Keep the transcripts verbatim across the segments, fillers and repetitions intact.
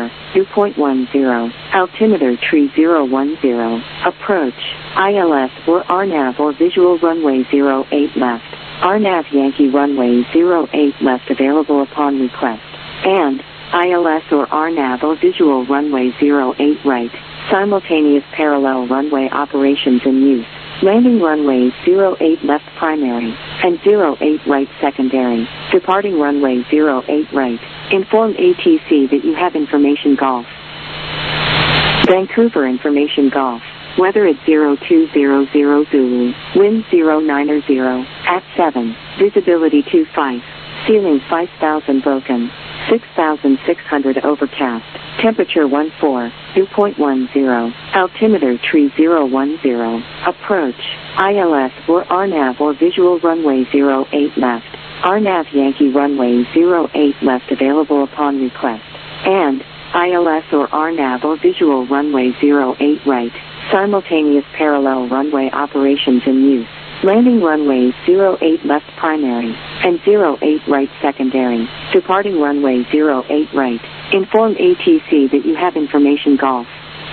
four, two point one zero, altimeter tree zero one zero, approach, I L S or R NAV or visual runway zero eight left, R NAV Yankee runway zero eight left available upon request, and I L S or R NAV or visual runway zero eight right, simultaneous parallel runway operations in use. Landing runways zero eight left primary, and zero eight right secondary, departing runway zero eight right. Inform A T C that you have information golf. Vancouver information golf. Weather at zero two zero zero Zulu, wind zero nine zero, at seven, visibility two five, ceiling five thousand broken, six thousand six hundred overcast, temperature one four, two point one zero, altimeter tree zero one zero, approach, I L S or R NAV or visual runway zero eight left, R NAV Yankee runway zero eight left available upon request, and I L S or R NAV or visual runway zero eight right, simultaneous parallel runway operations in use. Landing runways zero eight left primary, and zero eight right secondary, departing runway zero eight right. Inform A T C that you have information golf.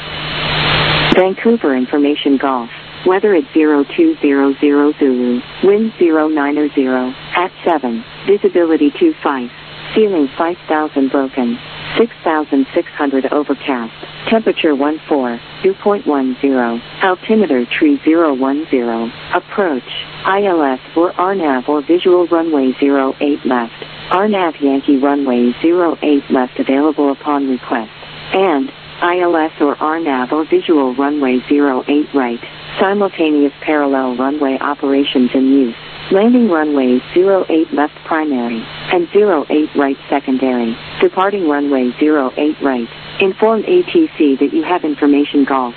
Vancouver information golf. Weather at zero two zero zero Zulu, wind zero nine zero, at seven, visibility two five, ceiling five thousand broken, six thousand six hundred overcast, temperature one four, two point one zero, altimeter tree zero one zero, approach, I L S or R NAV or visual runway zero eight left, R NAV Yankee runway zero eight left available upon request, and I L S or R NAV or visual runway zero eight right, simultaneous parallel runway operations in use. Landing runways zero eight left primary, and zero eight right secondary, departing runway zero eight right. Inform A T C that you have information golf.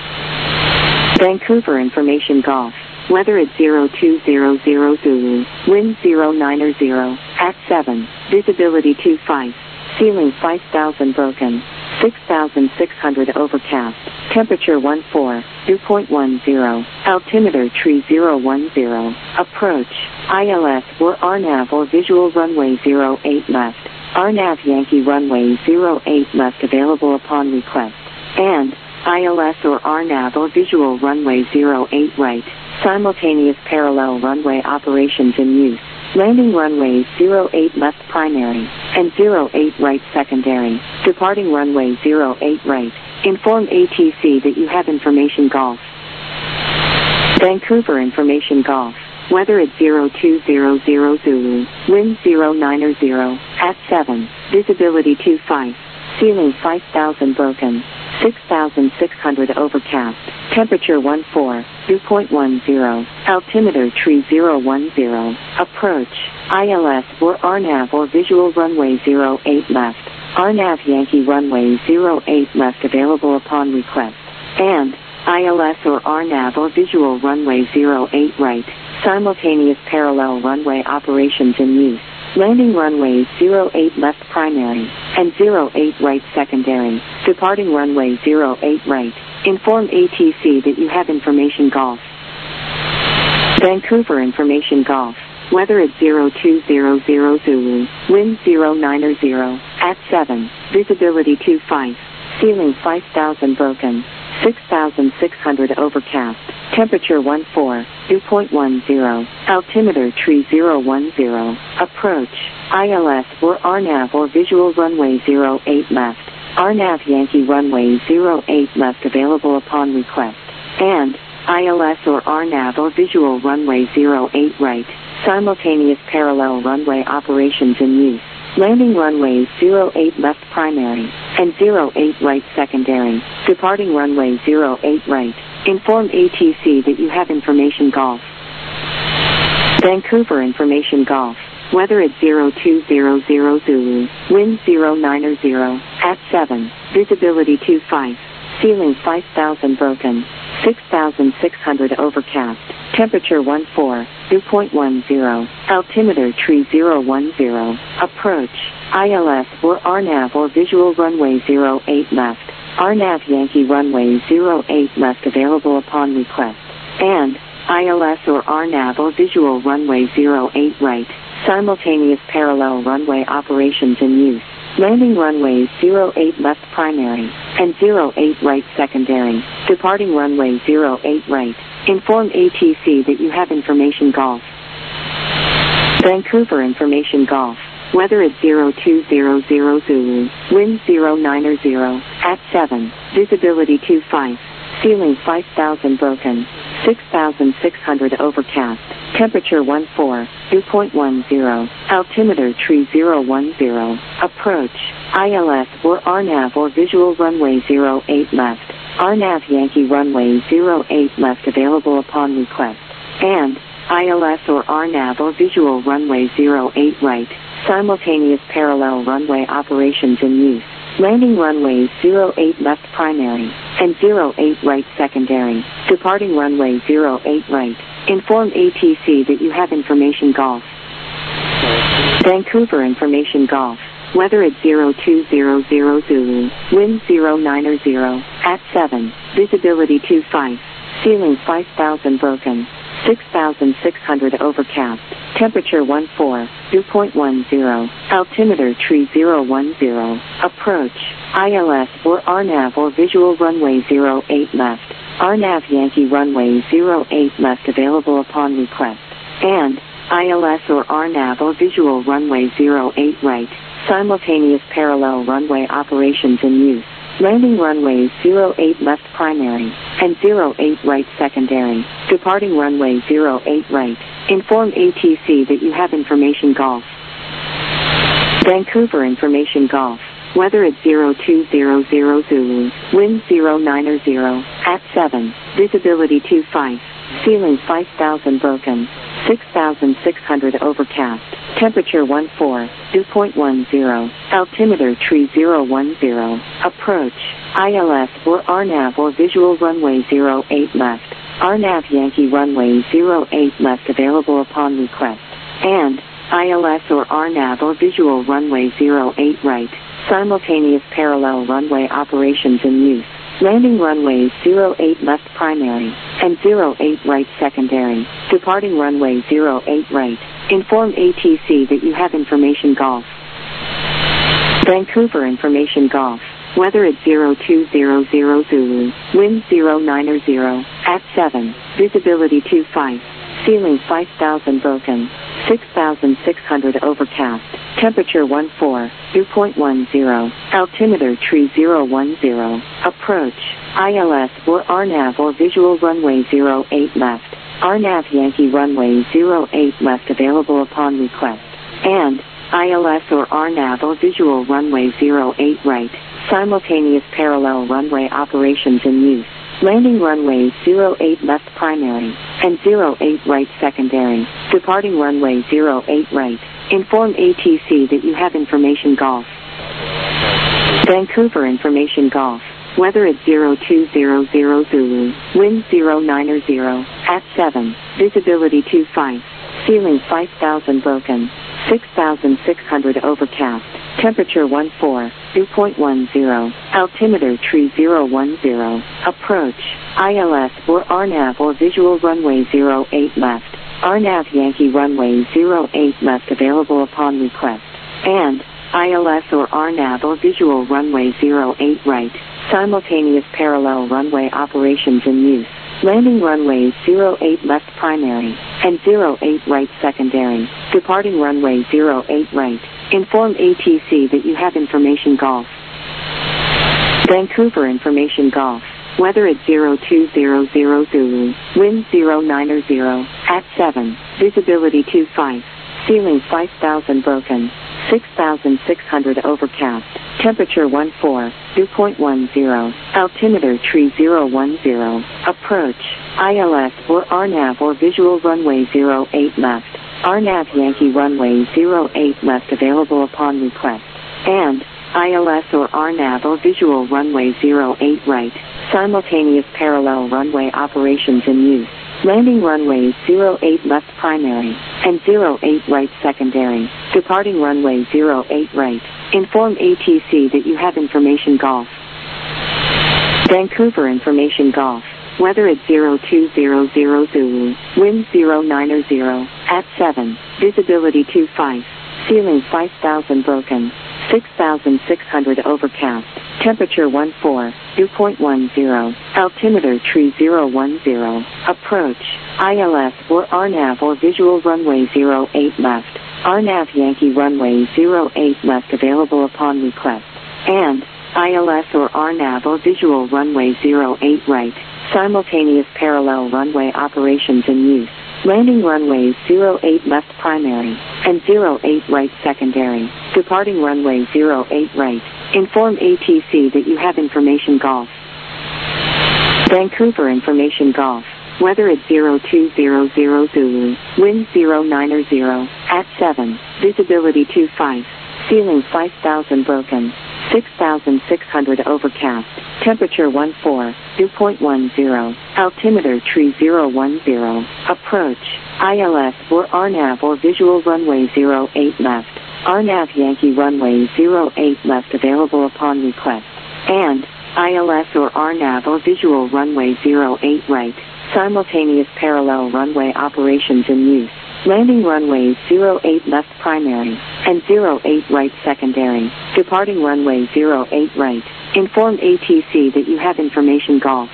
Vancouver information golf. Weather at zero two zero zero Zulu, wind zero nine zero, at seven, visibility two five, ceiling five thousand broken, six thousand six hundred overcast, temperature one four, two point one zero, altimeter tree zero one zero, approach, I L S or R NAV or visual runway zero eight left, R NAV Yankee runway zero eight left available upon request, and I L S or R NAV or visual runway zero eight right, simultaneous parallel runway operations in use. Landing runways zero eight left primary, and zero eight right secondary, departing runway zero eight right. Inform A T C that you have information golf. Vancouver information golf. Weather at zero two zero zero Zulu, wind zero nine zero, at seven, visibility two five, ceiling five thousand broken, six thousand six hundred overcast, temperature one four, two point one zero, altimeter tree zero one zero, approach, I L S or R NAV or visual runway zero eight left, R NAV Yankee runway zero eight left available upon request, and I L S or R NAV or visual runway zero eight right, simultaneous parallel runway operations in use. Landing runways zero eight left primary, and zero eight right secondary, departing runway zero eight right. Inform A T C that you have information golf. Vancouver information golf. Weather at zero two zero zero Zulu, wind zero nine zero, at seven, visibility two five, ceiling five thousand broken, six thousand six hundred overcast, temperature one four, two point one zero, altimeter tree zero one zero, approach, I L S or R NAV or visual runway zero eight left, R NAV Yankee runway zero eight left available upon request, and I L S or R NAV or visual runway zero eight right, simultaneous parallel runway operations in use. Landing runways zero eight left primary, and zero eight right secondary, departing runway zero eight right. Inform A T C that you have information golf. Vancouver information golf. Weather at zero two zero zero Zulu, wind zero nine zero, at seven, visibility two five, ceiling five thousand broken, six thousand six hundred overcast, temperature one four, two point one zero, altimeter tree zero one zero, approach, I L S or R NAV or visual runway zero eight left, R NAV Yankee runway zero eight left available upon request, and I L S or R NAV or visual runway zero eight right, simultaneous parallel runway operations in use. Landing runway zero eight left primary, and zero eight right secondary. Departing runway zero eight right. Inform A T C that you have information golf. Vancouver information golf. Weather at zero two zero zero Zulu. Wind zero nine zero. At seven. Visibility two five. Ceiling five thousand broken. six thousand six hundred overcast. Temperature one four. Dew point one zero. Altimeter tree zero one zero. Approach. I L S or R NAV or visual runway zero eight left. R NAV Yankee runway zero eight left available upon request. And I L S or R NAV or visual runway zero eight right. Simultaneous parallel runway operations in use. Landing runway zero eight left primary, and zero eight right secondary. Departing runway zero eight right. Inform A T C that you have information golf. Vancouver information golf. Weather at zero two zero zero Zulu. Wind zero nine zero. At seven. Visibility two five. Ceiling five thousand broken. six thousand six hundred overcast. Temperature one four. Dew point one zero. Altimeter tree zero one zero. Approach. I L S or R NAV or visual runway zero eight left. R NAV Yankee runway zero eight left available upon request. And I L S or R NAV or visual runway zero eight right. Simultaneous parallel runway operations in use. Landing runway zero eight left primary, and zero eight right secondary. Departing runway zero eight right. Inform A T C that you have information golf. Vancouver information golf. Weather at zero two zero zero Zulu. Wind zero nine zero. At seven. Visibility two five. Ceiling five thousand broken. six thousand six hundred overcast. Temperature one four. Dew point one zero. Altimeter tree zero one zero. Approach. I L S or R NAV or visual runway zero eight left. R NAV Yankee runway zero eight left available upon request. And I L S or R NAV or visual runway zero eight right. Simultaneous parallel runway operations in use. Landing runway zero eight left primary, and zero eight right secondary. Departing runway zero eight right. Inform A T C that you have information golf. Vancouver information golf. Weather at zero two zero zero Zulu. Wind zero nine zero. At seven. Visibility two five. Ceiling five thousand broken. six thousand six hundred overcast. Temperature one four. Dew point one zero. Altimeter tree zero one zero. Approach. I L S or R NAV or visual runway zero eight left. R NAV Yankee runway zero eight left available upon request. And I L S or R NAV or visual runway zero eight right. Simultaneous parallel runway operations in use. Landing runway zero eight left primary, and zero eight right secondary. Departing runway zero eight right. Inform A T C that you have information golf. Vancouver information golf. Weather at zero two zero zero Zulu. Wind zero nine zero. At seven. Visibility two five. Ceiling five thousand broken. six thousand six hundred overcast. Temperature one four. Dew point one zero. Altimeter tree zero one zero. Approach. I L S or R NAV or visual runway zero eight left. R NAV Yankee runway zero eight left available upon request. And I L S or R NAV or visual runway zero eight right. Simultaneous parallel runway operations in use. Landing runway zero eight left primary, and zero eight right secondary. Departing runway zero eight right. Inform A T C that you have information golf. Vancouver information golf. Weather at zero two zero zero Zulu. Wind zero nine zero. At seven. Visibility two five. Ceiling five thousand broken. six thousand six hundred overcast. Temperature one four. Dew point one zero. Altimeter tree zero one zero. Approach. I L S or R NAV or visual runway zero eight left. R NAV Yankee runway zero eight left available upon request. And I L S or R NAV or visual runway zero eight right. Simultaneous parallel runway operations in use. Landing runway zero eight left primary, and zero eight right secondary. Departing runway zero eight right. Inform A T C that you have information golf. Vancouver information golf. Weather at zero two zero zero Zulu. Wind zero nine zero. At seven. Visibility two five. Ceiling five thousand broken. six thousand six hundred overcast. Temperature one four, dew point one zero. Altimeter tree zero one zero. Approach. I L S or R NAV or visual runway zero eight left. R NAV Yankee runway zero eight left available upon request. And I L S or R NAV or visual runway zero eight right. Simultaneous parallel runway operations in use. Landing runways zero eight left primary and zero eight right secondary. Departing runway zero eight right. Inform A T C that you have information golf. Vancouver information golf. Weather at zero two zero zero Zulu. Wind zero nine zero. At seven. Visibility two five. Ceiling five thousand broken. six thousand six hundred overcast. Temperature one four. Dew point one zero. Altimeter tree zero one zero. Approach. I L S or R NAV or visual runway zero eight left. R NAV Yankee runway zero eight left available upon request. And I L S or R NAV or visual runway zero eight right. Simultaneous parallel runway operations in use. Landing runways zero eight left primary and zero eight right secondary. Departing runway zero eight right. Inform A T C that you have information golf.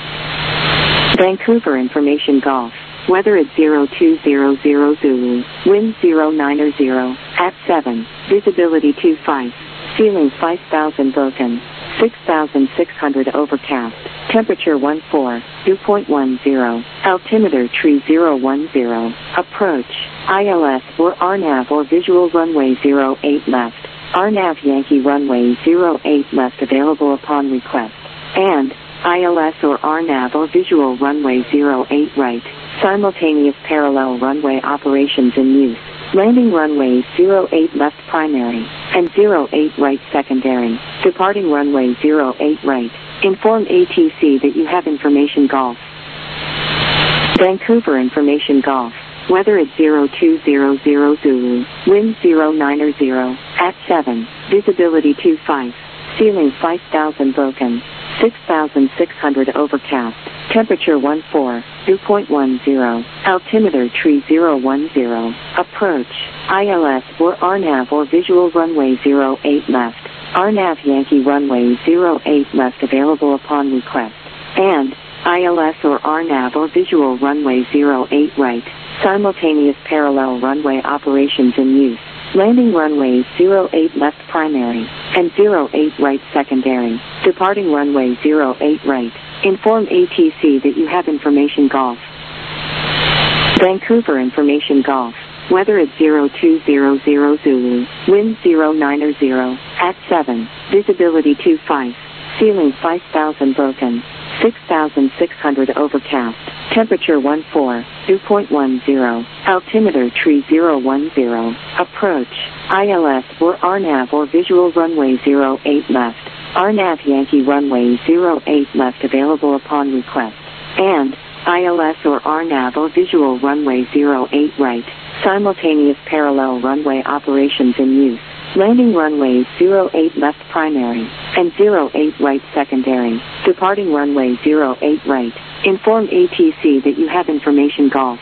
Vancouver information golf. Weather at zero two zero zero Zulu. Wind zero nine zero. At seven. Visibility two five. Ceiling five thousand broken. six thousand six hundred overcast. Temperature one four. Dew point one zero. Altimeter tree zero one zero. Approach. I L S or R NAV or visual runway zero eight left. R NAV Yankee runway zero eight left available upon request. And I L S or R NAV or visual runway zero eight right. Simultaneous parallel runway operations in use. Landing runways zero eight left primary and zero eight right secondary. Departing runway zero eight right. Inform A T C that you have information golf. Vancouver information golf. Weather at zero two zero zero Zulu. Wind zero nine zero. At seven. Visibility two five. Ceiling five thousand broken. six thousand six hundred overcast. Temperature one four. Dew point one zero. Altimeter tree zero one zero. Approach. I L S or R NAV or visual runway zero eight left. R NAV Yankee runway zero eight left available upon request. And I L S or R NAV or visual runway zero eight right. Simultaneous parallel runway operations in use. Landing runways zero eight left primary and zero eight right secondary. Departing runway zero eight right. Inform A T C that you have information golf. Vancouver information golf. Weather at zero two zero zero Zulu. Wind zero nine zero. At seven. Visibility two five. Ceiling five thousand broken. six thousand six hundred overcast. Temperature one four. Dew point one zero. Altimeter tree zero one zero. Approach. I L S or R NAV or visual runway zero eight left. R NAV Yankee runway zero eight left available upon request. And I L S or R NAV or visual runway zero eight right. Simultaneous parallel runway operations in use. Landing runways zero eight left primary and zero eight right secondary. Departing runway zero eight right. Inform A T C that you have information golf.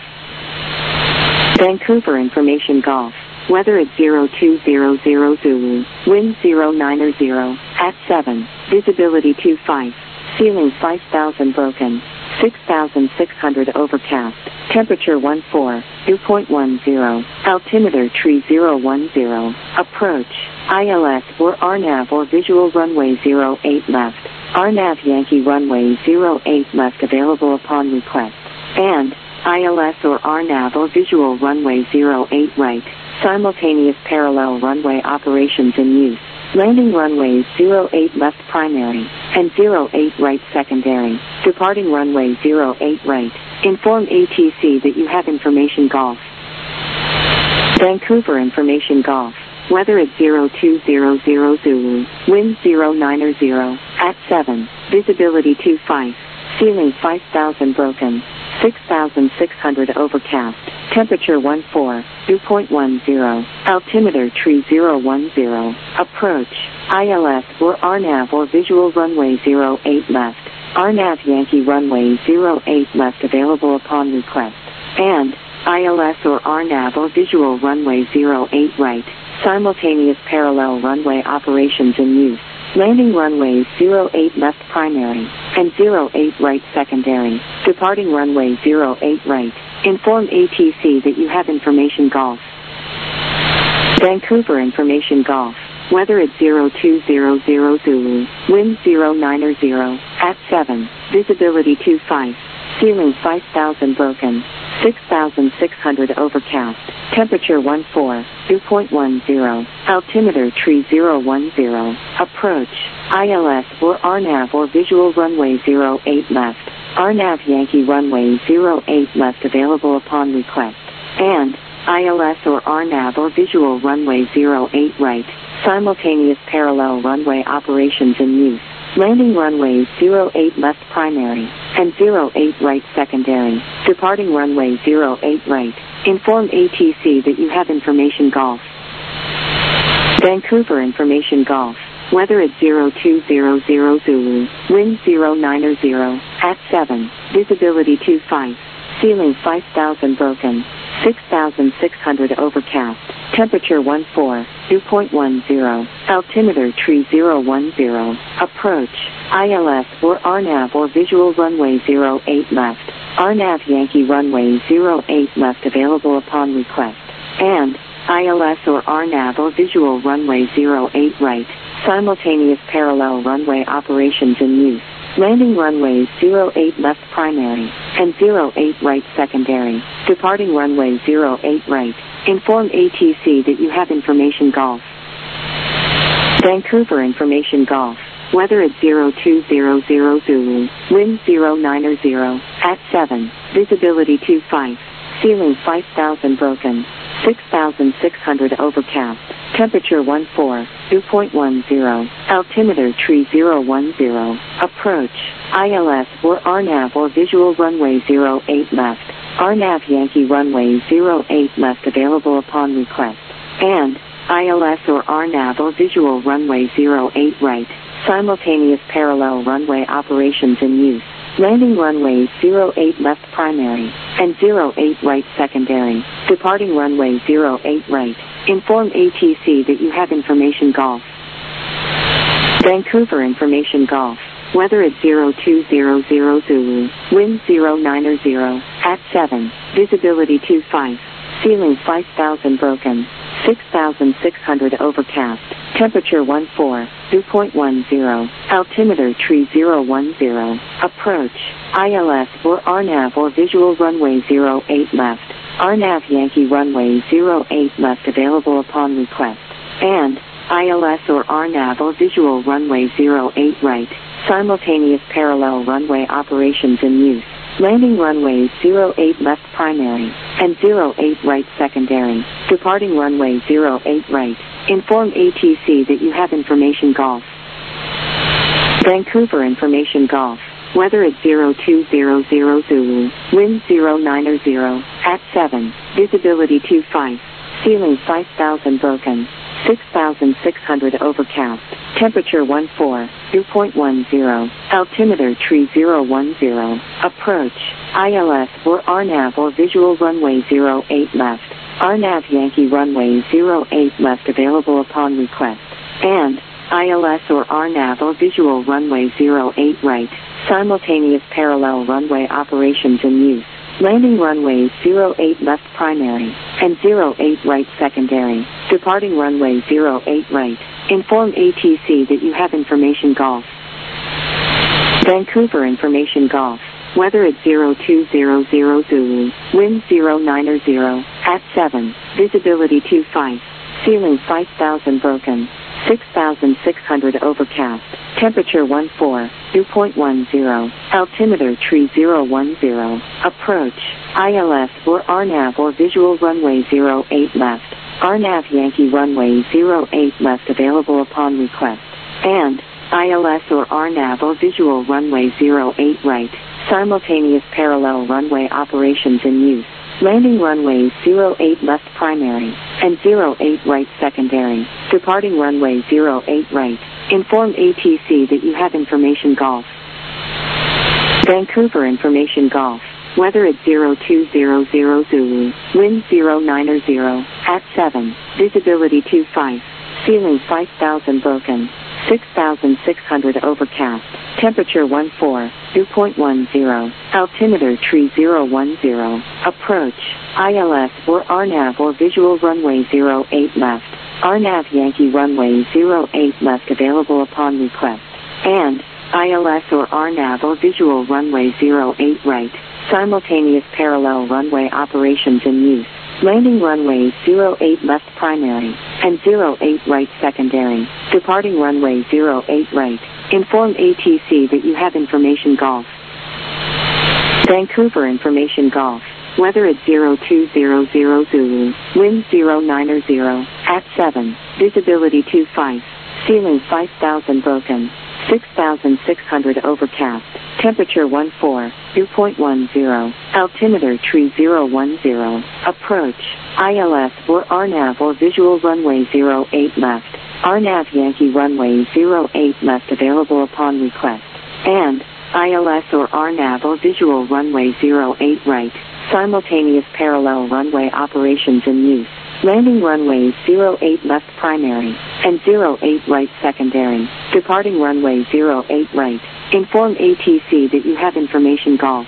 Vancouver information golf. Weather at zero two zero zero Zulu. Wind zero nine zero. At seven. Visibility two five. Ceiling five thousand broken. six thousand six hundred overcast. Temperature one four. Dew point one zero. Altimeter tree zero one zero. Approach. I L S or R NAV or visual runway zero eight left. R NAV Yankee runway zero eight left available upon request. And I L S or R NAV or visual runway zero eight right. Simultaneous parallel runway operations in use. Landing runways zero eight left primary and zero eight right secondary. Departing runway zero eight right. Inform A T C that you have information golf. Vancouver information golf. Weather at zero two zero zero Zulu. Wind zero nine zero. At seven. Visibility two five. Ceiling five thousand broken. six thousand six hundred overcast. Temperature one four. Dew point one zero. Altimeter tree zero one zero. Approach. I L S or R NAV or visual runway zero eight left. R NAV Yankee runway zero eight left available upon request. And I L S or R NAV or visual runway zero eight right. Simultaneous parallel runway operations in use. Landing runways zero eight left primary and zero eight right secondary. Departing runway zero eight right. Inform A T C that you have information golf. Vancouver information golf. Weather at zero two zero zero Zulu. Wind zero nine zero. At seven. Visibility two five. Ceiling five thousand broken. six thousand six hundred overcast. Temperature one four. Dew point one zero. Altimeter tree zero one zero. Approach. I L S or R NAV or visual runway zero eight left. R NAV Yankee runway zero eight left available upon request. And I L S or R NAV or visual runway zero eight right. Simultaneous parallel runway operations in use. Landing runways zero eight left primary and zero eight right secondary. Departing runway zero eight right. Inform A T C that you have information golf. Vancouver information golf. Weather at zero two zero zero Zulu. Wind zero nine zero. At seven. Visibility two five. Ceiling five thousand broken. six thousand six hundred overcast. Temperature one four. Dew point one zero. Altimeter tree zero one zero. Approach. I L S or R NAV or visual runway zero eight left. R NAV Yankee runway zero eight left available upon request. And I L S or R NAV or visual runway zero eight right. Simultaneous parallel runway operations in use. Landing runways zero eight left primary and zero eight right secondary. Departing runway zero eight right. Inform A T C that you have information golf. Vancouver information golf. Weather at zero two zero zero Zulu. Wind zero nine zero. At seven. Visibility two five. Ceiling five thousand broken. six thousand six hundred overcast. Temperature one four. Dew point one zero. Altimeter tree zero one zero. Approach. I L S or R NAV or visual runway zero eight left. R NAV Yankee runway zero eight left available upon request. And I L S or R NAV or visual runway zero eight right. Simultaneous parallel runway operations in use. Landing runways zero eight left primary and zero eight right secondary. Departing runway zero eight right. Inform A T C that you have information golf. Vancouver information golf. Weather at zero two zero zero Zulu. Wind zero nine zero. At seven. Visibility two five. Ceiling five thousand broken. six thousand six hundred overcast. Temperature one four. Dew point one zero. Altimeter tree zero one zero. Approach. I L S or R NAV or visual runway zero eight left. R NAV Yankee runway zero eight left available upon request. And I L S or R NAV or visual runway zero eight right. Simultaneous parallel runway operations in use. Landing runways zero eight left primary and zero eight right secondary. Departing runway zero eight right. Inform A T C that you have information golf. Vancouver information golf. Weather at zero two zero zero Zulu. Wind zero nine zero. At seven. Visibility two five. Ceiling five thousand broken. six thousand six hundred overcast. Temperature one four. Dew point one zero. Altimeter tree zero one zero. Approach. I L S or R NAV or visual runway zero eight left. R NAV Yankee runway zero eight left available upon request. And I L S or R NAV or visual runway zero eight right. Simultaneous parallel runway operations in use. Landing runways zero eight left primary and zero eight right secondary. Departing runway zero eight right. Inform A T C that you have information golf. Vancouver information golf. Weather at zero two zero zero Zulu. Wind zero nine zero. At seven. Visibility two five. Ceiling five thousand broken. six thousand six hundred overcast. Temperature one four. Dew point one zero. Altimeter tree zero one zero. Approach. I L S or R NAV or visual runway zero eight left. R NAV Yankee runway zero eight left available upon request. And I L S or R NAV or visual runway zero eight right. Simultaneous parallel runway operations in use. Landing runways zero eight left primary and zero eight right secondary. Departing runway zero eight right. Inform A T C that you have information golf. Vancouver information golf. Weather at zero two zero zero Zulu. Wind zero nine zero. at seven, visibility two five, ceiling five thousand broken, six thousand six hundred overcast, temperature one four, dew point one zero, altimeter tree zero one zero, approach, I L S or R NAV or visual runway zero eight left, R NAV Yankee runway zero eight left available upon request, and I L S or R NAV or visual runway zero eight right, simultaneous parallel runway operations in use. Landing runway zero eight left primary, and zero eight right secondary, departing runway zero eight right. Inform A T C that you have information golf. Vancouver information golf. Weather at zero two zero zero Zulu, wind zero nine zero, at seven, visibility two five, ceiling five thousand broken, six thousand six hundred overcast, temperature one four, dew point one zero, altimeter tree zero one zero, approach, I L S or R NAV or visual runway zero eight left, R NAV Yankee runway zero eight left available upon request, and I L S or R NAV or visual runway zero eight right, simultaneous parallel runway operations in use. Landing runway zero eight left primary, and zero eight right secondary, departing runway zero eight right. Inform A T C that you have information golf.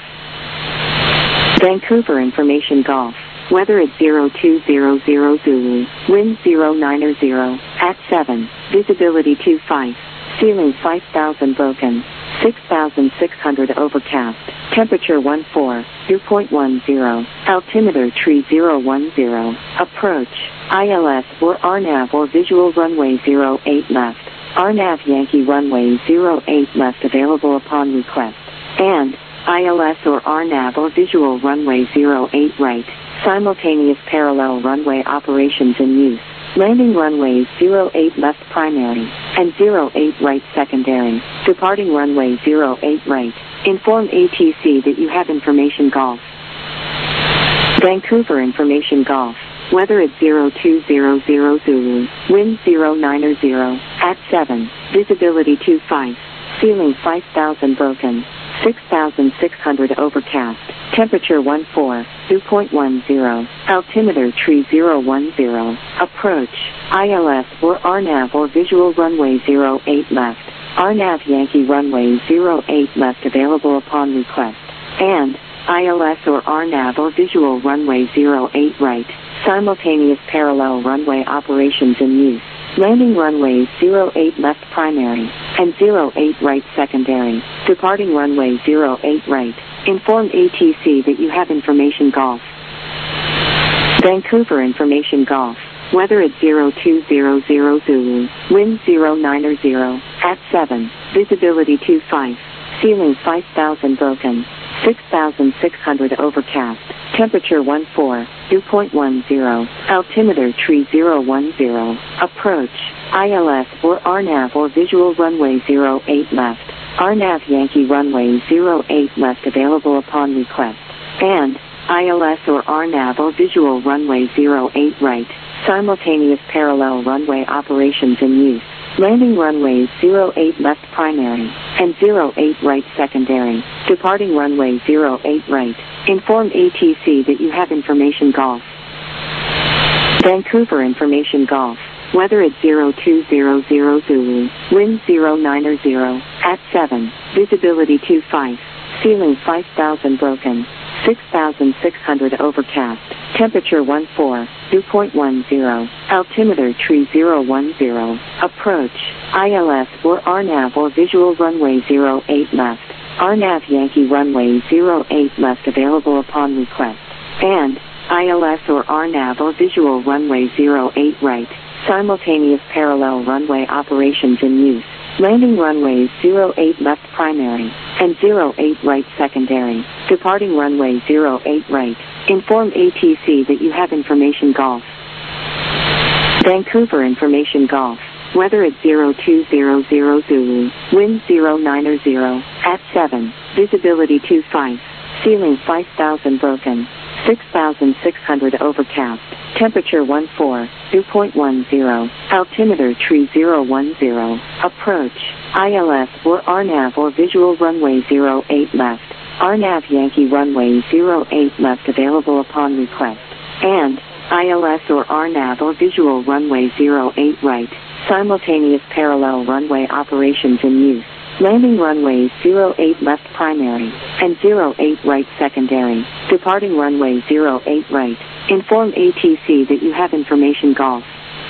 Vancouver information golf. Weather at zero two zero zero Zulu, wind zero nine zero, at seven, visibility two five, ceiling five thousand broken, six thousand six hundred overcast, temperature one four, dew point one zero, altimeter tree zero one zero, approach, I L S or R NAV or visual runway zero eight left, R NAV Yankee runway zero eight left available upon request, and I L S or R NAV or visual runway zero eight right, simultaneous parallel runway operations in use. Landing runway zero eight left primary, and zero eight right secondary, departing runway zero eight right. Inform A T C that you have information golf. Vancouver information golf. Weather at zero two zero zero Zulu, wind zero nine zero, at seven, visibility two five, ceiling five thousand broken, six thousand six hundred overcast, temperature one four, dew point one zero, altimeter tree zero one zero, approach, I L S or R NAV or visual runway zero eight left, R NAV Yankee runway zero eight left available upon request, and I L S or R NAV or visual runway zero eight right, simultaneous parallel runway operations in use. Landing runway zero eight left primary, and zero eight right secondary, departing runway zero eight right. Inform A T C that you have information golf. Vancouver information golf. Weather at zero two zero zero Zulu, wind zero nine zero, at seven, visibility two five, ceiling five thousand broken, six thousand six hundred overcast, temperature one four, dew point one zero, altimeter tree zero one zero, approach, I L S or R NAV or visual runway zero eight left, R NAV Yankee runway zero eight left available upon request, and I L S or R NAV or visual runway zero eight right, simultaneous parallel runway operations in use. Landing runway zero eight left primary, and zero eight right secondary, departing runway zero eight right. Inform A T C that you have information golf. Vancouver information golf. Weather at zero two zero zero Zulu, wind zero nine zero, at seven, visibility two five, ceiling five thousand broken, six thousand six hundred overcast, temperature one four, dew point one zero, altimeter tree zero one zero, approach, I L S or R NAV or visual runway zero eight left, R NAV Yankee runway zero eight left available upon request, and I L S or R NAV or visual runway zero eight right, simultaneous parallel runway operations in use. Landing runway zero eight left primary, and zero eight right secondary, departing runway zero eight right. Inform A T C that you have information golf. Vancouver information golf. Weather at zero two zero zero Zulu, wind zero nine zero, at seven, visibility two five, ceiling five thousand broken, six thousand six hundred overcast, temperature one four, dew point one zero, altimeter tree zero one zero, approach, I L S or R NAV or visual runway zero eight left, R NAV Yankee runway zero eight left available upon request, and I L S or R NAV or visual runway zero eight right. Simultaneous parallel runway operations in use. Landing runways zero eight left primary and zero eight right secondary. Departing runway zero eight right. Inform A T C that you have information golf.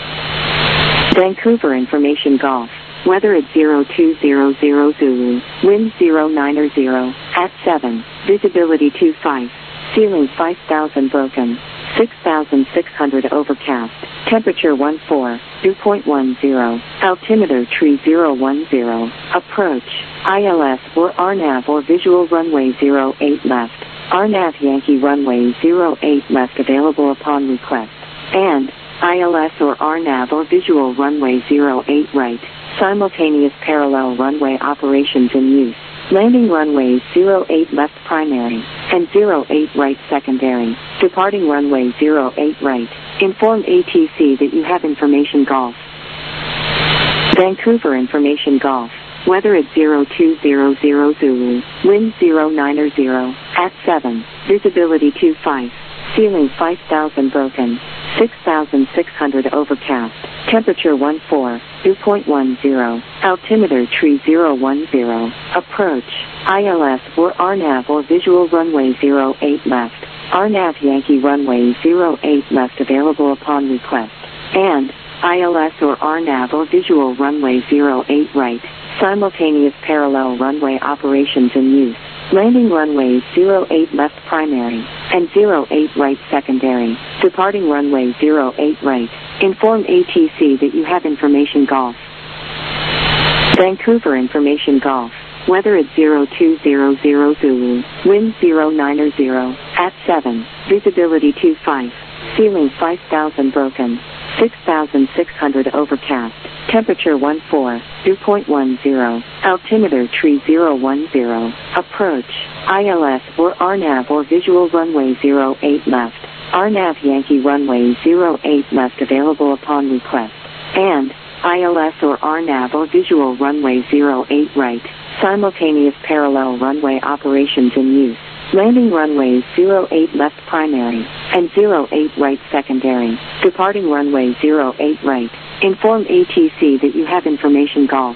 Vancouver information golf. Weather at zero two zero zero Zulu. Wind zero nine zero. At seven. Visibility two five. Ceiling five thousand broken. six thousand six hundred overcast. Temperature one four. Dew point one zero. Altimeter tree zero one zero. Approach. I L S or R NAV or visual runway zero eight left. R NAV Yankee runway zero eight left available upon request. And I L S or R NAV or visual runway zero eight right. Simultaneous parallel runway operations in use. Landing runways zero eight left primary and zero eight right secondary. Departing runway zero eight right. Inform A T C that you have information golf. Vancouver information golf. Weather at zero two zero zero Zulu. Wind zero nine zero. At seven. Visibility two five. Ceiling five thousand broken. six thousand six hundred overcast. Temperature one four. Dew point one zero. Altimeter tree zero one zero. Approach. I L S or R NAV or visual runway zero eight left. R NAV Yankee runway zero eight left available upon request. And I L S or R NAV or visual runway zero eight right. Simultaneous parallel runway operations in use. Landing runways zero eight left primary and zero eight right secondary. Departing runway zero eight right. Inform A T C that you have information golf. Vancouver information golf. Weather at zero two zero zero Zulu. Wind zero nine zero. At seven. Visibility two five. Ceiling five thousand broken. six thousand six hundred overcast. Temperature one four. Dew point one zero. Altimeter tree zero one zero. Approach. I L S or R NAV or visual runway zero eight left. R NAV Yankee runway zero eight left available upon request. And I L S or R NAV or visual runway zero eight right. Simultaneous parallel runway operations in use. Landing runways zero eight left primary and zero eight right secondary. Departing runway zero eight right. Inform A T C that you have information golf.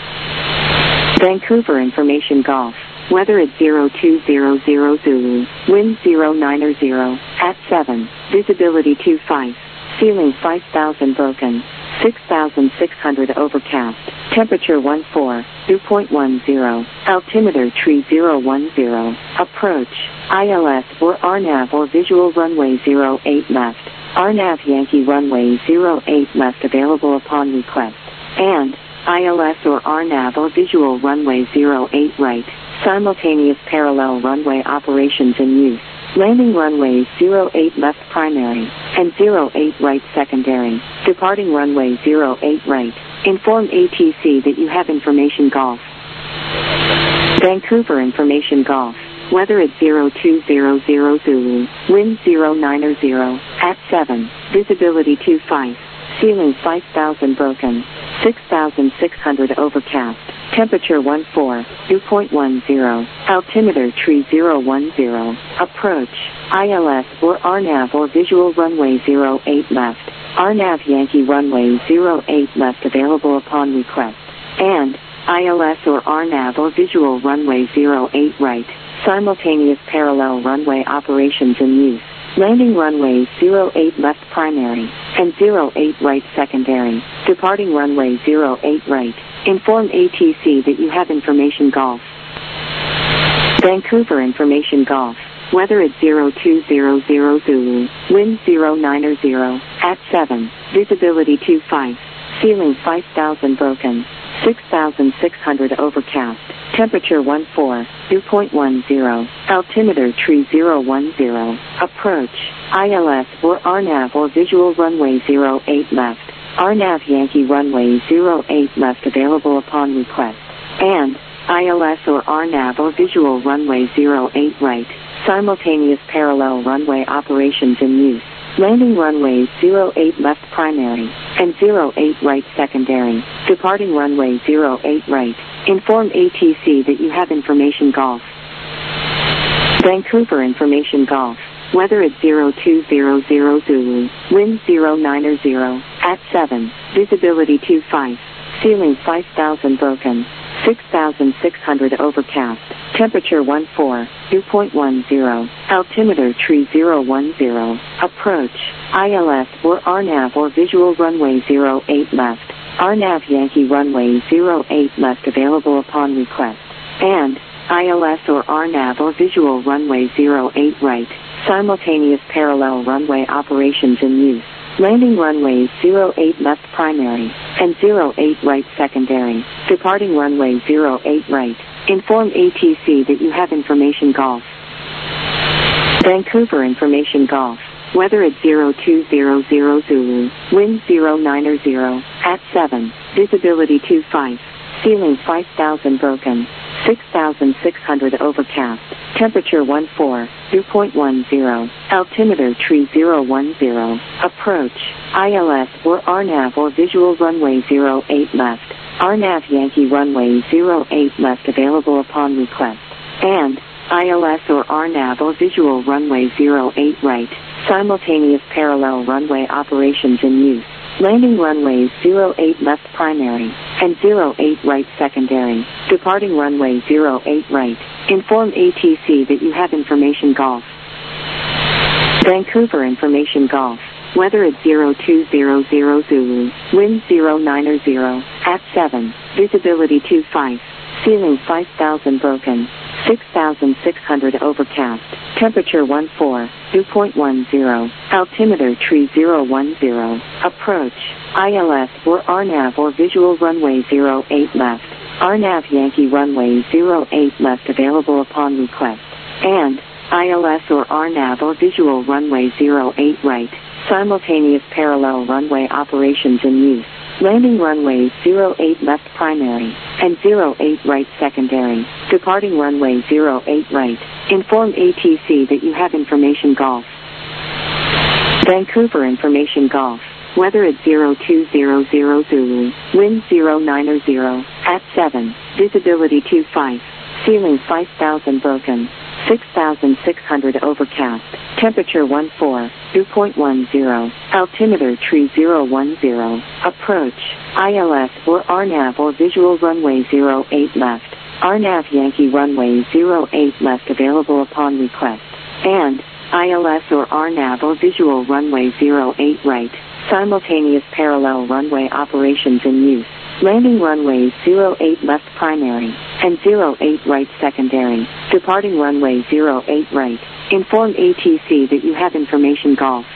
Vancouver information golf. Weather at zero two zero zero Zulu. Wind zero nine zero. At seven. Visibility two five. Ceiling five thousand broken. six thousand six hundred overcast. Temperature one four. Dew point one zero. Altimeter tree zero one zero. Approach. I L S or R NAV or visual runway zero eight left. R NAV Yankee runway zero eight left available upon request. And I L S or R NAV or visual runway zero eight right. Simultaneous parallel runway operations in use. Landing runways zero eight left primary and zero eight right secondary. Departing runway zero eight right. Inform A T C that you have information golf. Vancouver information golf. Weather at zero two zero zero Zulu. Wind zero nine zero. At seven. Visibility two five. Ceiling five thousand broken. six thousand six hundred overcast. Temperature one four. Dew point one zero. Altimeter tree zero one zero. Approach. I L S or R NAV or visual runway zero eight left. R NAV Yankee runway zero eight left available upon request. And I L S or R NAV or visual runway zero eight right. Simultaneous parallel runway operations in use. Landing runways zero eight left primary and zero eight right secondary. Departing runway zero eight right. Inform A T C that you have information golf. Vancouver information golf. Weather at zero two zero zero Zulu. Wind zero nine zero. At seven. Visibility two five. Ceiling five thousand broken. six thousand six hundred overcast. Temperature one four. Dew point one zero. Altimeter tree zero one zero. Approach. I L S or R NAV or visual runway zero eight left. R NAV Yankee runway zero eight left available upon request. And I L S or R NAV or visual runway zero eight right. Simultaneous parallel runway operations in use. Landing runways zero eight left primary and zero eight right secondary. Departing runway zero eight right. Inform A T C that you have information golf. Vancouver information golf. weather at zero two zero zero Zulu, wind zero nine zero, at seven, visibility two five, ceiling five thousand broken, six thousand six hundred overcast, temperature one four, dew point one zero, altimeter tree zero one zero, approach, I L S or R NAV or visual runway zero eight left, R NAV Yankee runway zero eight left available upon request, and I L S or R NAV or visual runway zero eight right, simultaneous parallel runway operations in use. Landing runways zero eight left primary, and zero eight right secondary, departing runway zero eight right. Inform A T C that you have information golf. Vancouver information golf, weather at zero two zero zero Zulu, wind zero nine zero, at seven, visibility two five, ceiling five thousand broken, six thousand six hundred overcast, temperature one four, dew point one zero, altimeter tree zero one zero, approach, I L S or R NAV or visual runway zero eight left, R NAV Yankee runway zero eight left available upon request, and I L S or R NAV or visual runway zero eight right, simultaneous parallel runway operations in use. Landing runways zero eight left primary, and zero eight right secondary, departing runway zero eight right. Inform A T C that you have information golf. Vancouver information golf, weather at zero two zero zero Zulu, wind zero nine zero, at seven, visibility two five, ceiling five thousand broken, six thousand six hundred overcast, temperature one four, dew point one zero, altimeter tree zero one zero, approach, I L S or R NAV or visual runway zero eight left, R NAV Yankee runway zero eight left available upon request, and I L S or R NAV or visual runway zero eight right, simultaneous parallel runway operations in use. Landing runways zero eight left primary, and zero eight right secondary, departing runway zero eight right. Inform A T C that you have information golf. Vancouver information golf, weather at zero two zero zero Zulu, wind zero nine zero, at seven, visibility two five, ceiling five thousand broken, six thousand six hundred overcast, temperature one four, dew point one zero, altimeter tree zero one zero, approach, I L S or R NAV or visual runway zero eight left, R NAV Yankee runway zero eight left available upon request, and I L S or R NAV or visual runway zero eight right, simultaneous parallel runway operations in use. Landing runways zero eight left primary, and zero eight right secondary, departing runway zero eight right. Inform A T C that you have information golf.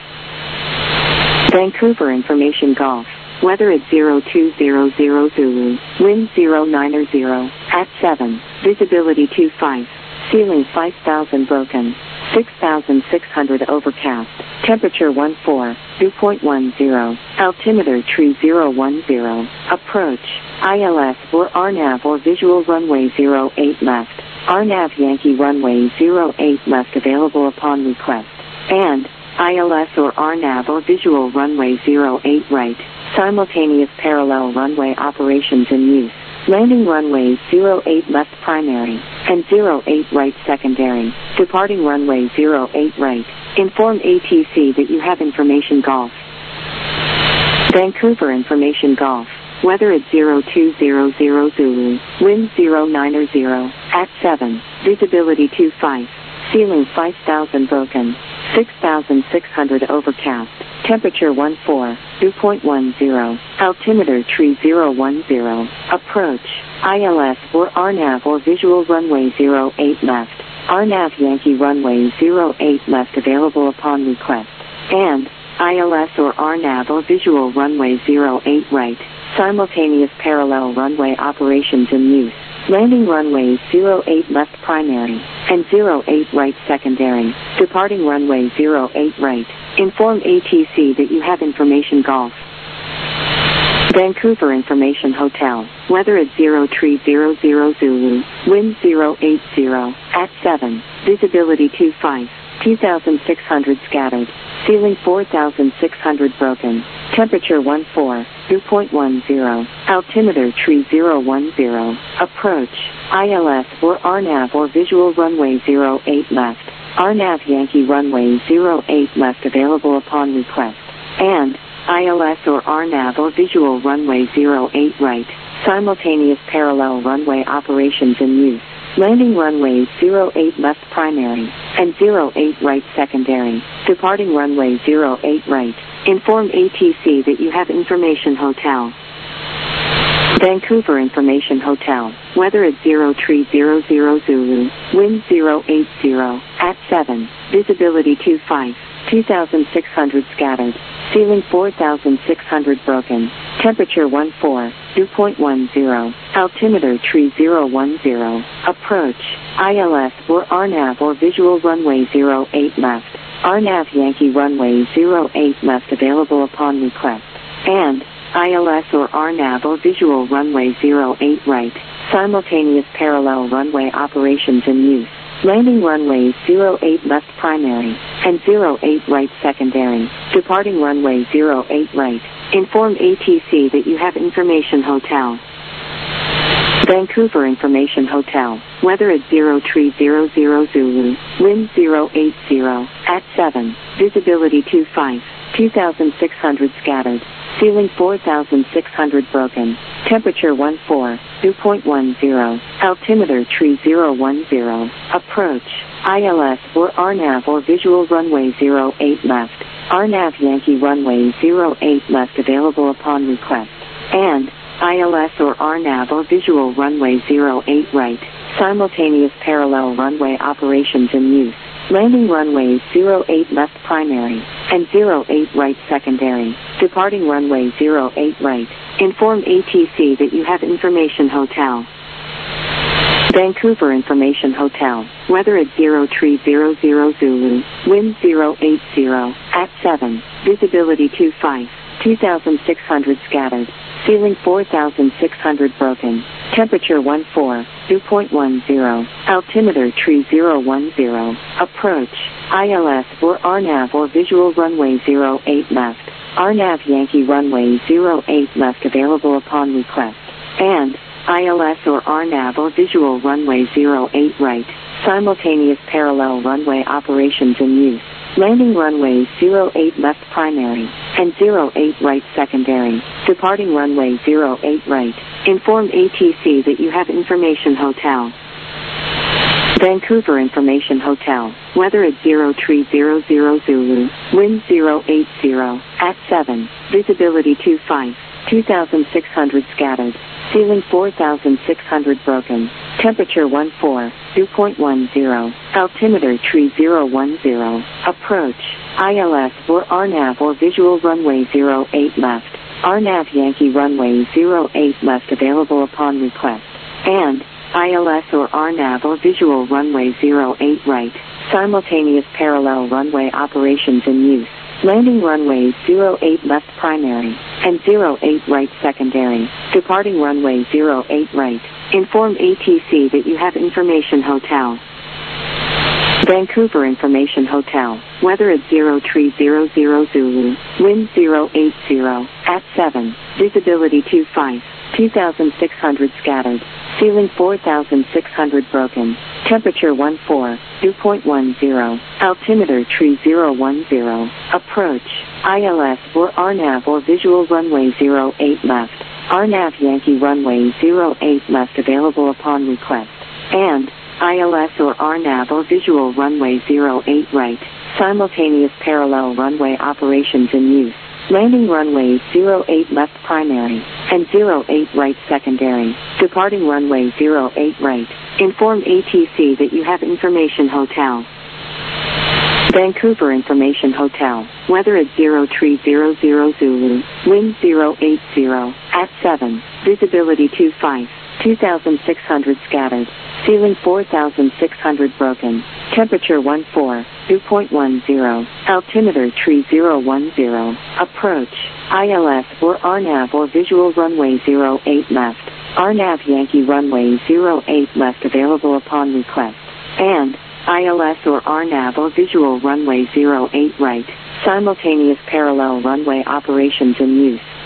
Vancouver information golf, weather at zero two zero zero Zulu, wind zero nine zero, at seven, visibility two five, ceiling five thousand broken, six thousand six hundred overcast, temperature one four, dew point one zero, altimeter tree zero one zero, approach, I L S or R NAV or visual runway zero eight left, R NAV Yankee runway zero eight left available upon request, and I L S or R NAV or visual runway zero eight right, simultaneous parallel runway operations in use. Landing runways zero eight left primary, and zero eight right secondary, departing runway zero eight right. Inform A T C that you have information golf. Vancouver information golf, weather at zero two zero zero Zulu, wind zero nine zero, at seven, visibility two five, ceiling five thousand broken, six thousand six hundred overcast, temperature one four, dew point one zero, altimeter tree zero one zero, approach, I L S or R NAV or visual runway zero eight left, R NAV Yankee runway zero eight left available upon request, and I L S or R NAV or visual runway zero eight right, simultaneous parallel runway operations in use. Landing runways zero eight left primary, and zero eight right secondary, departing runway zero eight right. Inform A T C that you have information golf. Vancouver information hotel, weather at zero three zero zero Zulu, wind zero eight zero, at seven, visibility two five, two thousand six hundred scattered, ceiling four thousand six hundred broken, temperature one four, dew point one zero, altimeter tree zero one zero, approach, I L S or R NAV or visual runway zero eight left, R N A V Yankee Runway zero eight left available upon request, and I L S or R N A V or Visual Runway zero eight right, simultaneous parallel runway operations in use. Landing runways zero eight left primary, and zero eight right secondary. Departing runway zero eight right. Inform A T C that you have Information Hotel. Vancouver Information Hotel. Weather at zero three zero zero Zulu. Wind zero eight zero. At seven. Visibility two five. two thousand six hundred scattered. Ceiling four thousand six hundred broken. Temperature one four. dew point one zero. Altimeter three zero one zero. Approach. I L S or R N A V or Visual Runway zero eight left. R N A V Yankee Runway zero eight left available upon request. And I L S or R N A V or Visual Runway zero eight right. Simultaneous parallel runway operations in use. Landing runways zero eight left primary, and zero eight right secondary. Departing runway zero eight right. Inform A T C that you have Information Hotel. Vancouver Information Hotel. Weather at zero three zero zero Zulu. Wind zero eight zero. At seven. Visibility two five. two thousand six hundred scattered. Ceiling four thousand six hundred broken. Temperature one four. dew point one zero. Altimeter three zero one zero. Approach. I L S or R N A V or Visual Runway zero eight left. R N A V Yankee Runway zero eight left available upon request. And I L S or R N A V or Visual Runway zero eight right. Simultaneous parallel runway operations in use. Landing runways zero eight left primary, and zero eight right secondary. Departing runway zero eight right. Inform A T C that you have Information Hotel. Vancouver Information Hotel. Weather at zero three zero zero Zulu. Wind zero eight zero. At seven. Visibility two five. two thousand six hundred scattered. Ceiling four thousand six hundred broken. Temperature one four. dew point one zero. Altimeter three zero one zero. Approach. I L S or R N A V or Visual Runway zero eight left. R N A V Yankee Runway zero eight left available upon request. And I L S or R N A V or Visual Runway zero eight right. Simultaneous parallel runway operations in use. Landing runways zero eight left primary, and zero eight right secondary. Departing runway zero eight right. Inform A T C that you have Information Hotel. Vancouver Information Hotel. Weather at zero three zero zero Zulu. Wind zero eight zero. At seven. Visibility two five. two thousand six hundred scattered. Ceiling four thousand six hundred broken. Temperature one four. dew point one zero. Altimeter three zero one zero. Approach. I L S or R N A V or Visual Runway zero eight left. R N A V Yankee Runway zero eight left available upon request. And I L S or R N A V or Visual Runway zero eight right. Simultaneous parallel runway operations in use. Landing runways zero eight left primary, and zero eight right secondary. Departing runway zero eight right. Inform A T C that you have Information Hotel. Vancouver Information Hotel. Weather at zero three zero zero Zulu. Wind zero eight zero. At seven. Visibility two five. two thousand six hundred scattered. Ceiling four thousand six hundred broken. Temperature one four. dew point one zero. Altimeter three zero one zero. Approach. I L S or R N A V or Visual Runway zero eight left. R N A V Yankee Runway zero eight left available upon request. And I L S or R N A V or Visual Runway zero eight right. Simultaneous parallel runway operations in use. Landing runways zero eight left primary, and zero eight right secondary. Departing runway zero eight right. Inform A T C that you have Information Hotel. Vancouver Information Hotel. Weather at zero three zero zero Zulu. Wind zero eight zero. At seven. Visibility two five. two thousand six hundred scattered. Ceiling four thousand six hundred broken. Temperature one four. dew point one zero. Altimeter three zero one zero. Approach. I L S or R N A V or Visual Runway zero eight left. R N A V Yankee Runway zero eight left available upon request. And I L S or R N A V or Visual Runway zero eight right. Simultaneous parallel runway operations in use.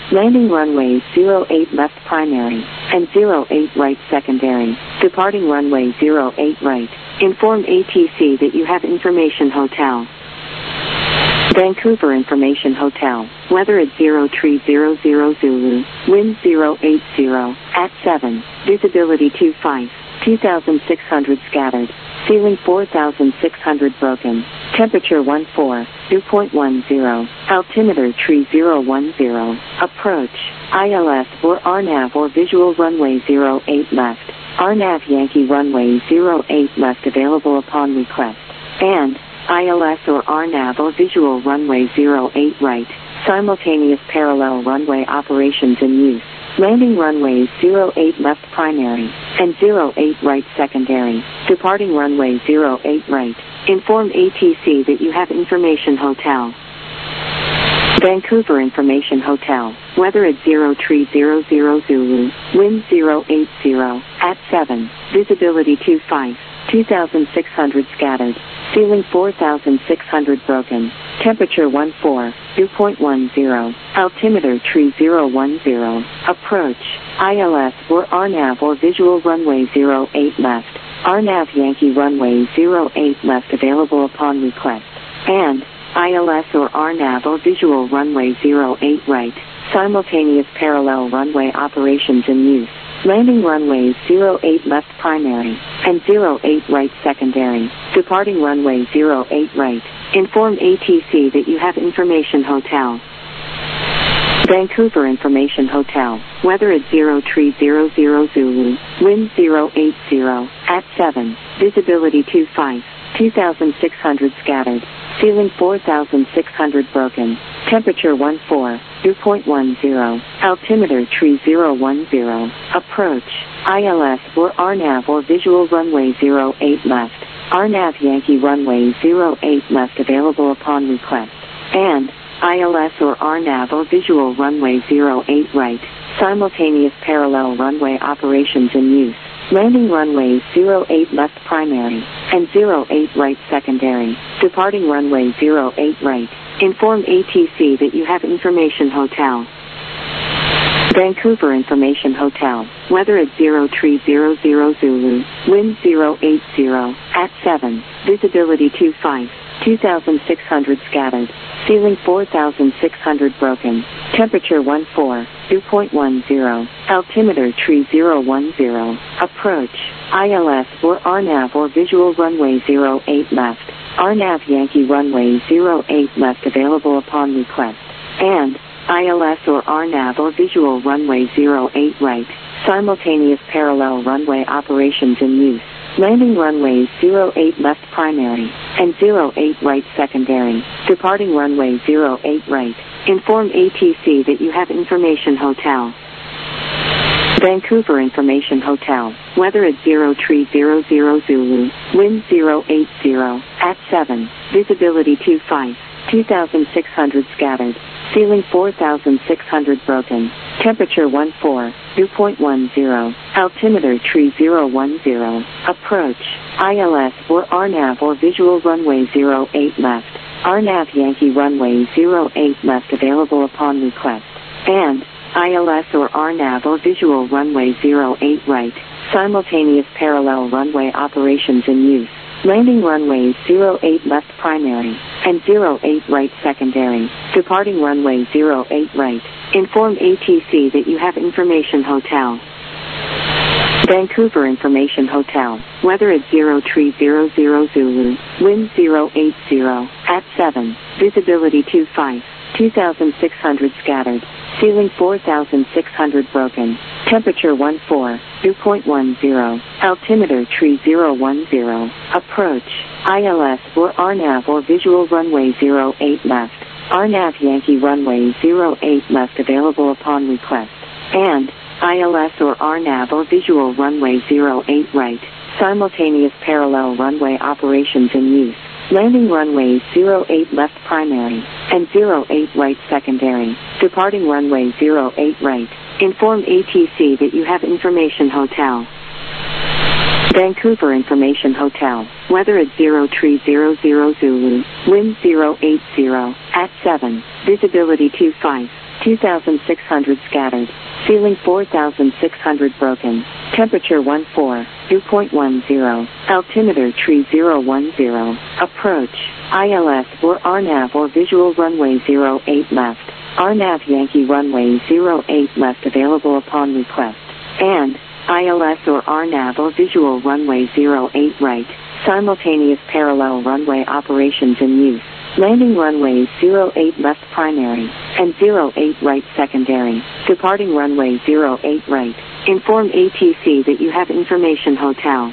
Landing runway zero eight left primary, and zero eight right secondary. Departing runway zero eight right. Inform A T C that you have information hotel. Vancouver Information Hotel. Weather at zero three zero zero Zulu. Wind zero eight zero. At seven. Visibility two five. two thousand six hundred scattered. Ceiling four thousand six hundred broken. Temperature one four. dew point one zero. Altimeter three zero one zero. Approach. I L S or R NAV or visual runway zero eight left. R NAV Yankee runway zero eight left available upon request. And I L S or R NAV or visual runway zero eight right. Simultaneous parallel runway operations in use. Landing runways zero eight left primary, and zero eight right secondary. Departing runway zero eight right. Inform A T C that you have information hotel. Vancouver Information Hotel. Weather at zero three zero zero Zulu. Wind zero eight zero. At seven. Visibility two five. two thousand six hundred scattered. Ceiling four thousand six hundred broken. Temperature one four. dew point one zero. Altimeter three zero one zero. Approach. I L S or R NAV or visual runway zero eight left. R NAV Yankee runway zero eight left available upon request. And I L S or R NAV or visual runway zero eight right. Simultaneous parallel runway operations in use. Landing runways zero eight left primary, and zero eight right secondary. Departing runway zero eight right. Inform A T C that you have information hotel. Vancouver Information Hotel. Weather at zero three zero zero Zulu. Wind zero eight zero. At seven. Visibility two five. two thousand six hundred scattered. Ceiling four thousand six hundred broken. Temperature one four. dew point one zero. Altimeter three zero one zero. Approach. I L S or R NAV or visual runway zero eight left. R NAV Yankee runway zero eight left available upon request. And I L S or R NAV or visual runway zero eight right. Simultaneous parallel runway operations in use. Landing runways zero eight left primary, and zero eight right secondary. Departing runway zero eight right. Inform A T C that you have information hotel. Vancouver Information Hotel. Weather at zero three zero zero Zulu. Wind zero eight zero. At seven. Visibility two five. two thousand six hundred scattered. Ceiling four thousand six hundred broken. Temperature one four. dew point one zero. Altimeter three zero one zero. Approach. I L S or R NAV or visual runway zero eight left. R NAV Yankee runway zero eight left available upon request. And I L S or R NAV or visual runway zero eight right. Simultaneous parallel runway operations in use. Landing runways zero eight left primary, and zero eight right secondary. Departing runway zero eight right. Inform A T C that you have information hotel. Vancouver Information Hotel. Weather at zero three zero zero Zulu. Wind zero eight zero. At seven. Visibility two five. two thousand six hundred scattered. Ceiling four thousand six hundred broken. Temperature one four. dew point one zero. Altimeter three zero one zero. Approach. I L S or R NAV or visual runway zero eight left. R NAV Yankee runway zero eight left available upon request. And I L S or R NAV or visual runway zero eight right. Simultaneous parallel runway operations in use. Landing runways zero eight left primary, and zero eight right secondary. Departing runway zero eight right. Inform A T C that you have information hotel. Vancouver Information Hotel. Weather at zero three zero zero Zulu. Wind zero eight zero. At seven. Visibility two five. two thousand six hundred scattered. Ceiling four thousand six hundred broken. Temperature one four. dew point one zero. Altimeter three zero one zero. Approach. I L S or R NAV or visual runway zero eight left. R NAV Yankee runway zero eight left available upon request. And I L S or R NAV or visual runway zero eight right. Simultaneous parallel runway operations in use. Landing runways zero eight left primary, and zero eight right secondary. Departing runway zero eight right. Inform A T C that you have information hotel. Vancouver Information Hotel. Weather at zero three zero zero Zulu. Wind zero eight zero. At seven. Visibility two five. two thousand six hundred scattered. Ceiling four thousand six hundred broken. Temperature one four, dew point one zero. Altimeter tree zero one zero. Approach. I L S or R NAV or visual runway zero eight left. R NAV Yankee runway zero eight left available upon request. And I L S or R NAV or visual runway zero eight right. Simultaneous parallel runway operations in use. Landing runway zero eight left primary and zero eight right secondary. Departing runway zero eight right. Inform A T C that you have Information Hotel.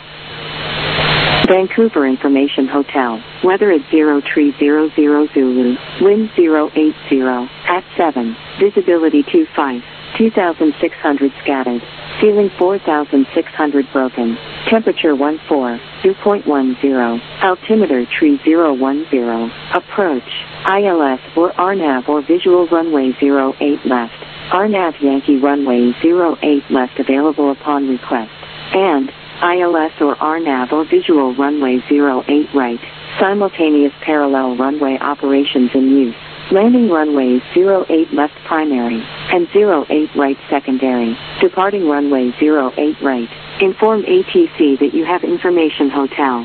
Vancouver Information Hotel. Weather at zero three zero zero Zulu. Wind zero eight zero. At seven. Visibility two five. two thousand six hundred scattered. Ceiling four thousand six hundred broken. Temperature one four. Dew point one zero. Altimeter tree zero one zero. Approach. I L S or R NAV or visual runway zero eight left. R NAV Yankee runway zero eight left available upon request. And I L S or R NAV or visual runway zero eight right. Simultaneous parallel runway operations in use. Landing runways zero eight left primary and zero eight right secondary. Departing runway zero eight right. Inform A T C that you have Information Hotel.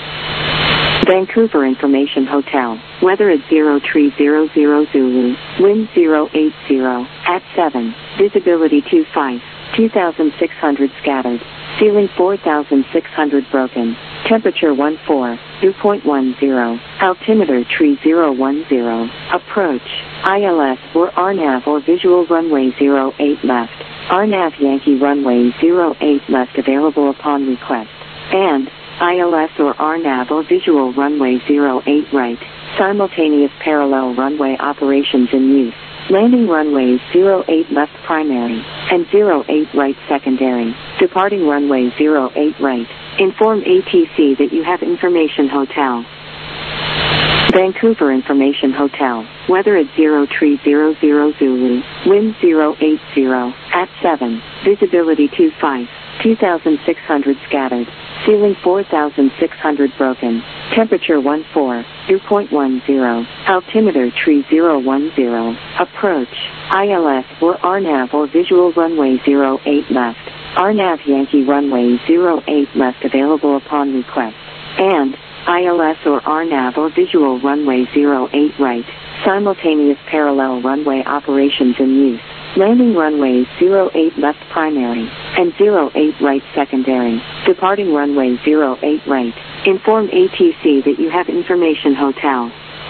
Vancouver Information Hotel. Weather at zero three zero zero Zulu. Wind zero eight zero. At seven. Visibility two five. two thousand six hundred scattered. Ceiling four thousand six hundred broken. Temperature one four. Dew point one zero. Altimeter tree zero one zero. Approach. I L S or R NAV or visual runway zero eight left. R NAV Yankee runway zero eight left available upon request. And I L S or R NAV or visual runway zero eight right. Simultaneous parallel runway operations in use. Landing runways zero eight left primary and zero eight right secondary. Departing runway zero eight right. Inform A T C that you have Information Hotel. Vancouver Information Hotel. Weather at zero three zero zero Zulu. Wind zero eight zero. At seven. Visibility two five. two thousand six hundred scattered. Ceiling four thousand six hundred broken. Temperature one four. Dew point one zero. Altimeter tree zero one zero. Approach. I L S or R NAV or visual runway zero eight left. R NAV Yankee runway zero eight left available upon request. And I L S or R NAV or visual runway zero eight right. Simultaneous parallel runway operations in use. Landing runway zero eight left primary and zero eight right secondary. Departing runway zero eight right. Inform A T C that you have Information Hotel.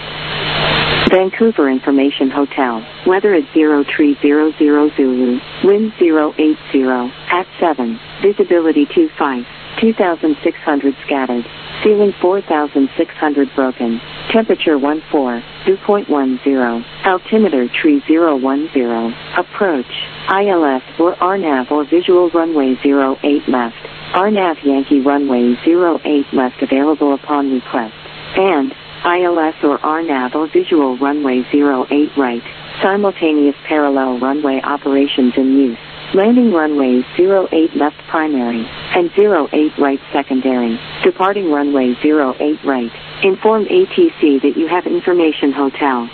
Vancouver Information Hotel. Weather at zero three zero zero Zulu. Wind zero eight zero. At seven. Visibility two five. two thousand six hundred scattered. Ceiling four thousand six hundred broken. Temperature one four. Dew point one zero. Altimeter tree zero one zero. Approach. I L S or R NAV or visual runway zero eight left. R NAV Yankee runway zero eight left available upon request. And I L S or R NAV or visual runway zero eight right. Simultaneous parallel runway operations in use. Landing runways zero eight left primary and zero eight right secondary. Departing runway zero eight right. Inform A T C that you have Information Hotel.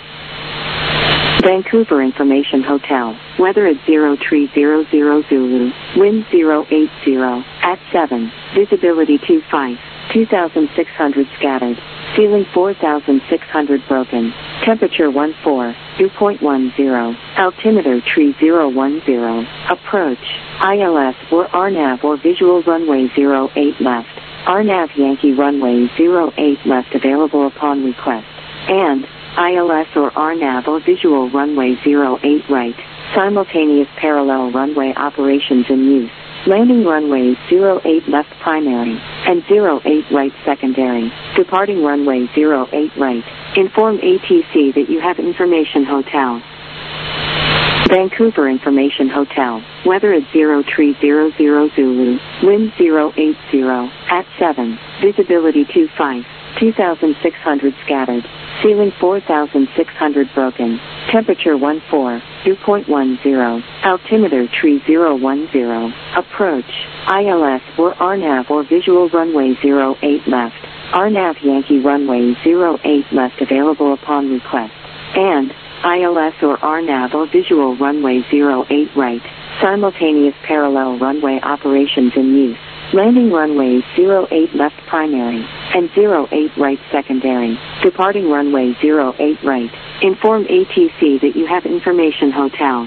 Vancouver Information Hotel. Weather at zero three zero zero Zulu. Wind zero eight zero. At seven. Visibility two five. two thousand six hundred scattered. Ceiling four thousand six hundred broken. Temperature one four. Dew point one zero. Altimeter tree zero one zero. Approach. I L S or R NAV or visual runway zero eight left. R NAV Yankee runway zero eight left available upon request. And I L S or R NAV or visual runway zero eight right. Simultaneous parallel runway operations in use. Landing runways zero eight left primary and zero eight right secondary. Departing runway zero eight right. Inform A T C that you have Information Hotel. Vancouver Information Hotel. Weather at zero three zero zero Zulu. Wind zero eight zero. At seven. Visibility two five. two thousand six hundred scattered. Ceiling four thousand six hundred broken. Temperature one four. Dew point one zero. Altimeter tree zero one zero. Approach. I L S or R NAV or visual runway zero eight left. R NAV Yankee runway zero eight left available upon request. And I L S or R NAV or visual runway zero eight right, simultaneous parallel runway operations in use. Landing runway zero eight left primary, and zero eight right secondary. Departing runway zero eight right. Inform A T C that you have Information Hotel.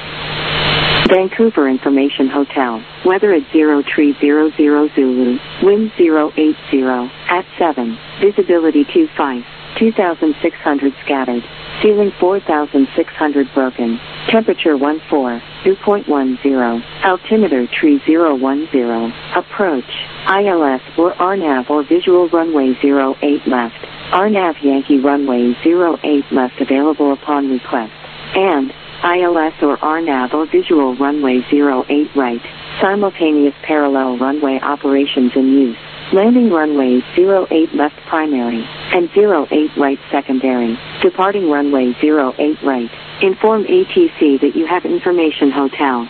Vancouver Information Hotel. Weather at zero three zero zero Zulu. Wind zero eight zero. At seven. Visibility two five. two thousand six hundred scattered. Ceiling four thousand six hundred broken. Temperature one four. dew point one zero. Altimeter three zero one zero. Approach. I L S or R NAV or visual runway zero eight left. R NAV Yankee runway zero eight left available upon request. And I L S or R NAV or visual runway zero eight right. Simultaneous parallel runway operations in use. Landing runway zero eight left primary, and zero eight right secondary. Departing runway zero eight right. Inform A T C that you have Information Hotel.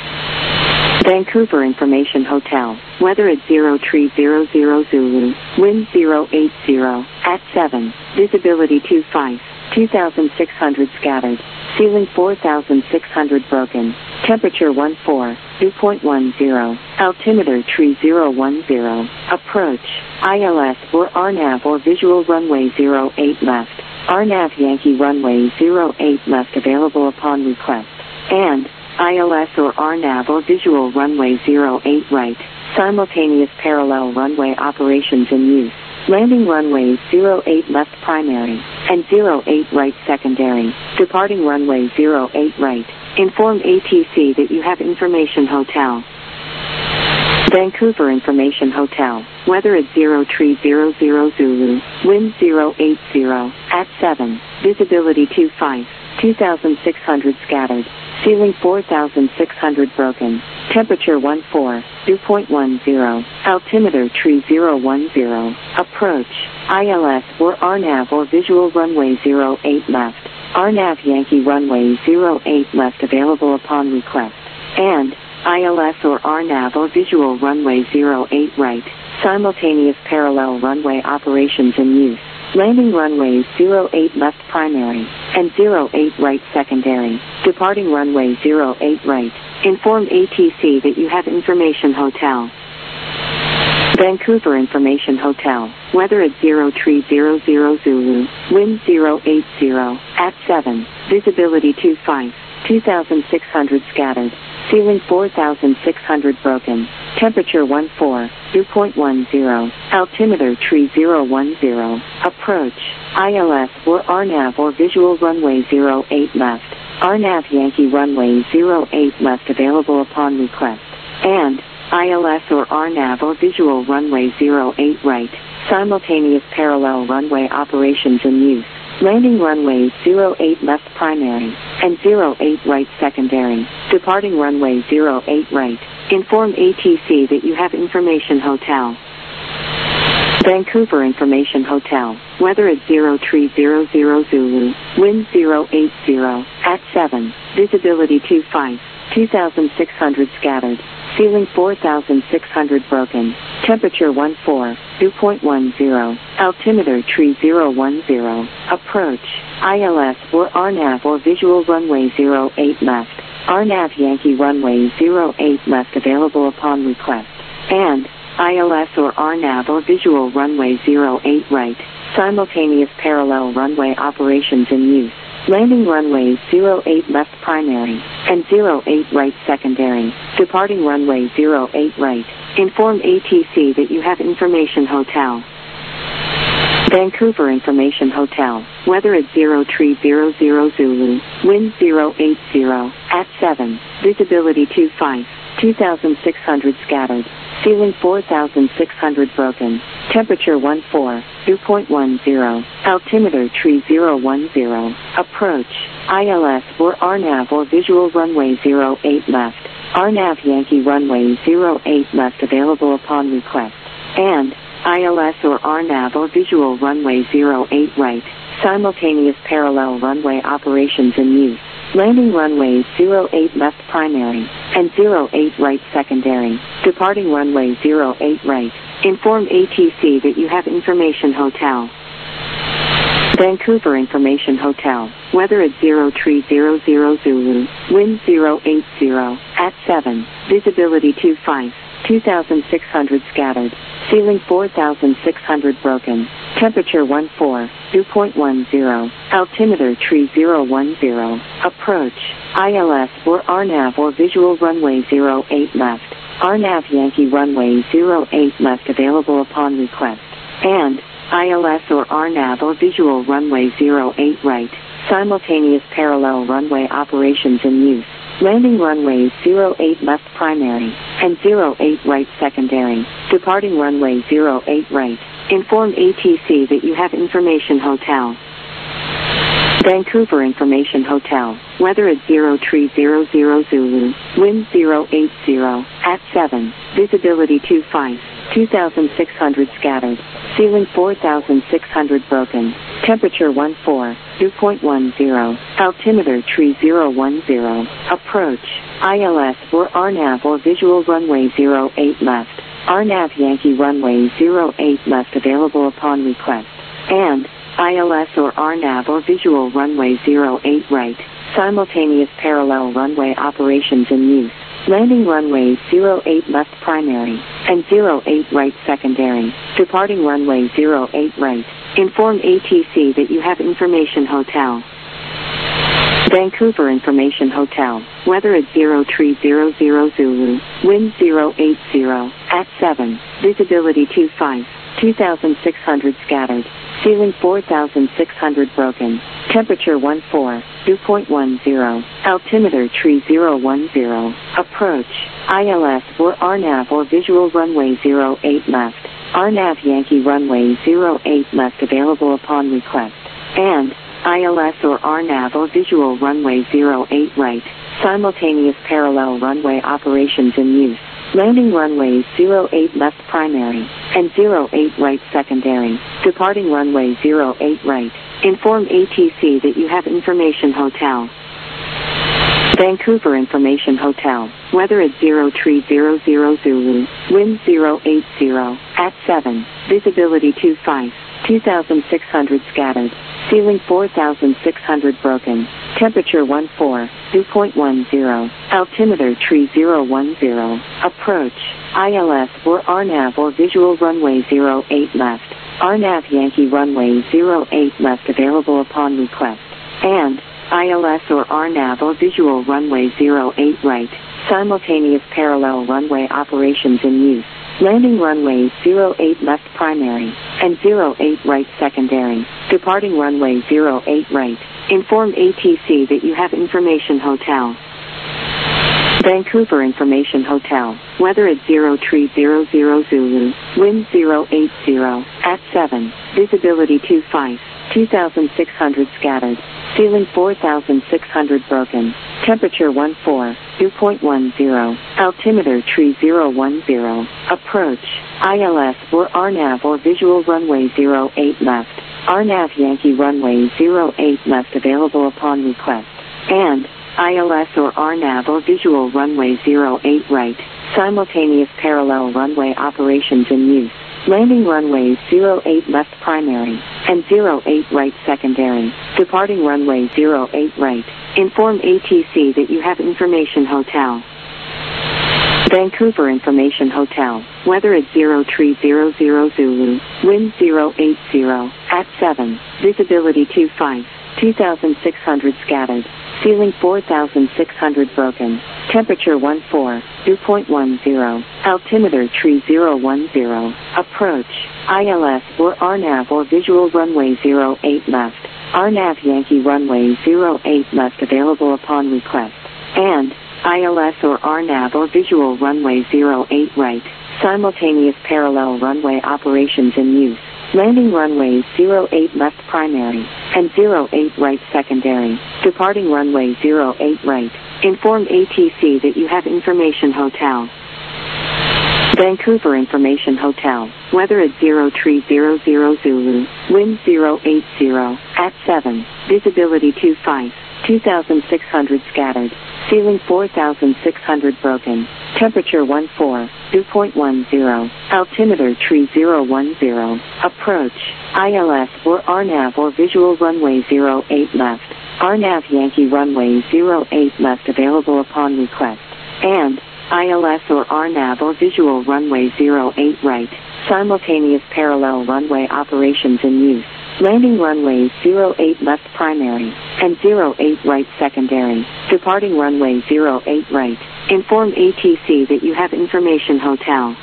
Vancouver Information Hotel. Weather at zero three zero zero Zulu. Wind zero eight zero. At seven. Visibility two five. two thousand six hundred scattered. Ceiling four thousand six hundred broken. Temperature one four. dew point one zero. Altimeter three zero one zero. Approach. I L S or R NAV or visual runway zero eight left. R NAV Yankee runway zero eight left available upon request. And I L S or R NAV or visual runway zero eight right. Simultaneous parallel runway operations in use. Landing runway zero eight left primary, and zero eight right secondary. Departing runway zero eight right. Inform A T C that you have Information Hotel. Vancouver Information Hotel. Weather at zero three zero zero Zulu. Wind zero eight zero. At seven. Visibility two five. two thousand six hundred scattered. Ceiling four thousand six hundred broken. Temperature one four. dew point one zero. Altimeter three zero one zero. Approach. I L S or R NAV or visual runway zero eight left. R NAV Yankee runway zero eight left available upon request. And I L S or R NAV or visual runway zero eight right. Simultaneous parallel runway operations in use. Landing runway zero eight left primary, and zero eight right secondary. Departing runway zero eight right. Inform A T C that you have Information Hotel. Vancouver Information Hotel. Weather at zero three zero zero Zulu. Wind zero eight zero. At seven. Visibility two five. two thousand six hundred scattered. Ceiling four thousand six hundred broken. Temperature one four. dew point one zero. Altimeter three zero one zero. Approach. I L S or R NAV or visual runway zero eight left. R NAV Yankee runway zero eight left available upon request. And I L S or R NAV or visual runway zero eight right. Simultaneous parallel runway operations in use. Landing runway zero eight left primary, and zero eight right secondary. Departing runway zero eight right. Inform A T C that you have Information Hotel. Vancouver Information Hotel. Weather at zero three zero zero Zulu. Wind zero eight zero. At seven. Visibility two five. two thousand six hundred scattered. Ceiling four thousand six hundred broken. Temperature one four. dew point one zero. Altimeter three zero one zero. Approach. I L S or R NAV or visual runway zero eight left. R NAV Yankee runway zero eight left available upon request. And I L S or R NAV or visual runway zero eight right. Simultaneous parallel runway operations in use. Landing runway zero eight left primary, and zero eight right secondary. Departing runway zero eight right. Inform A T C that you have Information Hotel. Vancouver Information Hotel. Weather at zero three zero zero Zulu. Wind zero eight zero. At seven. Visibility two five. two thousand six hundred scattered. Ceiling four thousand six hundred broken. Temperature one four. dew point one zero. Altimeter three zero one zero. Approach. I L S or R NAV or visual runway zero eight left. R NAV Yankee runway zero eight left available upon request. And I L S or R NAV or visual runway zero eight right. Simultaneous parallel runway operations in use. Landing runway zero eight left primary, and zero eight right secondary. Departing runway zero eight right. Inform A T C that you have Information Hotel. Vancouver Information Hotel. Weather at zero three zero zero Zulu. Wind zero eight zero. At seven. Visibility two five. two thousand six hundred scattered. Ceiling four thousand six hundred broken. Temperature one four. Dew point one zero. Altimeter tree zero one zero. Approach. I L S or R NAV or visual runway zero eight left. R NAV Yankee runway zero eight left available upon request. And I L S or R NAV or visual runway zero eight right. Simultaneous parallel runway operations in use. Landing runways zero eight left primary and zero eight right secondary. Departing runway zero eight right. Inform A T C that you have Information Hotel. Vancouver Information Hotel. Weather at zero three zero zero Zulu. Wind zero eight zero. At seven. Visibility two five. two thousand six hundred scattered. Ceiling four thousand six hundred broken. Temperature one four. Dew point one zero. Altimeter tree zero one zero. Approach. I L S or R NAV or visual runway zero eight left. R NAV Yankee runway zero eight left available upon request. And I L S or R NAV or visual runway zero eight right. Simultaneous parallel runway operations in use. Landing runway zero eight left primary and zero eight right secondary. Departing runway zero eight right. Inform A T C that you have Information Hotel. Vancouver Information Hotel. Weather at zero three zero zero Zulu. Wind zero eight zero. At seven. Visibility two five. two thousand six hundred scattered. Ceiling four thousand six hundred broken. Temperature one four. Dew point one zero. Altimeter tree zero one zero. Approach. I L S or R NAV or visual runway zero eight left. R NAV Yankee runway zero eight left available upon request. And I L S or R NAV or visual runway zero eight right. Simultaneous parallel runway operations in use. Landing runways zero eight left primary and zero eight right secondary. Departing runway zero eight right. Inform A T C that you have Information Hotel. Vancouver Information Hotel. Weather at zero three zero zero Zulu. Wind zero eight zero. At seven. Visibility two five. two thousand six hundred scattered. Ceiling four thousand six hundred broken. Temperature one four. Dew point one zero. Altimeter tree zero one zero. Approach. I L S or R NAV or visual runway zero eight left. R NAV Yankee runway zero eight left available upon request. And I L S or R NAV or visual runway zero eight right. Simultaneous parallel runway operations in use. Landing runways zero eight left primary and zero eight right secondary. Departing runway zero eight right. Inform A T C that you have Information Hotel. Vancouver Information Hotel. Weather at zero three zero zero Zulu. Wind zero eight zero. At seven. Visibility two five. two thousand six hundred scattered. Ceiling four thousand six hundred broken. Temperature one four. Dew point one zero. Altimeter tree zero one zero. Approach. I L S or R NAV or visual runway zero eight left. R NAV Yankee runway zero eight left available upon request. And I L S or R NAV or visual runway zero eight right. Simultaneous parallel runway operations in use. Landing runways zero eight left primary and zero eight right secondary. Departing runway zero eight right. Inform A T C that you have Information Hotel. Vancouver Information Hotel. Weather at zero three zero zero Zulu. Wind zero eight zero. At seven. Visibility two five. two thousand six hundred scattered. Ceiling four thousand six hundred broken. Temperature one four. Dew point one zero. Altimeter tree zero one zero. Approach. I L S or R NAV or visual runway zero eight left. R NAV Yankee runway zero eight left available upon request. And I L S or R NAV or visual runway zero eight right. Simultaneous parallel runway operations in use. Landing runways zero eight left primary and zero eight right secondary. Departing runway zero eight right. Inform A T C that you have Information Hotel. Vancouver Information Hotel. Weather at zero three zero zero Zulu. Wind zero eight zero. At seven. Visibility two five. two thousand six hundred scattered. Ceiling four thousand six hundred broken. Temperature one four. two point one zero. Altimeter tree zero one zero. Approach. I L S or R NAV or visual runway zero eight left. R NAV Yankee runway zero eight left available upon request. And I L S or R NAV or visual runway zero eight right. Simultaneous parallel runway operations in use. Landing runways zero eight left primary and zero eight right secondary. Departing runway zero eight right. Inform A T C that you have Information Hotel.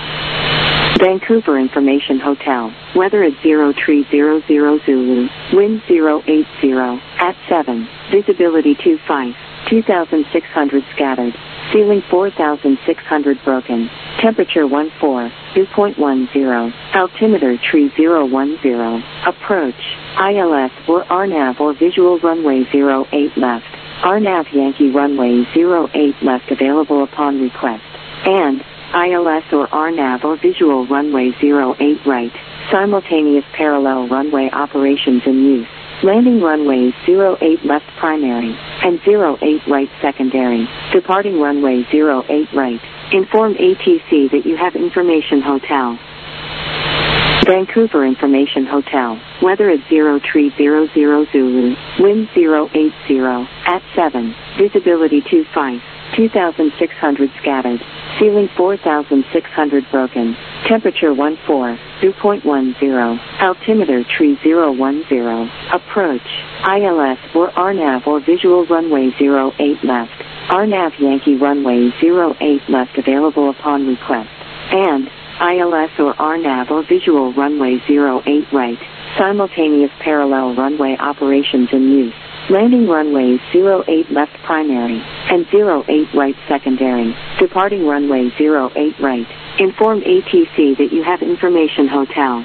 Vancouver Information Hotel. Weather at zero three zero zero Zulu. Wind zero eight zero. At seven. Visibility two five. two thousand six hundred scattered. Ceiling four thousand six hundred broken. Temperature one four. two point one zero. Altimeter tree zero one zero. Approach. I L S or R NAV or visual runway zero eight left. R NAV Yankee runway zero eight left available upon request. And I L S or R NAV or visual runway zero eight right. Simultaneous parallel runway operations in use. Landing runways zero eight left primary and zero eight right secondary. Departing runway zero eight right. Inform A T C that you have Information Hotel. Vancouver Information Hotel. Weather at zero three zero zero Zulu. Wind zero eight zero. At seven. Visibility two five. two thousand six hundred scattered. Ceiling four thousand six hundred broken. Temperature one four. two point one zero. Altimeter tree zero one zero. Approach. I L S or R NAV or visual runway zero eight left. R NAV Yankee runway zero eight left available upon request. And I L S or R NAV or visual runway zero eight right. Simultaneous parallel runway operations in use. Landing runways zero eight left primary and zero eight right secondary. Departing runway zero eight right. Inform A T C that you have Information Hotel.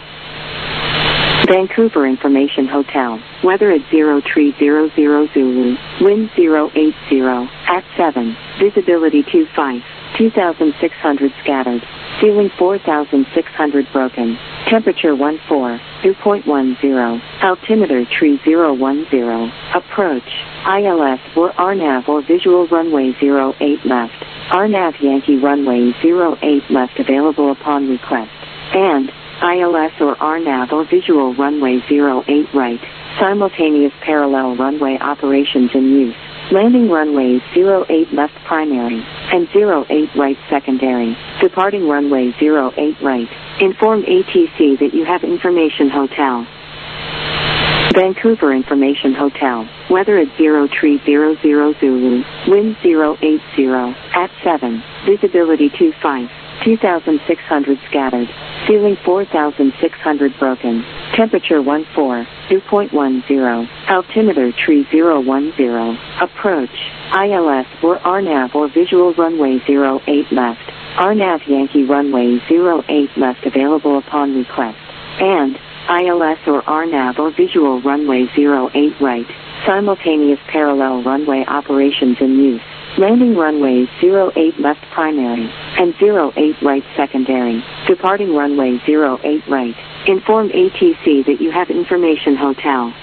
Vancouver Information Hotel. Weather at zero three zero zero Zulu. Wind zero eight zero. At seven. Visibility two five. two thousand six hundred scattered. Ceiling four thousand six hundred broken. Temperature one four. two point one zero. Altimeter tree zero one zero. Approach. I L S or R NAV or visual runway zero eight left. R NAV Yankee runway zero eight left available upon request. And I L S or R NAV or visual runway zero eight right. Simultaneous parallel runway operations in use. Landing runways zero eight left primary and zero eight right secondary. Departing runway zero eight right. Inform A T C that you have Information Hotel. Vancouver Information Hotel. Weather at zero three zero zero Zulu. Wind zero eight zero. At seven. Visibility two five. two thousand six hundred scattered. Ceiling four thousand six hundred broken. Temperature one four. two point one zero. Altimeter tree zero one zero. Approach. I L S or R NAV or visual runway zero eight left. R NAV Yankee runway zero eight left available upon request. And I L S or R NAV or visual runway zero eight right. Simultaneous parallel runway operations in use. Landing runways zero eight left primary and zero eight right secondary. Departing runway zero eight right. Inform A T C that you have Information Hotel.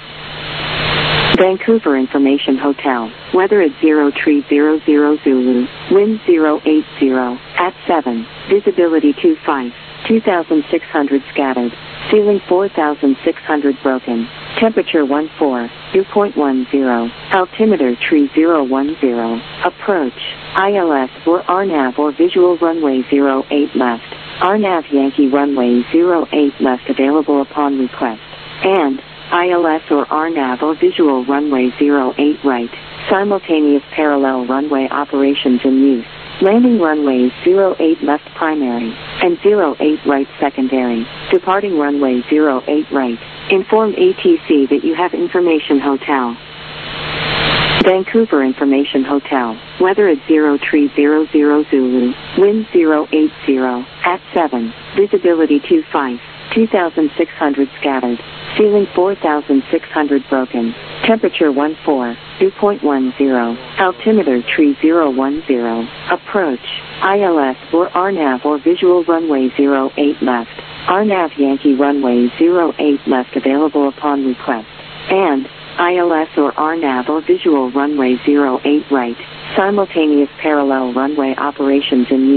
Vancouver Information Hotel. Weather at zero three zero zero Zulu. Wind zero eight zero. At seven. Visibility two five. two thousand six hundred scattered. Ceiling four thousand six hundred broken. Temperature one four. two point one zero. Altimeter tree zero one zero. Approach. I L S or R NAV or visual runway zero eight left. R NAV Yankee runway zero eight left available upon request. And I L S or R NAV or visual runway zero eight right. Simultaneous parallel runway operations in use. Landing runways zero eight left primary and zero eight right secondary. Departing runway zero eight right. Inform A T C that you have Information Hotel. Vancouver Information Hotel. Weather at zero three zero zero Zulu. Wind zero eight zero. At seven. Visibility two five. two thousand six hundred scattered. Ceiling four thousand six hundred broken. Temperature one four. two point one zero. Altimeter tree zero one zero. Approach. I L S or R NAV or visual runway zero eight left. R NAV Yankee runway zero eight left available upon request. And I L S or R NAV or visual runway zero eight right. Simultaneous parallel runway operations in use.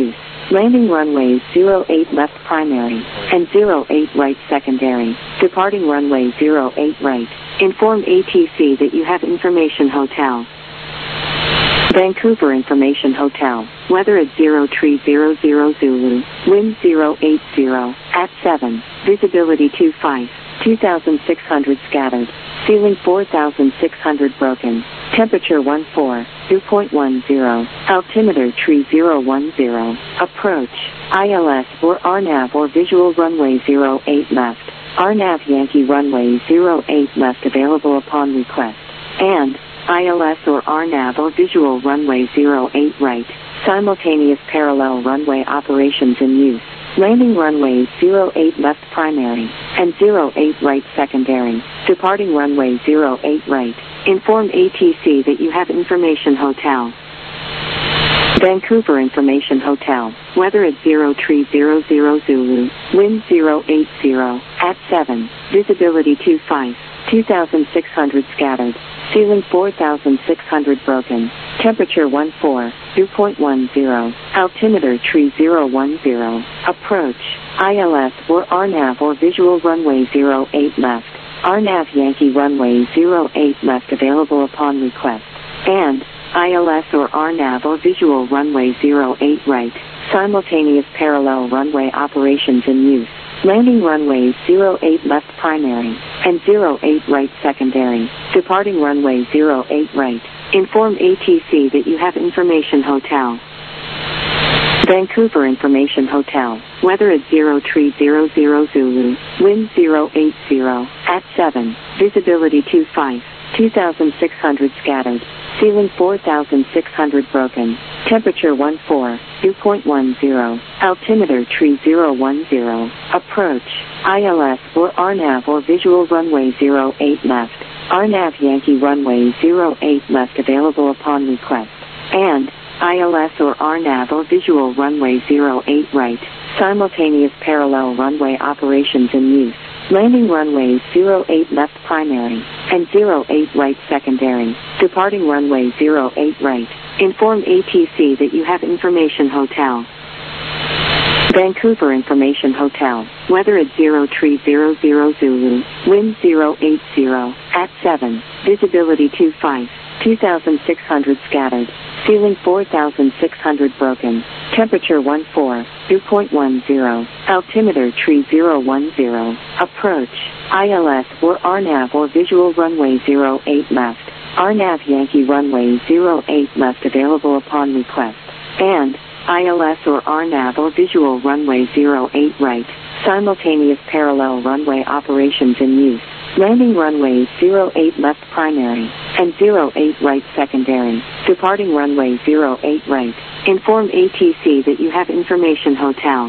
Landing runway zero eight left primary, and zero eight right secondary. Departing runway zero eight right. Inform A T C that you have information hotel. Vancouver Information Hotel. Weather at zero three zero zero Zulu. Wind zero eight zero. At seven. Visibility two five. two thousand six hundred scattered. Ceiling four thousand six hundred broken. Temperature one four. dew point one zero. Altimeter three zero one zero. Approach. I L S or R NAV or visual runway zero eight left. R NAV Yankee runway zero eight left available upon request. And I L S or R NAV or visual runway zero eight right. Simultaneous parallel runway operations in use. Landing runway zero eight left primary, and zero eight right secondary. Departing runway zero eight right. Inform A T C that you have information hotel. Vancouver Information Hotel. Weather at zero three zero zero Zulu. Wind zero eight zero. At seven. Visibility two five. two thousand six hundred scattered. Ceiling four thousand six hundred broken. Temperature one four. dew point one zero. Altimeter three zero one zero. Approach. I L S or R NAV or visual runway zero eight left. R NAV Yankee runway zero eight left available upon request. And I L S or R NAV or visual runway zero eight right. Simultaneous parallel runway operations in use. Landing runway zero eight left primary, and zero eight right secondary. Departing runway zero eight right. Inform A T C that you have information hotel. Vancouver Information Hotel. Weather at zero three zero zero Zulu. Wind zero eight zero. At seven. Visibility two five. two thousand six hundred scattered. Ceiling four thousand six hundred broken. Temperature one four. dew point one zero. Altimeter three zero one zero. Approach. I L S or R NAV or visual runway zero eight left. R NAV Yankee runway zero eight left available upon request. And I L S or R NAV or visual runway zero eight right. Simultaneous parallel runway operations in use. Landing runway zero eight left primary, and zero eight right secondary. Departing runway zero eight right. Inform A T C that you have information hotel. Vancouver Information Hotel. Weather at zero three zero zero Zulu. Wind zero eight zero. At seven. Visibility two five. two thousand six hundred scattered. Ceiling four thousand six hundred broken. Temperature one four. dew point one zero. Altimeter three zero one zero. Approach. I L S or R NAV or visual runway zero eight left. R NAV Yankee runway zero eight left available upon request. And I L S or R NAV or visual runway zero eight right. Simultaneous parallel runway operations in use. Landing runway zero eight left primary, and zero eight right secondary. Departing runway zero eight right. Inform A T C that you have information hotel.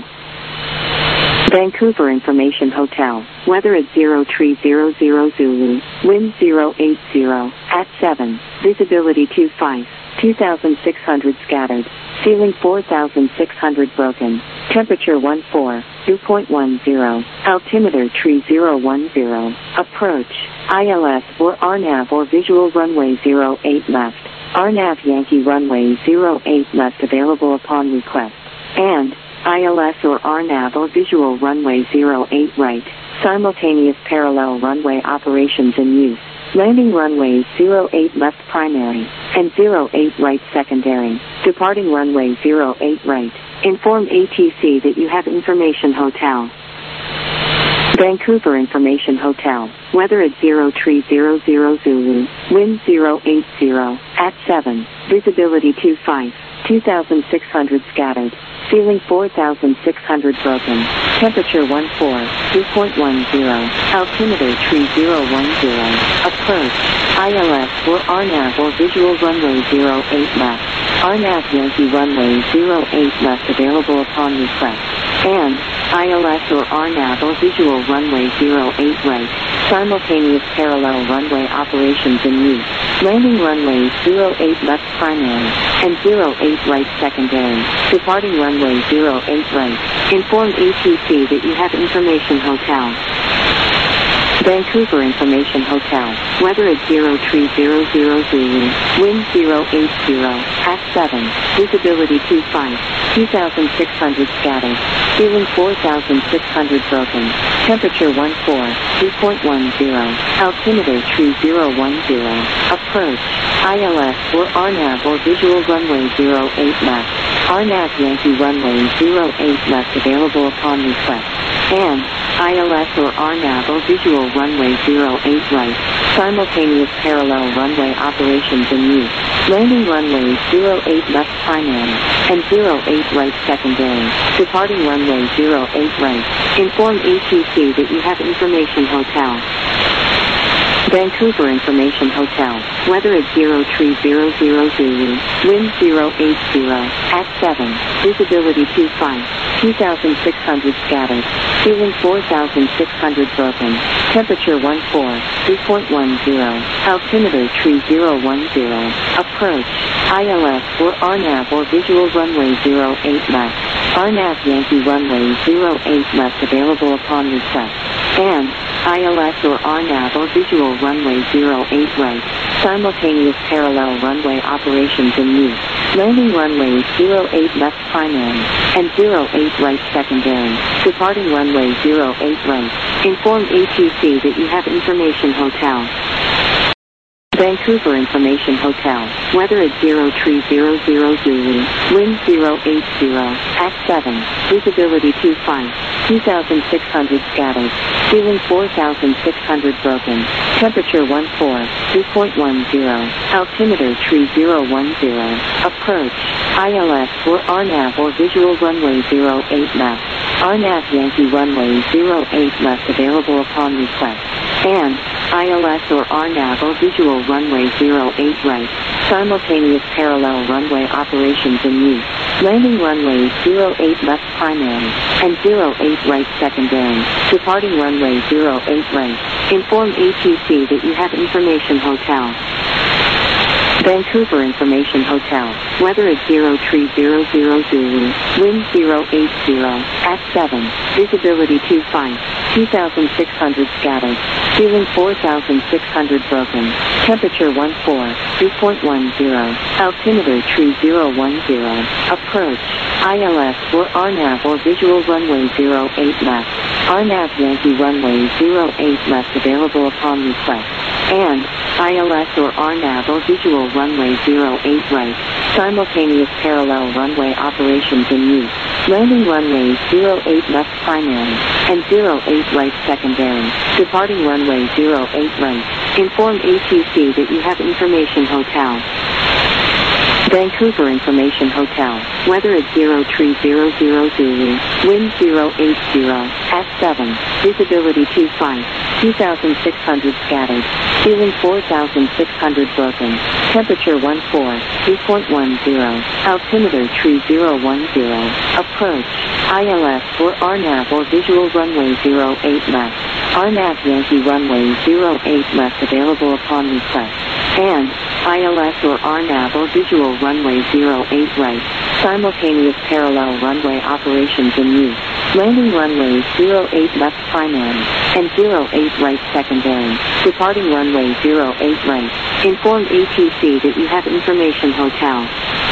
Vancouver Information Hotel. Weather at zero three zero zero Zulu. Wind zero eight zero. At seven. Visibility two five. two thousand six hundred scattered. Ceiling four thousand six hundred broken. Temperature one four. dew point one zero. Altimeter three zero one zero. Approach. I L S or R NAV or visual runway zero eight left. R NAV Yankee runway zero eight left available upon request. And I L S or R NAV or visual runway zero eight right. Simultaneous parallel runway operations in use. Landing runway zero eight left primary, and zero eight right secondary. Departing runway zero eight right. Inform A T C that you have information hotel. Vancouver Information Hotel. Weather at zero three zero zero Zulu. Wind zero eight zero. At seven. Visibility two five. two thousand six hundred scattered. Ceiling four thousand six hundred broken. Temperature one four. dew point one zero. Altimeter three zero one zero. Approach. I L S or R NAV or visual runway zero eight left. R NAV Yankee runway zero eight left available upon request. And I L S or R NAV or visual runway zero eight right. Simultaneous parallel runway operations in use. Landing runway zero eight left primary, and zero eight right secondary. Departing runway zero eight right. Inform A T C that you have information hotel. Vancouver Information Hotel. Weather at zero three zero zero Zulu. Wind zero eight zero. At seven. Visibility two five. two thousand six hundred scattered. Ceiling four thousand six hundred broken. Temperature one four. two point one zero. Altimeter three zero one zero. Approach. I L S or R NAV or visual runway zero eight left. R NAV Yankee runway zero eight left available upon request. And I L S or R NAV or visual runway zero eight right. Simultaneous parallel runway operations in use. Landing runway zero eight left primary and zero eight right secondary. Departing runway zero eight right. Inform A T C that you have information hotel. Vancouver Information Hotel. Weather at zero three zero zero Zulu. Wind zero eight zero. At seven. Visibility two five. two thousand six hundred scattered. Ceiling four thousand six hundred broken. Temperature one four. three point one zero. Altimeter three zero one zero. Approach. I L S or R NAV or visual runway zero eight left. R NAV Yankee runway zero eight left available upon request. And I L S or R NAV or visual runway zero eight right. Simultaneous parallel runway operations in use. Landing runway zero eight left primary and zero eight right secondary. Departing runway zero eight right. Inform A T C that you have information hotel. Vancouver Information Hotel. Weather at zero three zero zero Zulu. Wind zero eight zero. At seven. Visibility two five. two thousand six hundred scattered. Ceiling four thousand six hundred broken. Temperature one four. two point one zero. Altimeter three zero one zero. Approach. I L S or R NAV or visual runway zero eight left. R NAV Yankee runway zero eight left available upon request. And I L S or R NAV or visual runway zero eight right. Simultaneous parallel runway operations in use. Landing runway zero eight left primary and zero eight right secondary. Departing runway zero eight right. Inform A T C that you have information hotel. Vancouver Information Hotel. Weather at zero three zero zero Zulu. Wind zero eight zero. At seven. Visibility two five. two thousand six hundred scattered. Ceiling four thousand six hundred broken. Temperature one four. three point one zero. Altimeter three zero one zero. Approach. I L S or R NAV or visual runway zero eight left. R NAV Yankee runway zero eight left available upon request. And I L S or R NAV or visual runway zero eight right. Simultaneous parallel runway operations in use. Landing runway zero eight left primary and zero eight right secondary. Departing runway zero eight right. Inform A T C that you have information hotel. Vancouver Information Hotel. Weather at zero three zero zero Zulu. Wind zero eight zero. At seven. Visibility two five. two thousand six hundred scattered. Ceiling four thousand six hundred broken. Temperature one four. three point one zero. Altimeter three zero one zero. Approach. I L S or R NAV or visual runway zero eight left. R NAV Yankee runway zero eight left available upon request. And I L S or R NAV or visual runway zero eight right. Simultaneous parallel runway operations in use. Landing runway zero eight left primary and zero eight right secondary. Departing runway zero eight right. Inform A T C that you have information hotel.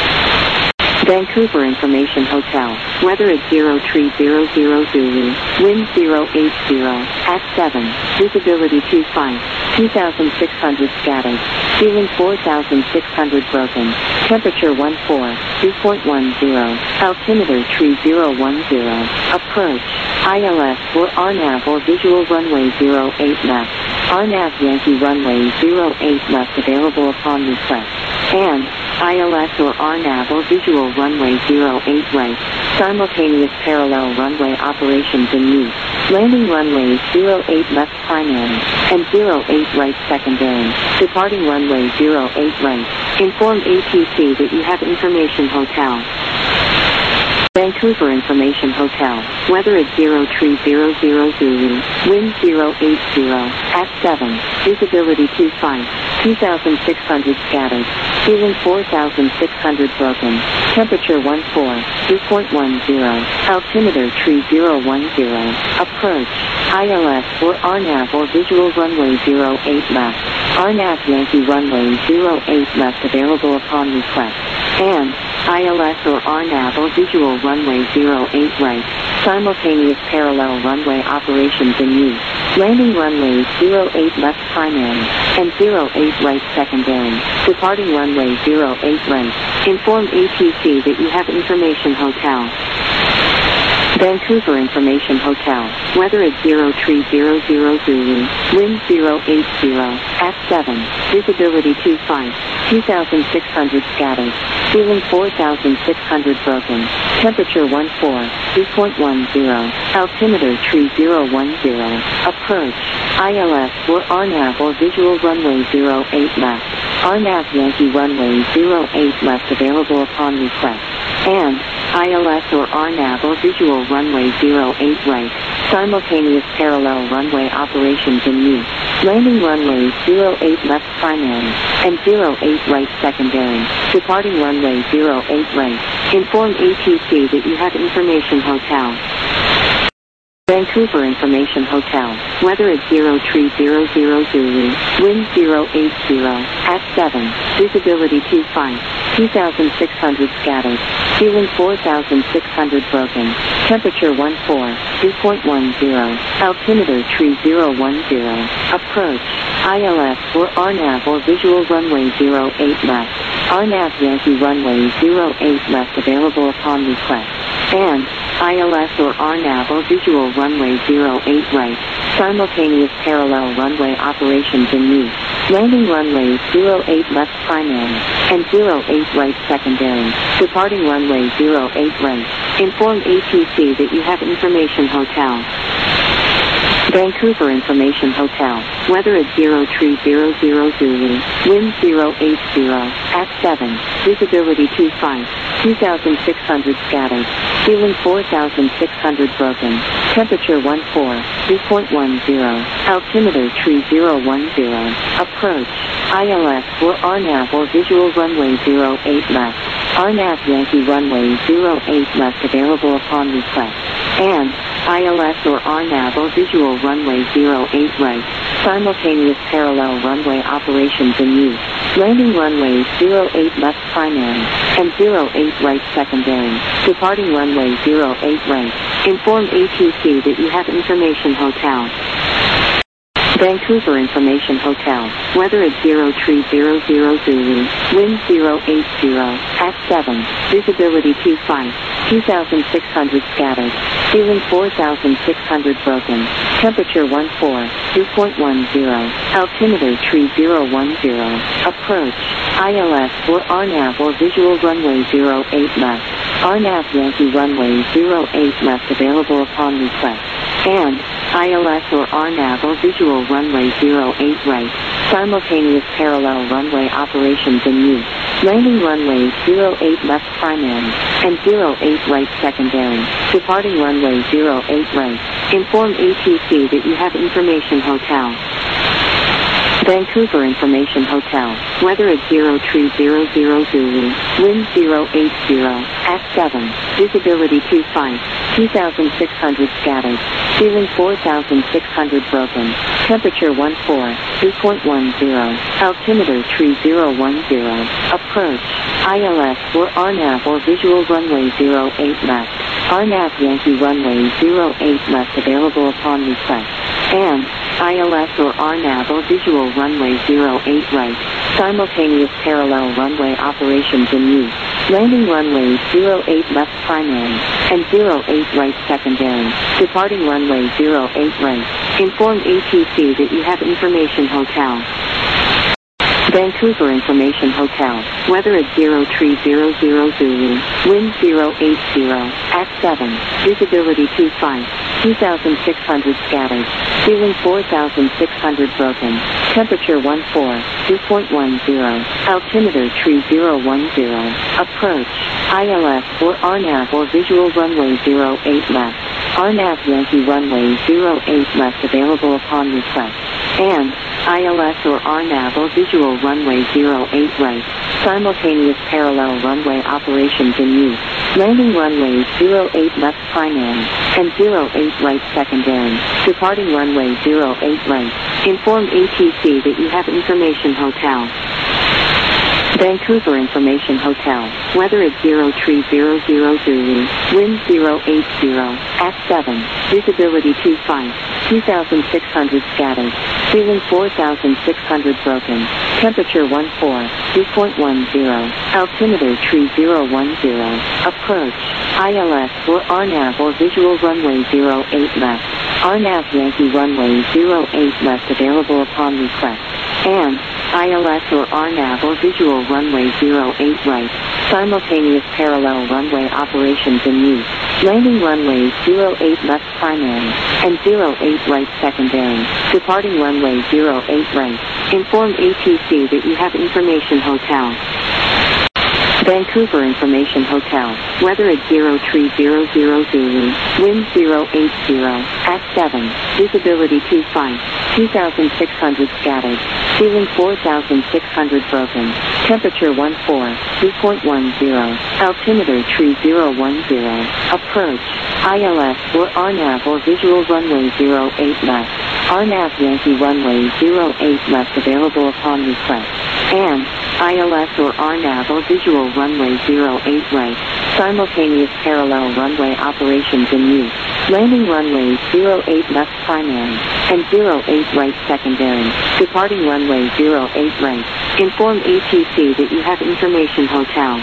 Vancouver Information Hotel. Weather at zero three zero zero Zulu. Wind zero eight zero. At seven. Visibility two five. two thousand six hundred scattered. Ceiling four thousand six hundred broken. Temperature one four. three point one zero. Altimeter three zero one zero. Approach. I L S or R NAV or visual runway zero eight left. R NAV Yankee runway zero eight left available upon request. And I L S or R NAV or visual runway zero eight right. Simultaneous parallel runway operations in use. Landing runway zero eight left primary and zero eight right secondary. Departing runway zero eight right. Inform A T C that you have information hotel. Vancouver Information Hotel. Weather at zero three zero zero Zulu. Wind zero eight zero. At seven. Visibility two five. two thousand six hundred scattered. Ceiling four thousand six hundred broken. Temperature one four. three point one zero. Altimeter three zero one zero. Approach. I L S or R NAV or visual runway zero eight left. R NAV Yankee runway zero eight left available upon request. And I L S or R NAV or visual runway zero eight right. Simultaneous parallel runway operations in use. Landing runway zero eight left primary and zero eight right secondary. Departing runway zero eight right. Inform A T C that you have information hotel. Vancouver Information Hotel. Weather at zero three zero zero Zulu. Wind zero eight zero. At seven. Visibility two five. two thousand six hundred scattered. Ceiling four thousand six hundred broken. Temperature one four. three point one zero. Altimeter three zero one zero. Approach. I L S or R NAV or visual runway zero eight left. R NAV Yankee runway zero eight left available upon request. And I L S or R NAV or visual runway zero eight right. Simultaneous parallel runway operations in use. Landing runway zero eight left primary and zero eight right secondary. Departing runway zero eight right. Inform A T C that you have information hotel. Vancouver Information Hotel. Weather at zero three zero zero Zulu. Wind zero eight zero. At seven. Visibility two five. two thousand six hundred scattered. Ceiling four thousand six hundred broken. Temperature one four. three point one zero. Altimeter three zero one zero. Approach. I L S or R NAV or visual runway zero eight left. R NAV Yankee runway zero eight left available upon request. And I L S or R NAV or visual runway zero eight right. Simultaneous parallel runway operations in use. Landing runway zero eight left primary and zero eight right secondary. Departing runway zero eight right. Inform A T C that you have information hotel. Vancouver Information Hotel. Weather at zero three zero zero Zulu. Wind zero eight zero. At seven. Visibility two five. two thousand six hundred scattered. Ceiling four thousand six hundred broken. Temperature one four. three point one zero. Altimeter three zero one zero. Approach. I L S or R NAV or visual runway zero eight left. R NAV Yankee runway zero eight left available upon request. And I L S or R NAV or visual runway zero eight right. Simultaneous parallel runway operations in use. Landing runway zero eight left primary and zero eight right secondary. Departing runway zero eight right. Inform A T C that you have information hotel. Vancouver Information Hotel. Weather at zero three zero zero Zulu. Wind zero eight zero. At seven. Visibility two five. two thousand six hundred scattered. Ceiling four thousand six hundred broken. Temperature one four. three point one zero. Altimeter three zero one zero. Approach. I L S or R NAV or visual runway zero eight left. R NAV Yankee runway zero eight left available upon request. And I L S or R NAV or visual runway zero eight right. Simultaneous parallel runway operations in use. Landing runway zero eight left primary and zero eight right secondary. Departing runway zero eight right. Inform A T C that you have information hotel. Vancouver Information Hotel. Weather at zero three zero zero Zulu. Wind zero eight zero. At seven. Visibility two five. two thousand six hundred scattered. Ceiling four thousand six hundred broken. Temperature one four. three point one zero. Altimeter three zero one zero. Approach. I L S or R NAV or visual runway zero eight left. R NAV Yankee runway zero eight left available upon request. And I L S or R NAV or visual runway zero eight right. Simultaneous parallel runway operations in use. Landing runway zero eight left primary and zero eight right secondary. Departing runway zero eight right. Inform A T C that you have information hotel. Vancouver Information Hotel. Weather at zero three zero zero Zulu. Wind zero eight zero. At seven. Visibility two five. two thousand six hundred scattered. Ceiling four thousand six hundred broken. Temperature one four. three point one zero. Altimeter three zero one zero. Approach. I L S or R NAV or visual runway zero eight left. R NAV Yankee runway zero eight left available upon request. And I L S or R NAV or visual runway zero eight right. Simultaneous parallel runway operations in use. Landing runway zero eight left primary, and zero eight right secondary. Departing runway zero eight right. Inform A T C that you have Information Hotel. Vancouver Information Hotel. Weather at zero three zero zero Zulu. Wind zero eight zero. At seven. Visibility two five. two thousand six hundred scattered. Ceiling four thousand six hundred broken. Temperature one four. dew point one zero. Altimeter three zero one zero. Approach. I L S or R NAV or visual runway zero eight left. R NAV Yankee runway zero eight left available upon request. And I L S or R NAV or visual runway zero eight right. Simultaneous parallel runway operations in use. Landing runways zero eight left primary and zero eight right secondary. Departing runway zero eight right. Inform A T C that you have Information Hotel. Vancouver Information Hotel. Weather at zero three zero zero Zulu. Wind zero eight zero. At seven. Visibility two five. two thousand six hundred scattered. Ceiling four thousand six hundred broken. Temperature one four. dew point one zero. Altimeter three zero one zero. Approach. I L S or R NAV or visual runway zero eight left. R NAV Yankee runway zero eight left available upon request. And I L S or R NAV or visual runway zero eight right. Simultaneous parallel runway operations in use. Landing runways zero eight left primary and zero eight right secondary. Departing runway zero eight right. Inform A T C that you have Information Hotel.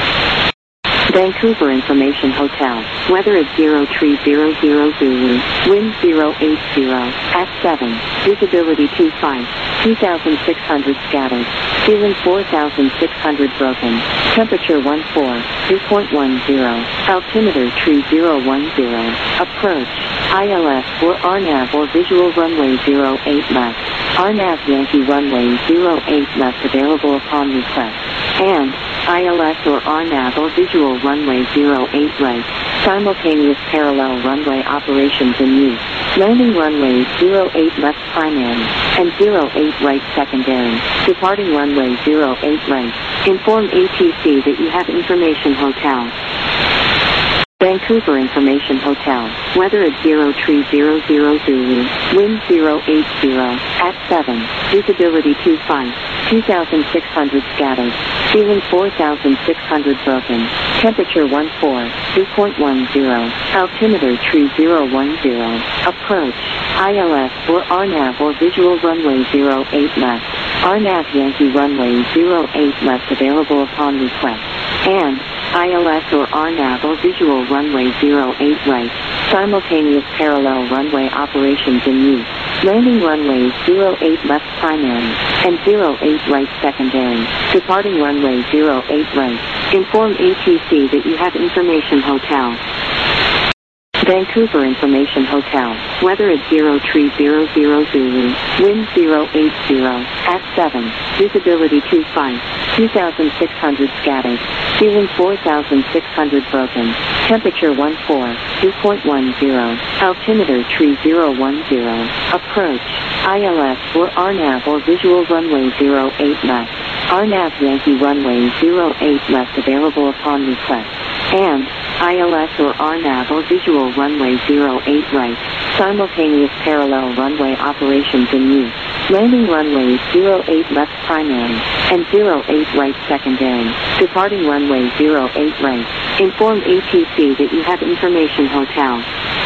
Vancouver Information Hotel. Weather at zero three zero zero Zulu. Wind zero eight zero. At seven. Visibility two five. two thousand six hundred scattered. Ceiling four thousand six hundred broken. Temperature one four. dew point one zero. Altimeter three zero one zero. Approach. I L S or R NAV or visual runway zero eight left. R NAV Yankee runway zero eight left available upon request. And I L S or R NAV or visual runway zero eight right. Simultaneous parallel runway operations in use. Landing runways zero eight left primary and zero eight right secondary. Departing runway zero eight right. Inform A T C that you have Information Hotel. Vancouver Information Hotel. Weather at zero three zero zero Zulu. Wind zero eight zero. At seven. Visibility two five. two thousand six hundred scattered. Ceiling four thousand six hundred broken. Temperature one four. dew point one zero. Altimeter three zero one zero. Approach. I L S or R NAV or visual runway zero eight left. R NAV Yankee runway zero eight left available upon request. And I L S or R NAV or visual runway zero eight right. Simultaneous parallel runway operations in use. Landing runways zero eight left primary and zero eight right secondary. Departing runway zero eight right. Inform A T C that you have Information Hotel. Vancouver Information Hotel. Weather at zero three zero zero Zulu. Wind zero eight zero. At seven. Visibility two five. two thousand six hundred scattered. Ceiling four thousand six hundred broken. Temperature one four. dew point one zero. Altimeter three zero one zero. Approach. I L S or R NAV or visual runway zero eight left. R NAV Yankee runway zero eight left available upon request. And I L S or R NAV or visual runway zero eight right. Simultaneous parallel runway operations in use. Landing runways zero eight left primary and zero eight right secondary. Departing runway zero eight right. Inform A T C that you have Information Hotel.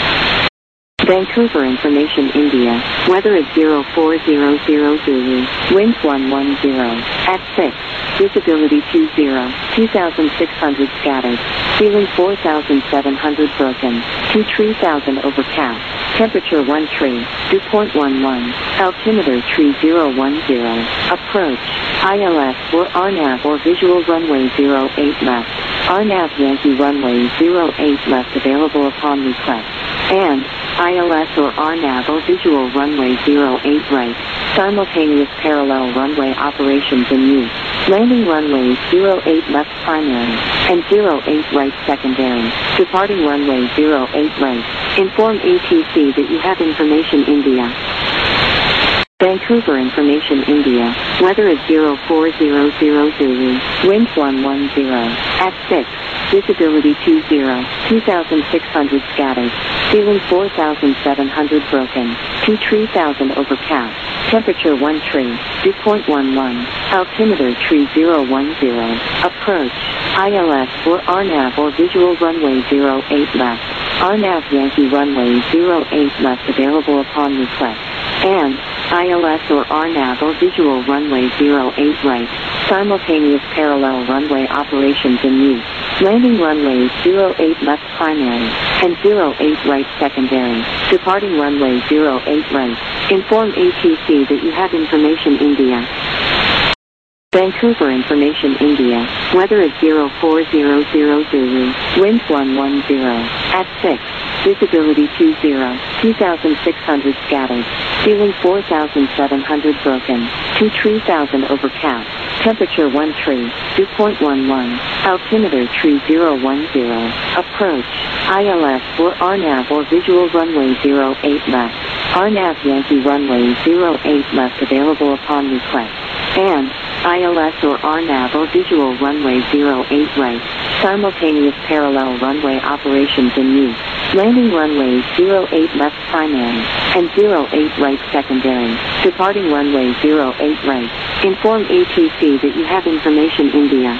Vancouver Information India. Weather at zero four zero zero Zulu. Wind one one zero. At six. Visibility two zero. two thousand six hundred scattered. Ceiling four thousand seven hundred broken. two three thousand overcast. Temperature one three. dew point one one. Altimeter three zero one zero. Approach. I L S or R NAV or visual runway zero eight left. R NAV Yankee runway zero eight left available upon request. And I L S or R NAV or visual runway zero eight right. Simultaneous parallel runway operations in use. Landing runways zero eight left primary and zero eight right secondary. Departing runway zero eight right. Inform A T C that you have Information India. Vancouver Information India. Weather is zero four zero zero Zulu. Winds one one zero. At six. Visibility two zero. two thousand six hundred scattered. Ceiling four thousand seven hundred broken. two three thousand overcast. Temperature one tree. dew point one one. Altimeter tree zero one zero. Approach. I L S or R NAV or visual runway zero eight left. R NAV Yankee runway zero eight left available upon request. And I L S or R NAV or visual runway zero eight right. Simultaneous parallel runway operations in use. Landing runways zero eight left primary and zero eight right secondary. Departing runway zero eight right. Inform A T C that you have information India. Vancouver Information India. Weather is zero four zero zero Zulu. Winds one one zero. At six. Visibility two zero. two thousand six hundred scattered. Ceiling four thousand seven hundred broken. two three thousand overcast. Temperature one tree. dew point one one. Altimeter tree zero one zero. Approach. I L S or R NAV or visual runway zero eight left. R NAV Yankee runway zero eight left available upon request. And I L S or R NAV or visual runway zero eight right. Simultaneous parallel runway operations in use. Landing runways zero eight left primary and zero eight right secondary. Departing runway zero eight right. Inform A T C that you have information India.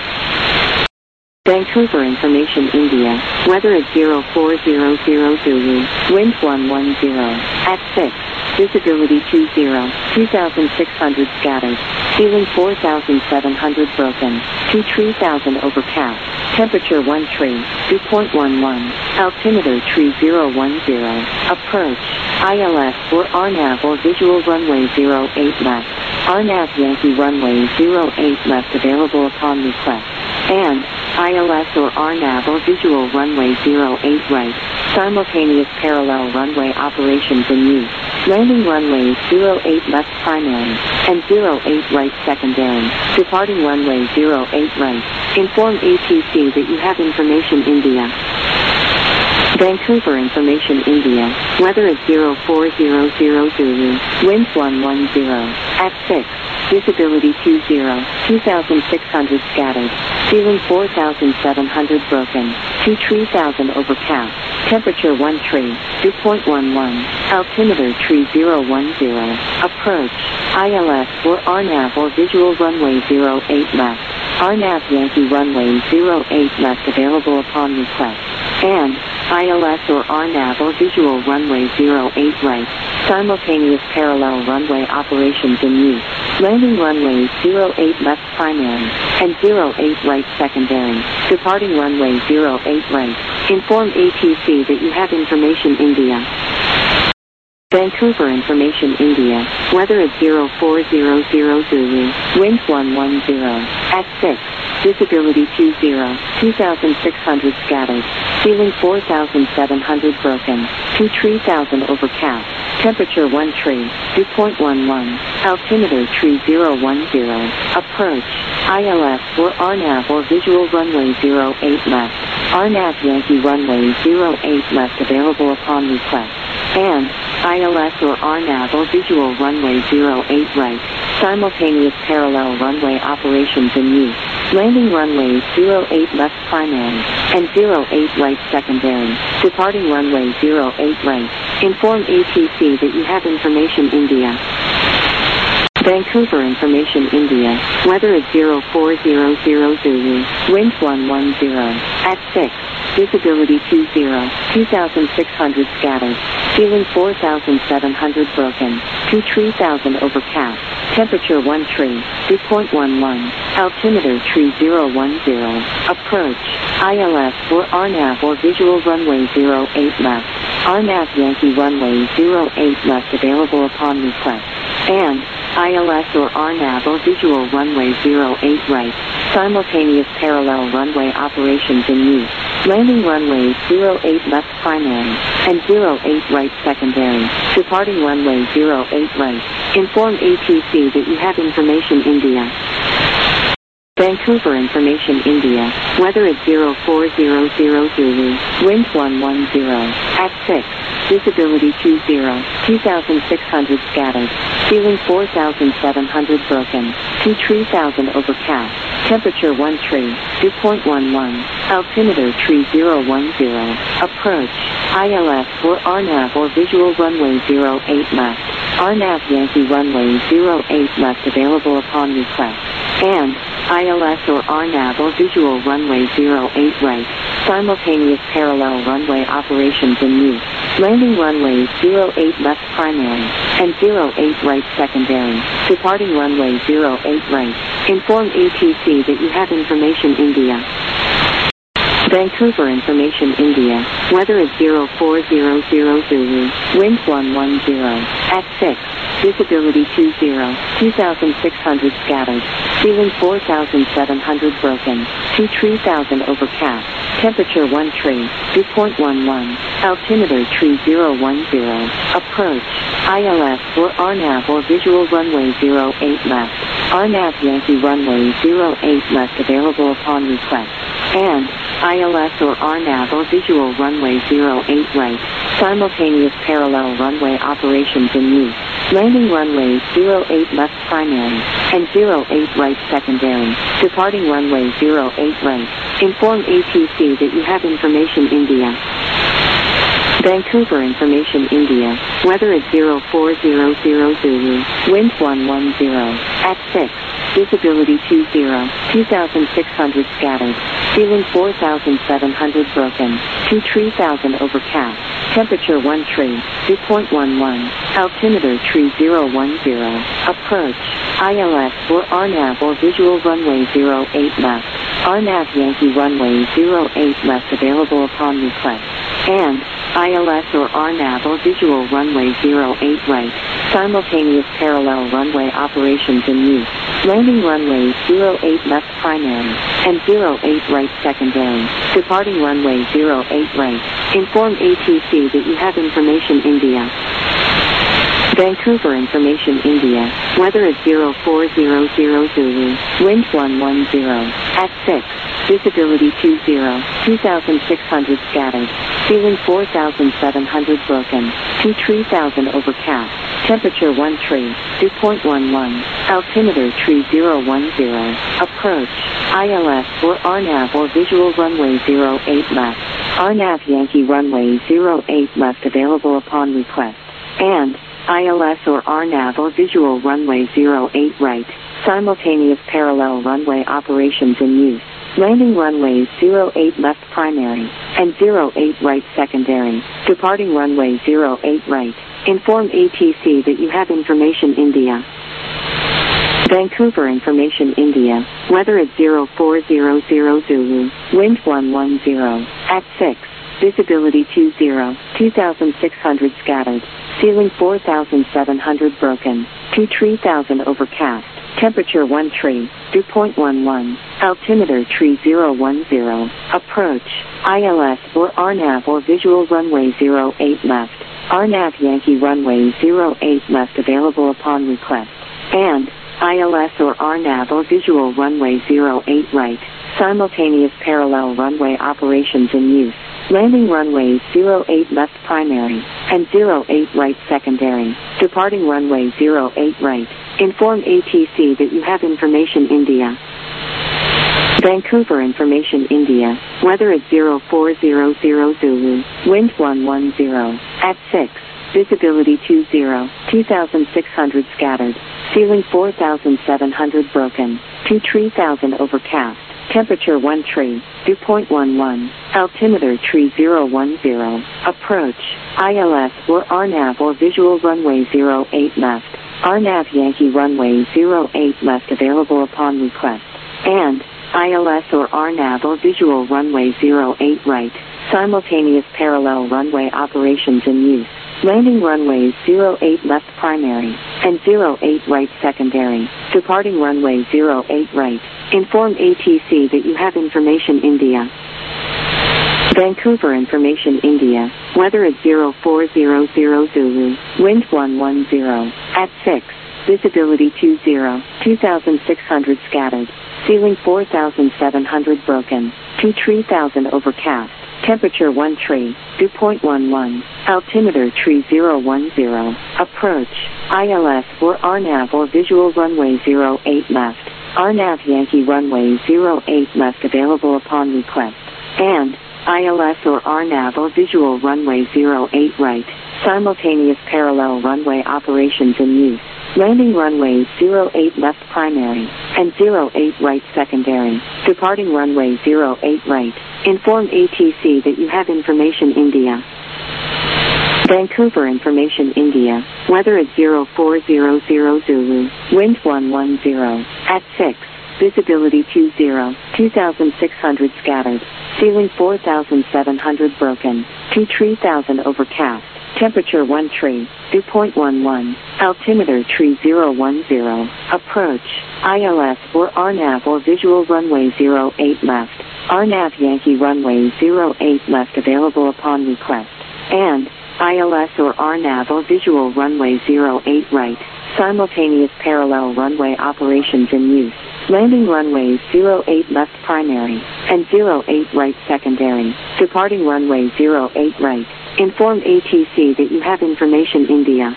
Vancouver Information India. Weather is zero four zero zero Zulu. Winds one one zero. At six. Visibility two zero. two thousand six hundred scattered. Ceiling four thousand seven hundred broken. two three thousand overcast. Temperature one tree. dew point one one. Altimeter tree zero one zero. Approach. I L S or R NAV or visual runway zero eight left. R NAV Yankee runway zero eight left available upon request. And I L S or R NAV or visual runway zero eight right. Simultaneous parallel runway operations in use. Landing runways zero eight left primary and zero eight right secondary. Departing runway zero eight right. Inform A T C that you have information India. Vancouver Information India. Weather is zero four zero zero Zulu. Winds one one zero. At six. Visibility two zero. two thousand six hundred scattered. Ceiling four thousand seven hundred broken. two three thousand overcast. Temperature one tree. dew point one one. Altimeter tree zero one zero. Approach. I L S or R NAV or visual runway zero eight left. R NAV Yankee runway zero eight left available upon request. And I L S or R NAV or visual runway zero eight right. Simultaneous parallel runway operations in use. Landing runways zero eight left primary and zero eight right secondary. Departing runway zero eight right. Inform A T C that you have information India. Vancouver Information India. Weather is zero four zero zero Zulu. Winds one one zero. At six. Visibility two zero. two thousand six hundred scattered. Ceiling four thousand seven hundred broken. two three thousand overcast. Temperature one tree. dew point one one. Altimeter tree zero one zero. Approach. I L S or R NAV or visual runway zero eight left. R NAV Yankee runway zero eight left available upon request. And I L S or R NAV or visual runway zero eight right. Simultaneous parallel runway operations in use. Landing runways zero eight left primary and zero eight right secondary. Departing runway zero eight right. Inform A T C that you have information India. Vancouver Information India. Weather is zero four zero zero Zulu. Winds one one zero. At six. Visibility two zero. two thousand six hundred scattered. Ceiling four thousand seven hundred broken. two three thousand overcast. Temperature one tree. dew point one one. Altimeter tree zero one zero. Approach. I L S or R NAV or visual runway zero eight left. R NAV Yankee runway zero eight left available upon request. And I L S or R NAV or visual runway zero eight right. Simultaneous parallel runway operations in use. Landing runways zero eight left primary and zero eight right secondary. Departing runway zero eight right. Inform A T C that you have information India. Vancouver Information India, weather at zero four zero zero Zulu, wind one one zero, at six, visibility two zero, two thousand six hundred scattered, ceiling four thousand seven hundred broken, two three thousand overcast, temperature one tree, dew point one one, altimeter tree zero one zero, approach, I L S for R NAV or visual runway zero eight left, R NAV Yankee runway zero eight left available upon request, and I L S or R NAV or visual runway zero eight right, simultaneous parallel runway operations in use, landing runways zero eight left primary, and zero eight right secondary, departing runway zero eight right, inform A T C that you have information India. Vancouver Information India, weather at zero four zero zero Zulu, wind one one zero, at six, visibility two zero, two thousand six hundred scattered, ceiling four thousand seven hundred broken, two three thousand overcast, temperature one tree, dew point one one, altimeter tree zero one zero, approach, I L S or R NAV or visual runway zero eight left, R NAV Yankee runway zero eight left available upon request, and I L S or R NAV or visual runway zero eight right, simultaneous parallel runway operations in use, landing runways zero eight left primary, and zero eight right secondary, departing runway zero eight right, inform A T C that you have information India. Vancouver Information India, weather at zero four zero zero Zulu, wind one one zero, at six, visibility two zero, two thousand six hundred scattered, ceiling four thousand seven hundred broken, two three thousand overcast, temperature one tree, dew point one one, altimeter tree zero one zero, approach, I L S or R NAV or visual runway zero eight left, R NAV Yankee runway zero eight left available upon request, and I L S or R NAV or visual runway zero eight right, simultaneous parallel runway operations in use, landing runways zero eight left primary, and zero eight right secondary, departing runway zero eight right, inform A T C that you have information India. Vancouver Information India, weather at zero four zero zero Zulu, wind one one zero, at six, visibility two zero, two thousand six hundred scattered, ceiling four thousand seven hundred broken, two three thousand overcast, temperature one tree, dew point one one, altimeter tree zero one zero, approach, I L S or R NAV or visual runway zero eight left, R NAV Yankee runway zero eight left available upon request, and I L S or R NAV or visual runway zero eight right, simultaneous parallel runway operations in use, landing runways zero eight left primary, and zero eight right secondary, departing runway zero eight right, inform A T C that you have information India. Vancouver Information India, weather at zero four zero zero Zulu, wind one one zero, at six, visibility two zero, two thousand six hundred scattered, ceiling four thousand seven hundred broken, two three thousand overcast, temperature one tree, dew point one one, altimeter tree zero one zero, approach, I L S or R NAV or visual runway zero eight left, R NAV Yankee runway zero eight left available upon request, and I L S or R NAV or visual runway zero eight right, simultaneous parallel runway operations in use, landing runways zero eight left primary, and zero eight right secondary, departing runway zero eight right, inform A T C that you have information India. Vancouver Information India, weather at zero four zero zero Zulu, wind one one zero, at six, visibility two zero, two thousand six hundred scattered, ceiling four thousand seven hundred broken, two three thousand overcast, temperature one tree, dew point one one, altimeter tree zero one zero, approach, I L S or R NAV or visual runway zero eight left, R NAV Yankee runway zero eight left available upon request, and I L S or R NAV or visual runway zero eight right, simultaneous parallel runway operations in use, landing runways zero eight left primary, and zero eight right secondary, departing runway zero eight right, inform A T C that you have information India. Vancouver Information India, weather at zero four zero zero Zulu, wind one one zero, at six, visibility two zero, two thousand six hundred scattered, ceiling four thousand seven hundred broken, two three thousand overcast, temperature one tree, dew point one one, altimeter tree zero one zero, approach, I L S or R NAV or visual runway zero eight left, R NAV Yankee runway zero eight left available upon request, and I L S or R NAV or visual runway zero eight right, simultaneous parallel runway operations in use, landing runway zero eight left primary, and zero eight right secondary, departing runway zero eight right, inform A T C that you have information India. Vancouver information India, weather at zero four zero zero Zulu, wind one one zero, at six, visibility two zero, two thousand six hundred scattered, ceiling four thousand seven hundred broken, two three thousand overcast, temperature one tree, dew point one one, altimeter tree zero one zero, approach, I L S or R NAV or visual runway zero eight left, R NAV Yankee runway zero eight left available upon request, and I L S or R NAV or visual runway zero eight right, simultaneous parallel runway operations in use, landing runways zero eight left primary, and zero eight right secondary, departing runway zero eight right, inform A T C that you have information India.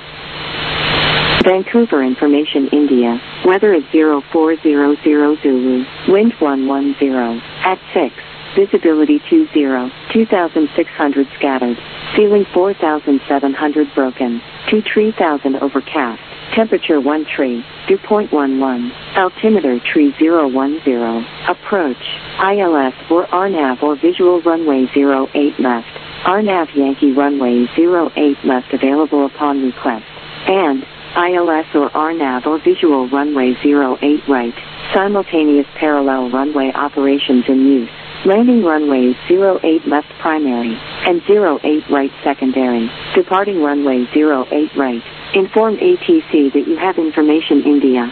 Vancouver information India, weather at zero four zero zero Zulu, wind one one zero, at six, visibility two zero, two thousand six hundred scattered, ceiling four thousand seven hundred broken, two three thousand overcast, temperature one tree, dew point one one, altimeter tree zero one zero, approach, I L S or R NAV or visual runway zero eight left, R NAV Yankee runway zero eight left available upon request, and I L S or R NAV or visual runway zero eight right, simultaneous parallel runway operations in use, landing runways zero eight left primary, and zero eight right secondary, departing runway zero eight right, inform A T C that you have information India.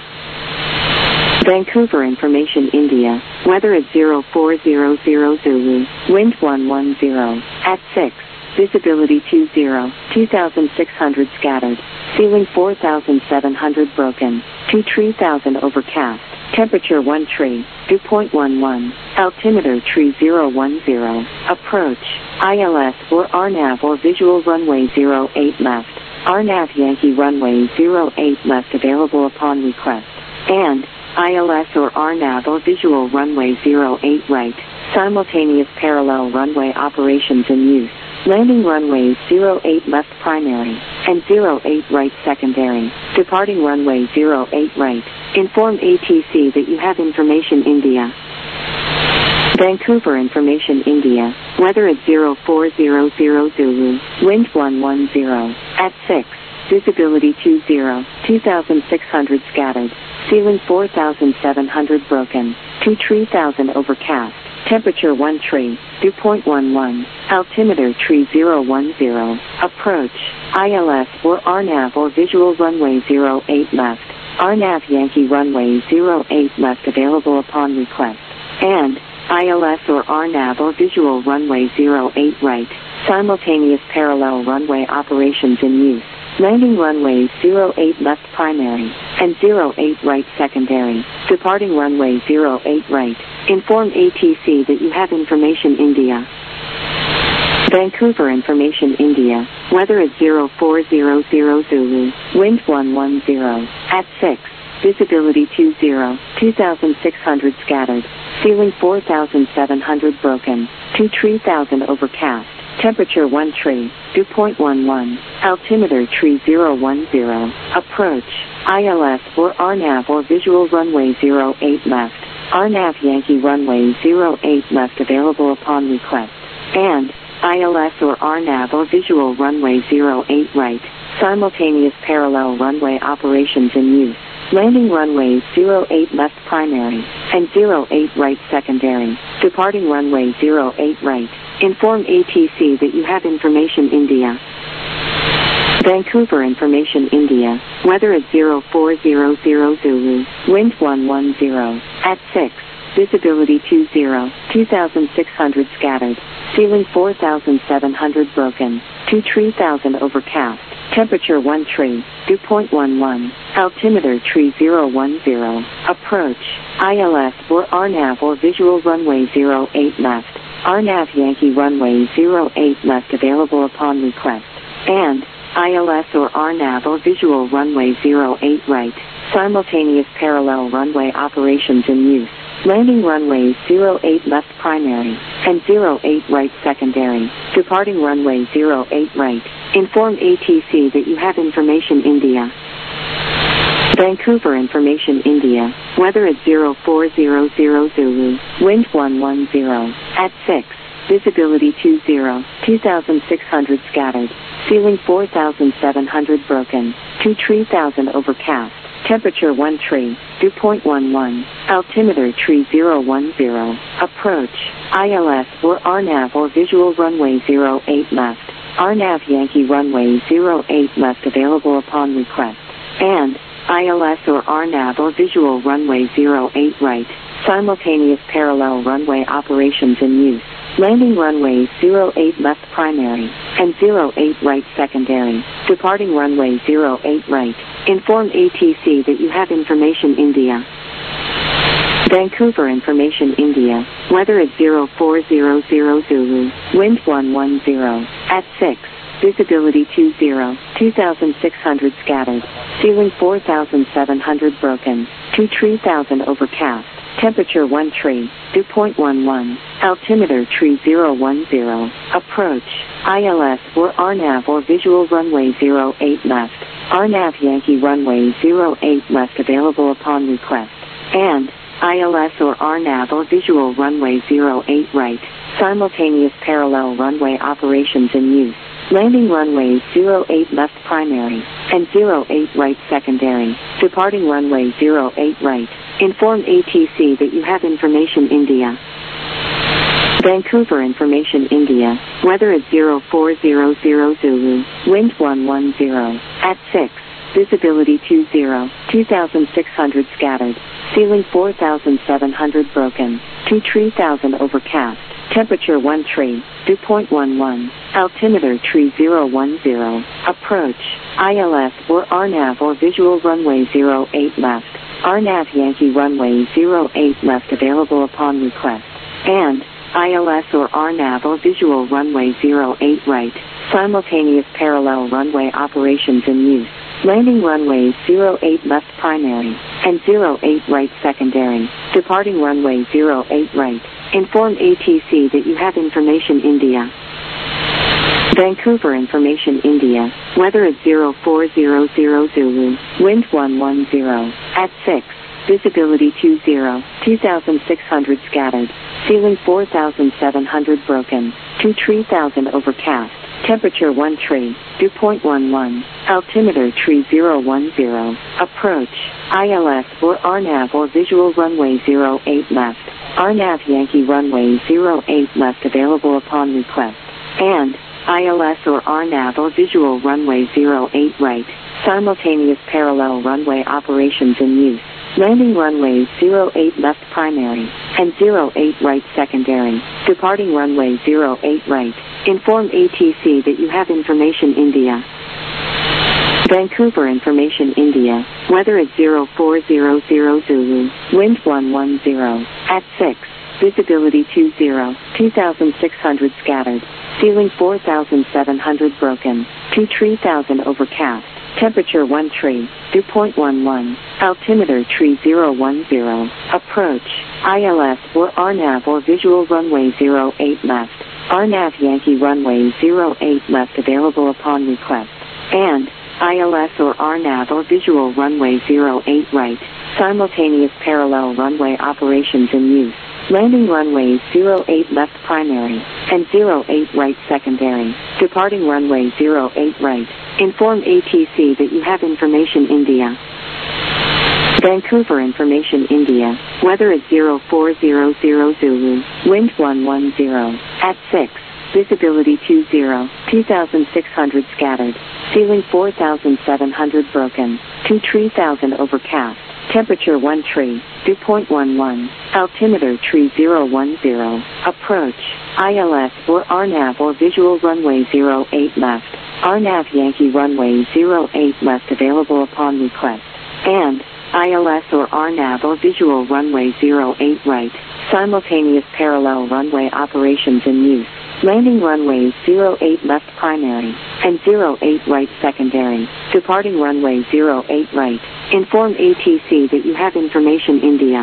Vancouver information India, weather at zero four zero zero Zulu, wind one one zero, at six, visibility two zero, two thousand six hundred scattered, ceiling four thousand seven hundred broken, two three thousand overcast, temperature one tree, dew point one one, altimeter tree zero one zero, approach, I L S or R NAV or visual runway zero eight left, R NAV Yankee runway zero eight left available upon request, and I L S or R NAV or visual runway zero eight right, simultaneous parallel runway operations in use, landing runways zero eight left primary, and zero eight right secondary, departing runway zero eight right, inform A T C that you have information India. Vancouver information India, weather at zero four zero zero Zulu, wind one one zero, at six, visibility two zero, two thousand six hundred scattered, ceiling four thousand seven hundred broken, two three thousand overcast, temperature one tree, dew point one one, altimeter tree zero one zero, approach, I L S or R NAV or visual runway zero eight left, R NAV Yankee runway zero eight left available upon request, and I L S or R NAV or visual runway zero eight right, simultaneous parallel runway operations in use, landing runways zero eight left primary, and zero eight right secondary, departing runway zero eight right, inform A T C that you have information India. Vancouver information India, weather at zero four zero zero Zulu, wind one one zero, at six, visibility two zero, two thousand six hundred scattered, ceiling four thousand seven hundred broken, two three thousand overcast, temperature one tree, dew point one one, altimeter tree zero one zero, approach, I L S or R NAV or visual runway zero eight left, R NAV Yankee runway zero eight left available upon request, and I L S or R NAV or visual runway zero eight right, simultaneous parallel runway operations in use, landing runways zero eight left primary, and zero eight right secondary, departing runway zero eight right, inform A T C that you have information India. Vancouver information India, weather at zero four zero zero Zulu, wind one one zero, at six, visibility two zero, two thousand six hundred scattered, ceiling four thousand seven hundred broken, two three thousand overcast, Temperature one tree, dew point one one. Altimeter tree zero one zero. Approach, I L S or R NAV or visual runway zero eight left. R NAV Yankee runway zero eight left available upon request. And I L S or R NAV or visual runway zero eight right. Simultaneous parallel runway operations in use. Landing runways zero eight left primary and zero eight right secondary. Departing runway zero eight right. Inform A T C that you have information India. Vancouver information India. Weather at zero four zero zero Zulu. Wind one one zero. At six. Visibility two zero. two thousand six hundred scattered. Ceiling four thousand seven hundred broken. two three thousand overcast. Temperature one tree, dew point one one. Altimeter tree zero one zero. Approach, I L S or R NAV or visual runway zero eight left. R NAV Yankee runway zero eight left available upon request. And I L S or R NAV or visual runway zero eight right. Simultaneous parallel runway operations in use. Landing runways zero eight left primary and zero eight right secondary. Departing runway zero eight right. Inform A T C that you have information India. Vancouver information India. Weather at zero four zero zero Zulu. Wind one one zero. At six. Visibility two zero. two thousand six hundred scattered. Ceiling four thousand seven hundred broken. two three thousand overcast. Temperature one tree, dew point one one. Altimeter tree zero one zero. Approach, I L S or R NAV or visual runway zero eight left. R NAV Yankee runway zero eight left available upon request. And I L S or R NAV or visual runway zero eight right. Simultaneous parallel runway operations in use. Landing runways zero eight left primary and zero eight right secondary. Departing runway zero eight right. Inform A T C that you have information India. Vancouver information India. Weather at zero four zero zero Zulu. Wind one one zero. At six. Visibility two zero. two thousand six hundred scattered. Ceiling four thousand seven hundred broken. two three thousand overcast. Temperature one tree, dew point one one. Altimeter tree zero one zero. Approach, I L S or R NAV or visual runway zero eight left. R NAV Yankee runway zero eight left available upon request. And I L S or R NAV or visual runway zero eight right. Simultaneous parallel runway operations in use. Landing runways zero eight left primary and zero eight right secondary. Departing runway zero eight right. Inform A T C that you have information India. Vancouver information India. Weather at zero four zero zero Zulu. Wind one one zero. At six. Visibility two zero. two thousand six hundred scattered. Ceiling four thousand seven hundred broken. two three thousand overcast. Temperature one tree, dew point one one. Altimeter tree zero one zero. Approach, I L S or R NAV or visual runway zero eight left. R NAV Yankee runway zero eight left available upon request. And I L S or R NAV or visual runway zero eight right. Simultaneous parallel runway operations in use. Landing runways zero eight left primary and zero eight right secondary. Departing runway zero eight right. Inform A T C that you have information India. Vancouver information India. Weather at zero four zero zero Zulu. Wind one one zero. At six. Visibility two zero. two thousand six hundred scattered. Ceiling four thousand seven hundred broken. two three thousand overcast. Temperature one tree, dew point one one. Altimeter tree zero one zero. Approach, I L S or R NAV or visual runway zero eight left. R NAV Yankee runway zero eight left available upon request. And I L S or R NAV or visual runway zero eight right. Simultaneous parallel runway operations in use. Landing runways zero eight left primary and zero eight right secondary. Departing runway zero eight right. Inform A T C that you have information India. Vancouver information India. Weather at zero four zero zero Zulu. Wind one one zero. At six. Visibility two zero. two thousand six hundred scattered. Ceiling four thousand seven hundred broken. two three thousand overcast. Temperature one tree, dew point one one. Altimeter tree zero one zero. Approach, I L S or R NAV or visual runway zero eight left. R N A V Yankee runway zero eight left available upon request, and I L S or R N A V or visual runway zero eight right, simultaneous parallel runway operations in use. Landing runways zero eight left primary, and zero eight right secondary. Departing runway zero eight right. Inform A T C that you have information India.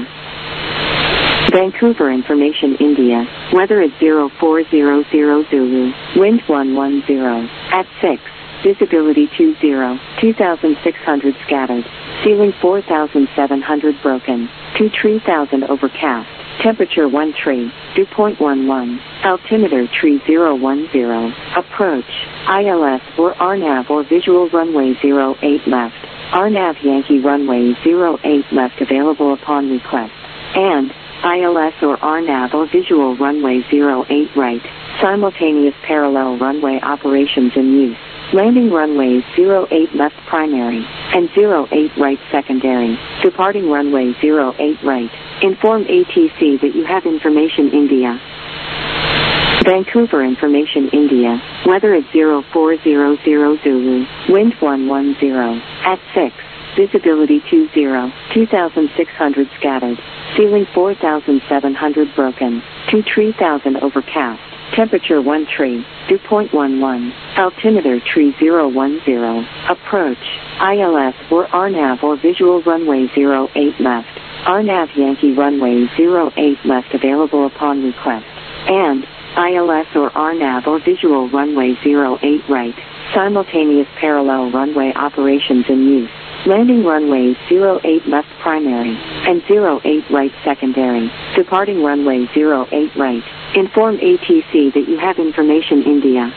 Vancouver information India. Weather at zero four zero zero Zulu. Wind one one zero. At six. Visibility two zero. two thousand six hundred scattered. Ceiling four thousand seven hundred broken. two three thousand overcast. Temperature one tree, dew point one one, altimeter tree zero one zero, approach, I L S or R N A V or visual runway zero eight left, R N A V Yankee runway zero eight left available upon request, and I L S or R N A V or visual runway zero eight right, simultaneous parallel runway operations in use. Landing runways zero eight left primary, and zero eight right secondary. Departing runway zero eight right. Inform A T C that you have information India. Vancouver information India. Weather at zero four zero zero Zulu. Wind one one zero. At six. Visibility two zero. two thousand six hundred scattered. Ceiling four thousand seven hundred broken. two three thousand overcast. Temperature one tree, dew point one one, altimeter tree zero one zero, approach, I L S or R N A V or visual runway zero eight left, R N A V Yankee runway zero eight left available upon request, and I L S or R N A V or visual runway zero eight right, simultaneous parallel runway operations in use. Landing runways zero eight left primary, and zero eight right secondary. Departing runway zero eight right. Inform A T C that you have information India.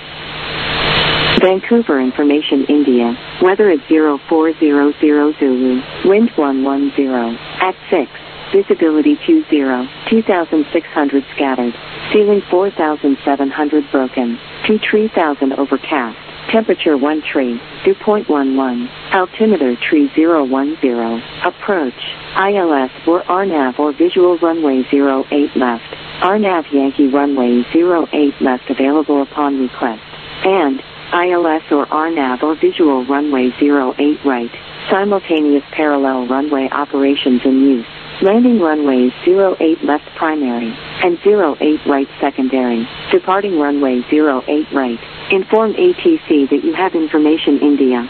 Vancouver information India. Weather at zero four zero zero Zulu. Wind one one zero. At six. Visibility two zero. two thousand six hundred scattered. Ceiling four thousand seven hundred broken. two three thousand overcast. Temperature one tree, dew point one one, altimeter tree zero one zero, approach, I L S or R N A V or visual runway zero eight left, R N A V Yankee runway zero eight left available upon request, and I L S or R N A V or visual runway zero eight right, simultaneous parallel runway operations in use. Landing runways zero eight left primary, and zero eight right secondary. Departing runway zero eight right. Inform A T C that you have information India.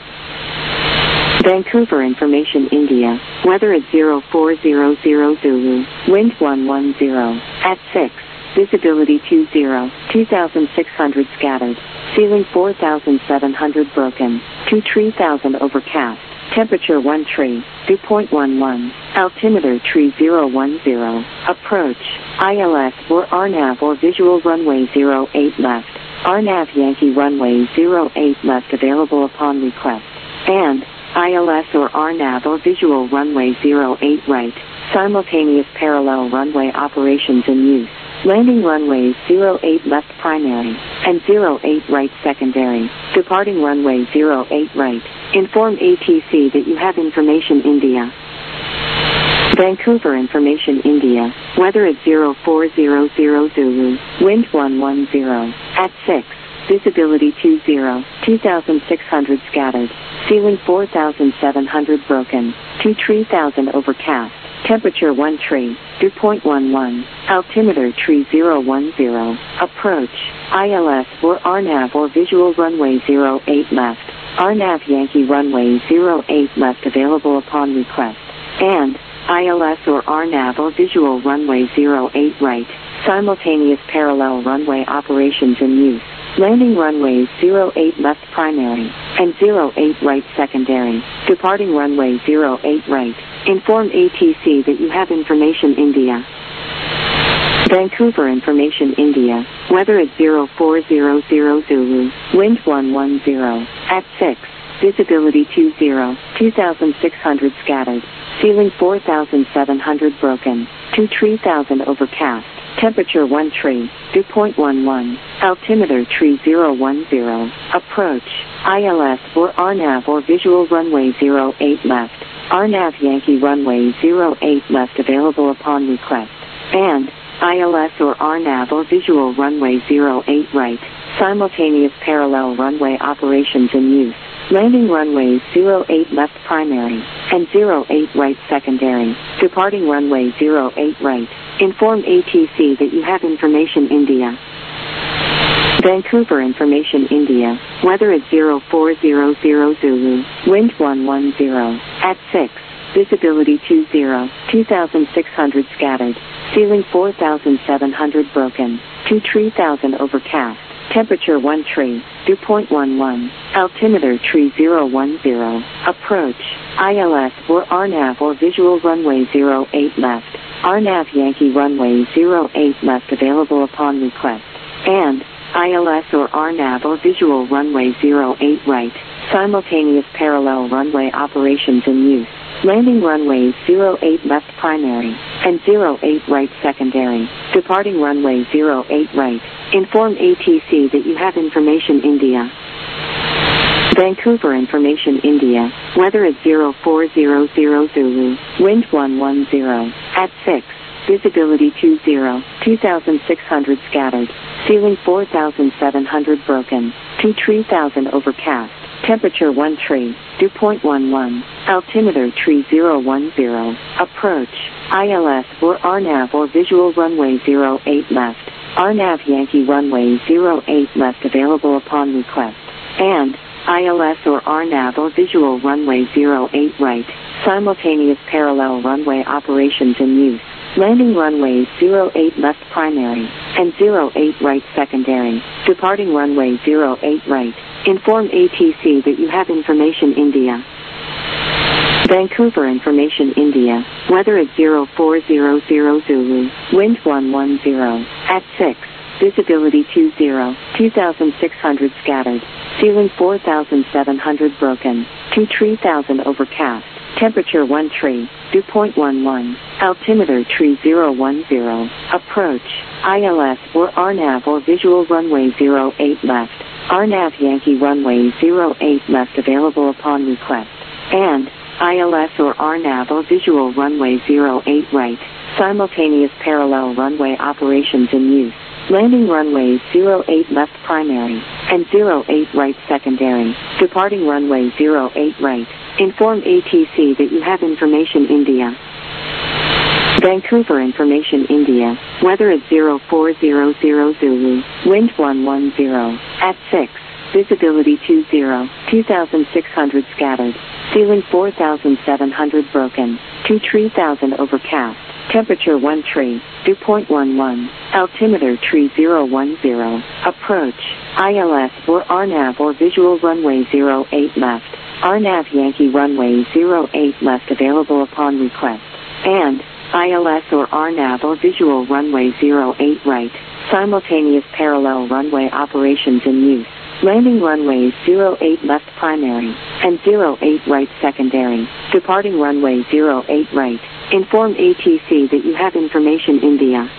Vancouver information India. Weather at zero four zero zero Zulu. Wind one one zero. At six. Visibility two zero. two thousand six hundred scattered. Ceiling four thousand seven hundred broken. two three thousand overcast. Temperature one tree, dew point one one, altimeter tree zero one zero, approach, I L S or R N A V or visual runway zero eight left, R N A V Yankee runway zero eight left available upon request, and I L S or R N A V or visual runway zero eight right, simultaneous parallel runway operations in use. Landing runways zero eight left primary, and zero eight right secondary. Departing runway zero eight right. Inform A T C that you have information India. Vancouver information India. Weather at zero four zero zero Zulu. Wind one one zero. At six. Visibility two zero. two thousand six hundred scattered. Ceiling four thousand seven hundred broken. two three thousand overcast. Temperature one tree, dew point one one, altimeter tree zero one zero, approach, I L S or R N A V or visual runway zero eight left, R N A V Yankee runway zero eight left available upon request, and I L S or R N A V or visual runway zero eight right, simultaneous parallel runway operations in use. Landing runways zero eight left primary, and zero eight right secondary. Departing runway zero eight right. Inform A T C that you have information India. Vancouver information India. Weather at zero four zero zero Zulu. Wind one one zero. At six. Visibility two zero. two thousand six hundred scattered. Ceiling four thousand seven hundred broken. two three thousand overcast. Temperature one tree, dew point one one, altimeter tree zero one zero, approach, I L S or R N A V or visual runway zero eight left, R N A V Yankee runway zero eight left available upon request, and I L S or R N A V or visual runway zero eight right, Simultaneous parallel runway operations in use. Landing runways zero eight left primary and zero eight right secondary. Departing runway zero eight right. Inform A T C that you have information India. Vancouver Information India. Weather at zero four zero zero Zulu. Wind one one zero. At six. Visibility two zero. two thousand six hundred scattered. Ceiling four thousand seven hundred broken. two three thousand overcast. Temperature one tree. Dew point one one. Altimeter tree zero one zero. Approach. I L S or R NAV or visual runway zero eight left. R NAV Yankee runway zero eight left available upon request. And I L S or R NAV or visual runway zero eight right. Simultaneous parallel runway operations in use. Landing runways zero eight left primary and zero eight right secondary. Departing runway zero eight right. Inform A T C that you have information India. Vancouver Information India. Weather at zero four zero zero Zulu. Wind one one zero. At six. Visibility two zero. two thousand six hundred scattered. Ceiling four thousand seven hundred broken. two three thousand overcast. Temperature one tree. Dew point one one. Altimeter tree zero one zero. Approach. I L S or R NAV or visual runway zero eight left. R NAV Yankee runway zero eight left available upon request. And I L S or R NAV or visual runway zero eight right. Simultaneous parallel runway operations in use. Landing runways zero eight left primary and zero eight right secondary. Departing runway zero eight right. Inform A T C that you have information India. Vancouver Information India. Weather at zero four zero zero Zulu. Wind one one zero. At six. Visibility two zero. two thousand six hundred scattered. Ceiling four thousand seven hundred broken. two three thousand overcast. Temperature one tree. Dew point one one. Altimeter tree zero one zero. Approach. I L S or R NAV or visual runway zero eight left. R NAV Yankee runway zero eight left available upon request. And I L S or R NAV or visual runway zero eight right. Simultaneous parallel runway operations in use. Landing runways zero eight left primary and zero eight right secondary. Departing runway zero eight right. Inform A T C that you have information India. Vancouver Information India. Weather at zero four zero zero Zulu. Wind one one zero. At six. Visibility two zero. two thousand six hundred scattered. Ceiling four thousand seven hundred broken. two three thousand overcast. Temperature one tree. Dew point one one. Altimeter tree zero one zero. Approach. I L S or R NAV or visual runway zero eight left. R NAV Yankee runway zero eight left available upon request. And I L S or R NAV or visual runway zero eight right. Simultaneous parallel runway operations in use. Landing runways zero eight left primary and zero eight right secondary. Departing runway zero eight right. Inform A T C that you have information India.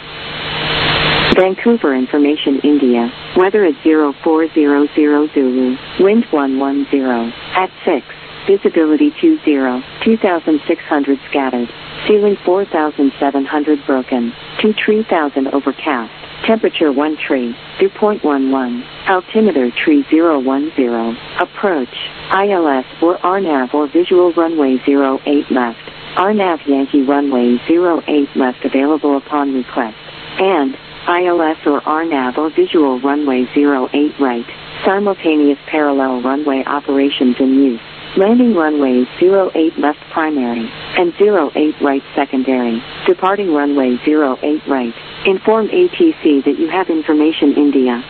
Vancouver Information India. Weather at zero four zero zero Zulu. Wind one one zero. At six. Visibility two zero. two thousand six hundred scattered. Ceiling four thousand seven hundred broken. two three thousand overcast. Temperature one tree. Dew point one one. Altimeter tree zero one zero. Approach. I L S or R NAV or visual runway zero eight left. R NAV Yankee runway zero eight left available upon request. And I L S or R NAV or visual runway zero eight right. Simultaneous parallel runway operations in use. Landing runways zero eight left primary and zero eight right secondary. Departing runway zero eight right. Inform A T C that you have information India.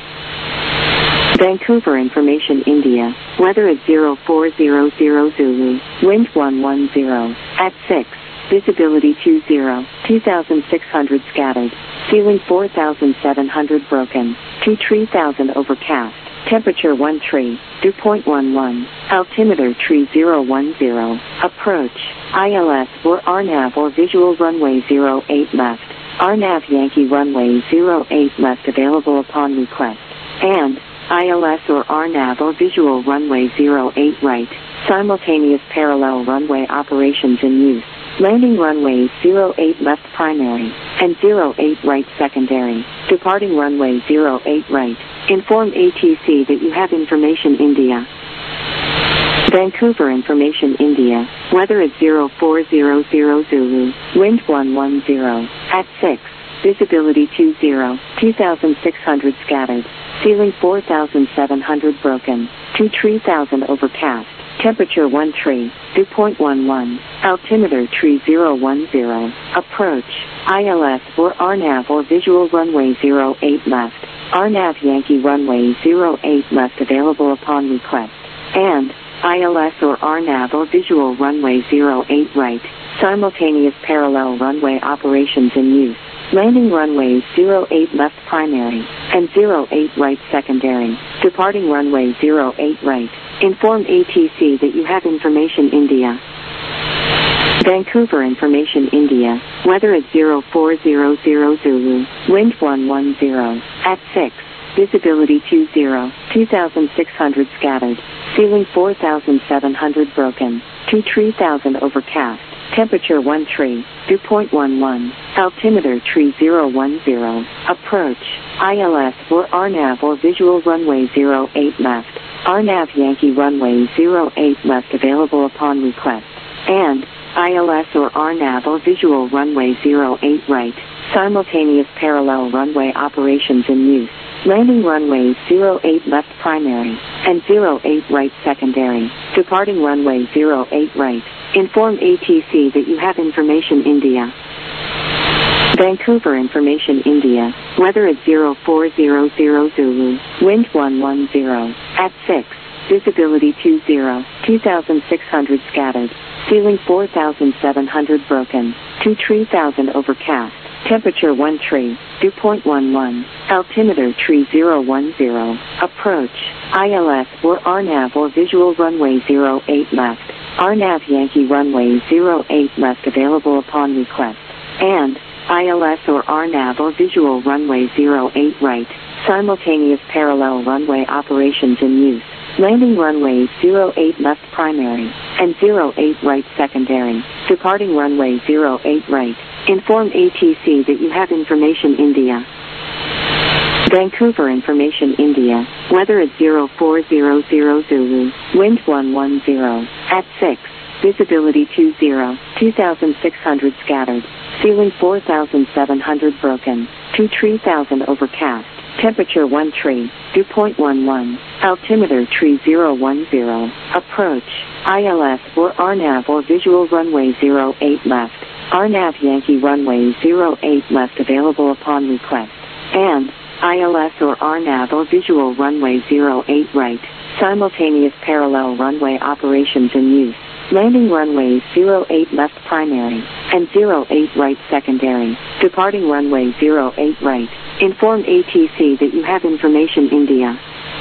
Vancouver Information India. Weather at zero four zero zero Zulu. Wind one one zero. At six. Visibility two zero. two thousand six hundred scattered. Ceiling four thousand seven hundred broken. two three thousand overcast. Temperature one tree. Dew point one one. Altimeter tree zero one zero. Approach. I L S or R NAV or visual runway zero eight left. R NAV Yankee runway zero eight left available upon request. And I L S or R NAV or visual runway zero eight right. Simultaneous parallel runway operations in use. Landing runways zero eight left primary and zero eight right secondary. Departing runway zero eight right. Inform A T C that you have information India. Vancouver Information India. Weather at zero four zero zero Zulu. Wind one one zero. At six. Visibility two zero. two thousand six hundred scattered. Ceiling four thousand seven hundred broken. two three thousand overcast. Temperature one tree. dew point one one. Altimeter tree zero one zero. Approach. I L S or R NAV or visual runway zero eight left. R NAV Yankee runway zero eight left available upon request. And I L S or R NAV or visual runway zero eight right. Simultaneous parallel runway operations in use. Landing runways zero eight left primary and zero eight right secondary. Departing runway zero eight right. Inform A T C that you have information India. Vancouver Information India. Weather at zero four zero zero Zulu. Wind one one zero. At six. Visibility two zero. two thousand six hundred scattered. Ceiling four thousand seven hundred broken. two three thousand overcast. Temperature one tree. dew point one one. Altimeter tree zero one zero. Approach. I L S or R NAV or visual runway zero eight left. R NAV Yankee runway zero eight left available upon request. And I L S or R NAV or visual runway zero eight right. Simultaneous parallel runway operations in use. Landing runways zero eight left primary and zero eight right secondary. Departing runway zero eight right. Inform A T C that you have information India. Vancouver Information India. Weather at zero four zero zero Zulu. Wind one one zero. At six. Visibility two zero. two thousand six hundred scattered. Ceiling four thousand seven hundred broken. two three thousand overcast. Temperature one tree. dew point one one. Altimeter tree zero one zero. Approach. I L S or R NAV or visual runway zero eight left. R NAV Yankee runway zero eight left available upon request. And I L S or R NAV or visual runway zero eight right. Simultaneous parallel runway operations in use. Landing runways zero eight left primary and zero eight right secondary. Departing runway zero eight right. Inform A T C that you have information India. Vancouver Information India. Weather at zero four zero zero Zulu. Wind one one zero. At six. Visibility two zero. two thousand six hundred scattered. Ceiling four thousand seven hundred broken. two three thousand overcast. Temperature one tree. dew point one one. Altimeter tree zero one zero. Approach. I L S or R NAV or visual runway zero eight left. R NAV Yankee runway zero eight left available upon request. And I L S or R NAV or visual runway zero eight right. Simultaneous parallel runway operations in use. Landing runways zero eight left primary and zero eight right secondary. Departing runway zero eight right. Inform A T C that you have information India.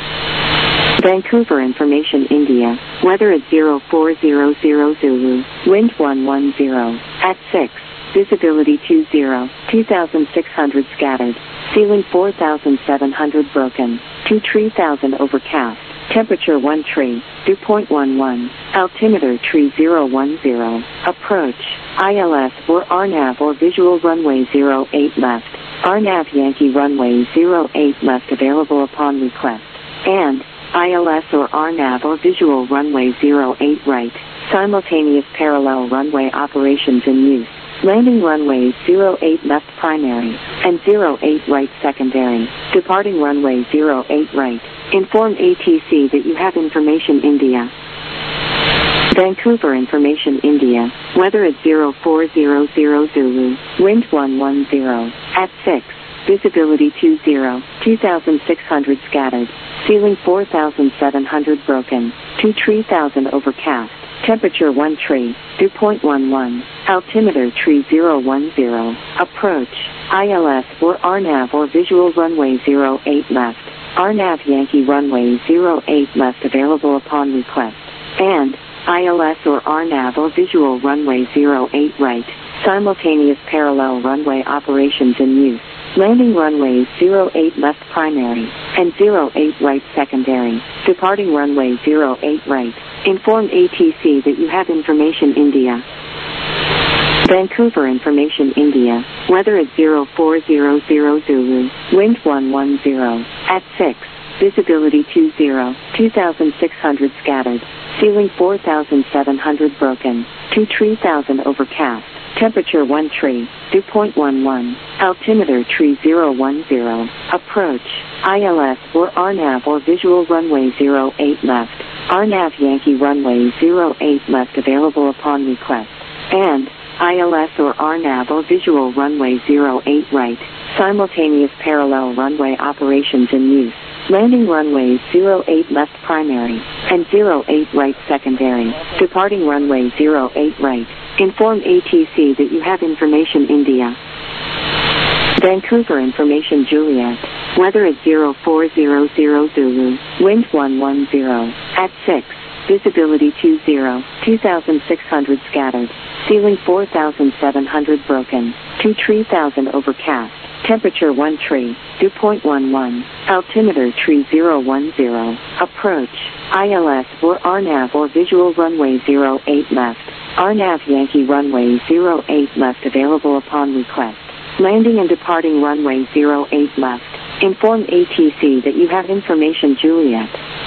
Vancouver Information India. Weather at zero four zero zero Zulu. Wind one one zero. At six. Visibility two zero. two thousand six hundred scattered. Ceiling four thousand seven hundred broken. two three thousand overcast. Temperature one tree. dew point one one. Altimeter tree zero one zero. Approach. I L S or R NAV or visual runway zero eight left. R NAV Yankee runway zero eight left available upon request. And I L S or R NAV or visual runway zero eight right. Simultaneous parallel runway operations in use. Landing runways zero eight left primary and zero eight right secondary. Departing runway zero eight right. Inform A T C that you have information India. Vancouver Information India. Weather at zero four zero zero Zulu. Wind one one zero. At six. Visibility two zero. two thousand six hundred scattered. Ceiling four thousand seven hundred broken. two three thousand overcast. Temperature one tree. dew point one one. Altimeter tree zero one zero. Approach. I L S or R NAV or visual runway zero eight left. R NAV Yankee runway zero eight left available upon request. And I L S or R NAV or visual runway zero eight right. Simultaneous parallel runway operations in use. Landing runways zero eight left primary and zero eight right secondary. Departing runway zero eight right. Inform A T C that you have information India. Vancouver Information India. Weather at zero four zero zero Zulu. Wind one one zero. At six. visibility two zero, two thousand six hundred scattered, ceiling four thousand seven hundred broken, two three thousand overcast, temperature one tree, dew point one one, altimeter tree zero one zero, approach, I L S or R NAV or visual runway zero eight left, R NAV Yankee runway zero eight left available upon request, and I L S or R NAV or visual runway zero eight right, simultaneous parallel runway operations in use, landing runways zero eight left primary, and zero eight right secondary, departing runway zero eight right, inform A T C that you have information India. Vancouver information Juliet, weather at zero four zero zero Zulu, wind one one zero, at six, visibility two zero, two thousand six hundred scattered, ceiling four thousand seven hundred broken, two three thousand overcast, temperature one tree, dew point one one, altimeter tree zero one zero, approach, I L S or R NAV or visual runway zero eight left, R NAV Yankee runway zero eight left available upon request, landing and departing runway zero eight left, inform A T C that you have information Juliet.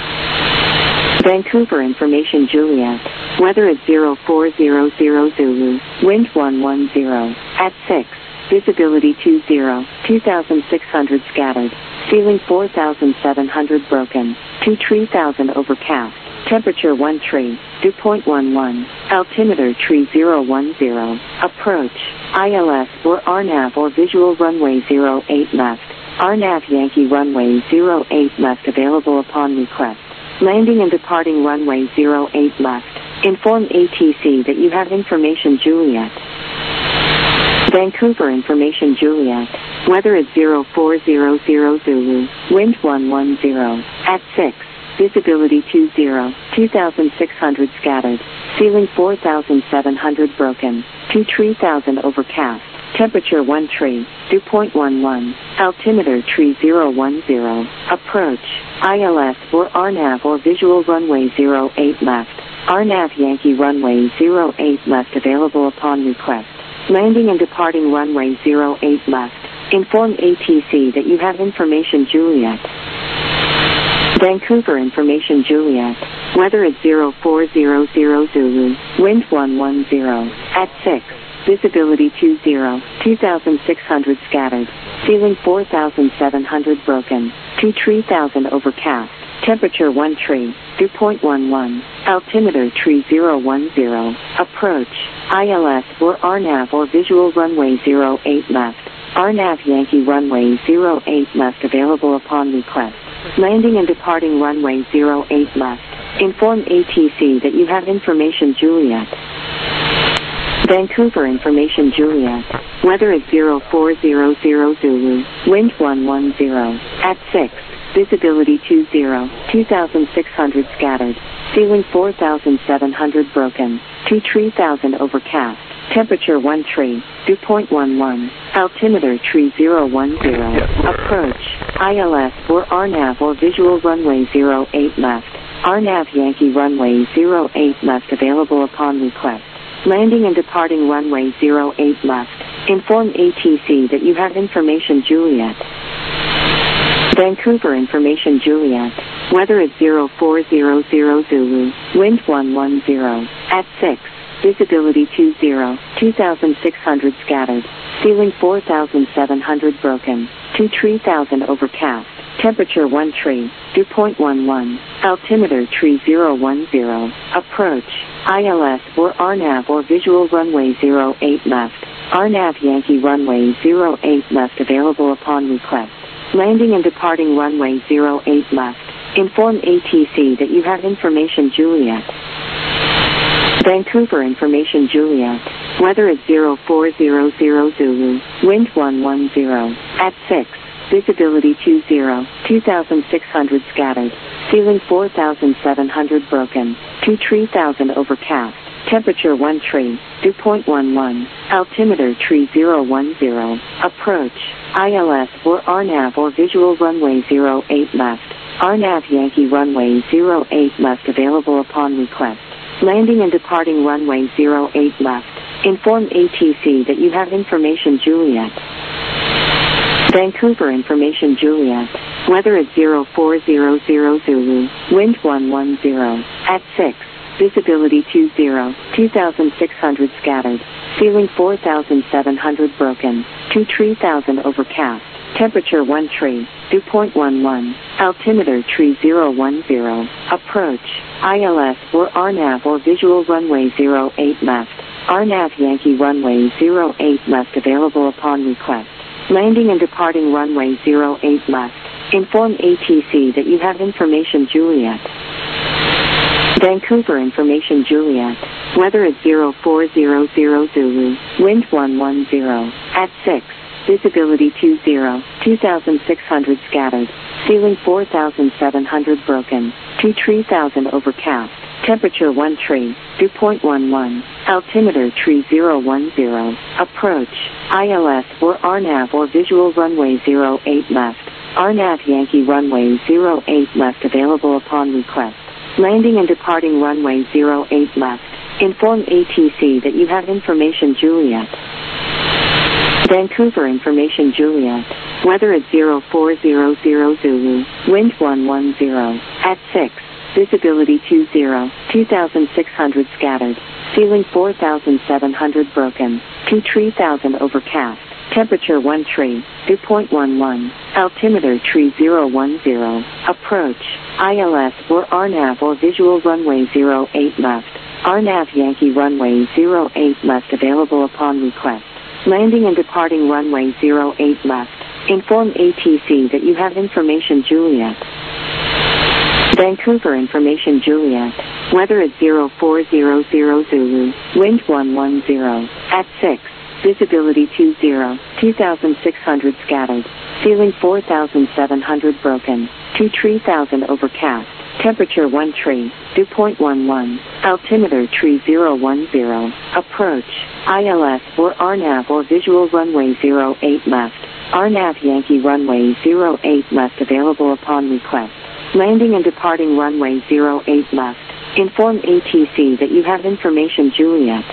Vancouver information Juliet, weather at zero four zero zero Zulu, wind one one zero, at six, visibility two zero, two thousand six hundred scattered, ceiling four thousand seven hundred broken, two three thousand overcast, temperature one tree, dew point one one, altimeter tree zero one zero, approach, I L S or R NAV or visual runway zero eight left, R NAV Yankee runway zero eight left available upon request, landing and departing runway zero eight left, inform A T C that you have information Juliet. Vancouver information Juliet, weather at zero four zero zero Zulu, wind one one zero, at six, visibility two zero, two thousand six hundred scattered, ceiling four thousand seven hundred broken, two three thousand overcast, temperature one tree, dew point one one, altimeter tree zero one zero, approach, I L S or R NAV or visual runway zero eight left, R NAV Yankee runway zero eight left available upon request, landing and departing runway zero eight left, inform A T C that you have information Juliet. Vancouver information Juliet, weather at zero four zero zero Zulu, wind one one zero, at six, visibility two zero, two thousand six hundred scattered, ceiling four thousand seven hundred broken, two three thousand overcast, temperature one tree, dew point one one, altimeter tree zero one zero, approach, I L S or R NAV or visual runway zero eight left, R NAV Yankee runway zero eight left available upon request, landing and departing runway zero eight left, inform A T C that you have information Juliet. Vancouver information Juliet, weather at zero four zero zero Zulu, wind one one zero, at six, visibility two zero, two thousand six hundred scattered, ceiling four thousand seven hundred broken, two three thousand overcast, temperature one tree, dew point one one, altimeter tree zero one zero, approach, I L S or R NAV or visual runway zero eight left, R NAV Yankee runway zero eight left available upon request, landing and departing runway zero eight left, inform A T C that you have information Juliet. Vancouver information Juliet, weather at zero four zero zero Zulu, wind one one zero, at six, visibility two zero, two thousand six hundred scattered, ceiling four thousand seven hundred broken, two three thousand overcast, temperature one tree, dew point one one, altimeter tree zero one zero, approach, I L S or R NAV or visual runway zero eight left, R NAV Yankee runway zero eight left available upon request, landing and departing runway zero eight left, inform A T C that you have information Juliet. Vancouver information Juliet, weather at zero four zero zero Zulu, wind one one zero, at six, visibility two zero, two thousand six hundred scattered, ceiling four thousand seven hundred broken, two three thousand overcast, temperature one tree, dew point one one, altimeter tree zero one zero, approach, I L S or R NAV or visual runway zero eight left, R NAV Yankee runway zero eight left available upon request, landing and departing runway zero eight left, inform A T C that you have information Juliet. Vancouver information Juliet, Weather at zero four zero zero Zulu, wind one one zero. At six, visibility two zero, two thousand six hundred scattered, ceiling four thousand seven hundred broken, two three thousand overcast, temperature one tree, dew point one one, altimeter tree zero one zero, approach, I L S or R NAV or visual runway zero eight left, R NAV Yankee runway zero eight left available upon request, landing and departing runway zero eight left. Inform A T C that you have information Juliet. Vancouver information Juliet. Weather at zero four zero zero Zulu, wind one one zero. At six, visibility two zero, two thousand six hundred scattered, ceiling four thousand seven hundred broken, two three thousand overcast, temperature one tree, dew point one one, altimeter tree zero one zero, approach, I L S or R NAV or visual runway zero eight left. R NAV Yankee runway zero eight left available upon request. Landing and departing runway zero eight left. Inform A T C that you have information Juliet. Vancouver information Juliet. Weather at zero four zero zero Zulu, wind one one zero. At six, visibility two zero, two thousand six hundred scattered, ceiling four thousand seven hundred broken, two three thousand overcast. Temperature one tree, dew point one one, altimeter tree zero one zero, approach, I L S or R NAV or visual runway zero eight left, R NAV Yankee runway zero eight left available upon request, landing and departing runway zero eight left, inform A T C that you have information Juliet. Vancouver information Juliet, weather at zero four zero zero Zulu, wind one one zero, at six, visibility two zero, two thousand six hundred scattered, ceiling four thousand seven hundred broken, two three thousand overcast, temperature one tree, dew point one one, altimeter tree zero one zero, approach, I L S or R NAV or visual runway zero eight left, R NAV Yankee runway zero eight left available upon request, landing and departing runway zero eight left, inform A T C that you have information Juliet.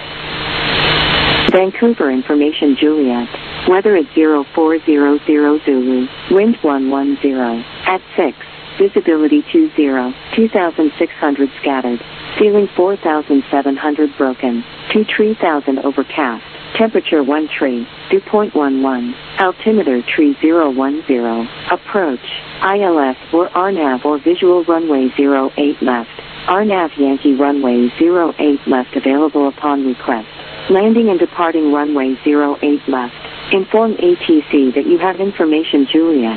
Vancouver information Juliet, weather at zero four zero zero Zulu, wind one one zero, at six, visibility two zero, two thousand six hundred scattered, ceiling four thousand seven hundred broken, two three thousand overcast, temperature one tree, dew point one one, altimeter tree zero one zero, approach, I L S or R NAV or visual runway zero eight left, R NAV Yankee runway zero eight left available upon request. Landing and departing runway zero eight left. Inform A T C that you have information Juliet.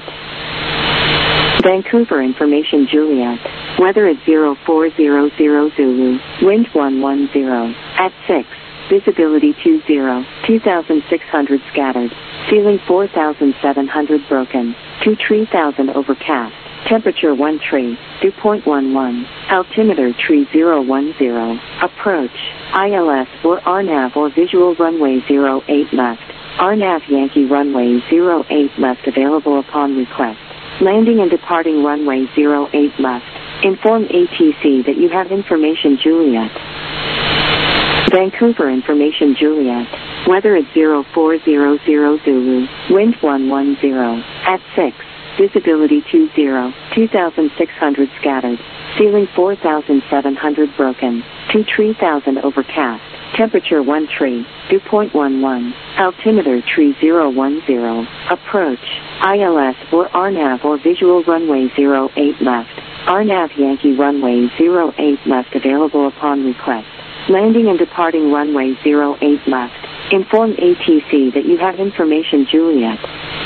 Vancouver information Juliet. Weather at zero four zero zero Zulu, wind one one zero. At six, visibility two zero, two thousand six hundred scattered, ceiling four thousand seven hundred broken, two three thousand overcast, temperature one tree, dew point one one, altimeter tree zero one zero, approach, I L S or R NAV or visual runway zero eight left, R NAV Yankee runway zero eight left available upon request, landing and departing runway zero eight left, inform A T C that you have information Juliet. Vancouver information Juliet, weather at zero four zero zero Zulu, wind one one zero, at six, visibility two zero, two thousand six hundred scattered, ceiling four thousand seven hundred broken, two three thousand overcast, temperature one tree, dew point one one, altimeter tree zero one zero, approach, I L S or R NAV or visual runway zero eight left, R NAV Yankee runway zero eight left available upon request, landing and departing runway zero eight left, inform A T C that you have information Juliet.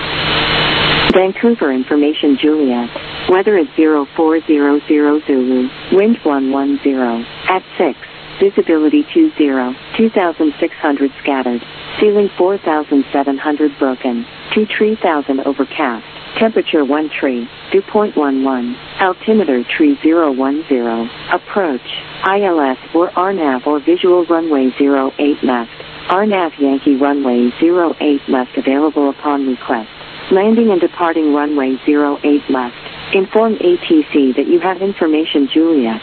Vancouver information Juliet, weather at zero four zero zero Zulu, wind one one zero, at six, visibility two zero, two thousand six hundred scattered, ceiling four thousand seven hundred broken, two three thousand overcast, temperature one tree, dew point one one, altimeter tree zero one zero, approach, I L S or R NAV or visual runway zero eight left, R NAV Yankee runway zero eight left available upon request, landing and departing runway zero eight left, inform A T C that you have information Juliet.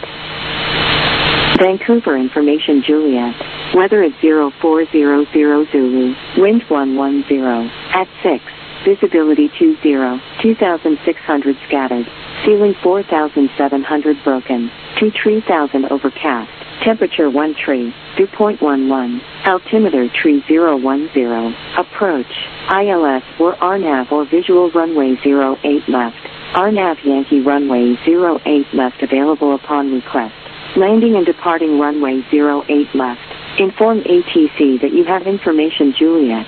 Vancouver information Juliet, weather at zero four zero zero Zulu, wind one one zero, at six, visibility two zero, two thousand six hundred scattered, ceiling four thousand seven hundred broken, two three thousand overcast, temperature one tree, dew point one one, altimeter tree zero one zero, approach, I L S or R NAV or visual runway zero eight left, R NAV Yankee runway zero eight left available upon request, landing and departing runway zero eight left, inform A T C that you have information Juliet.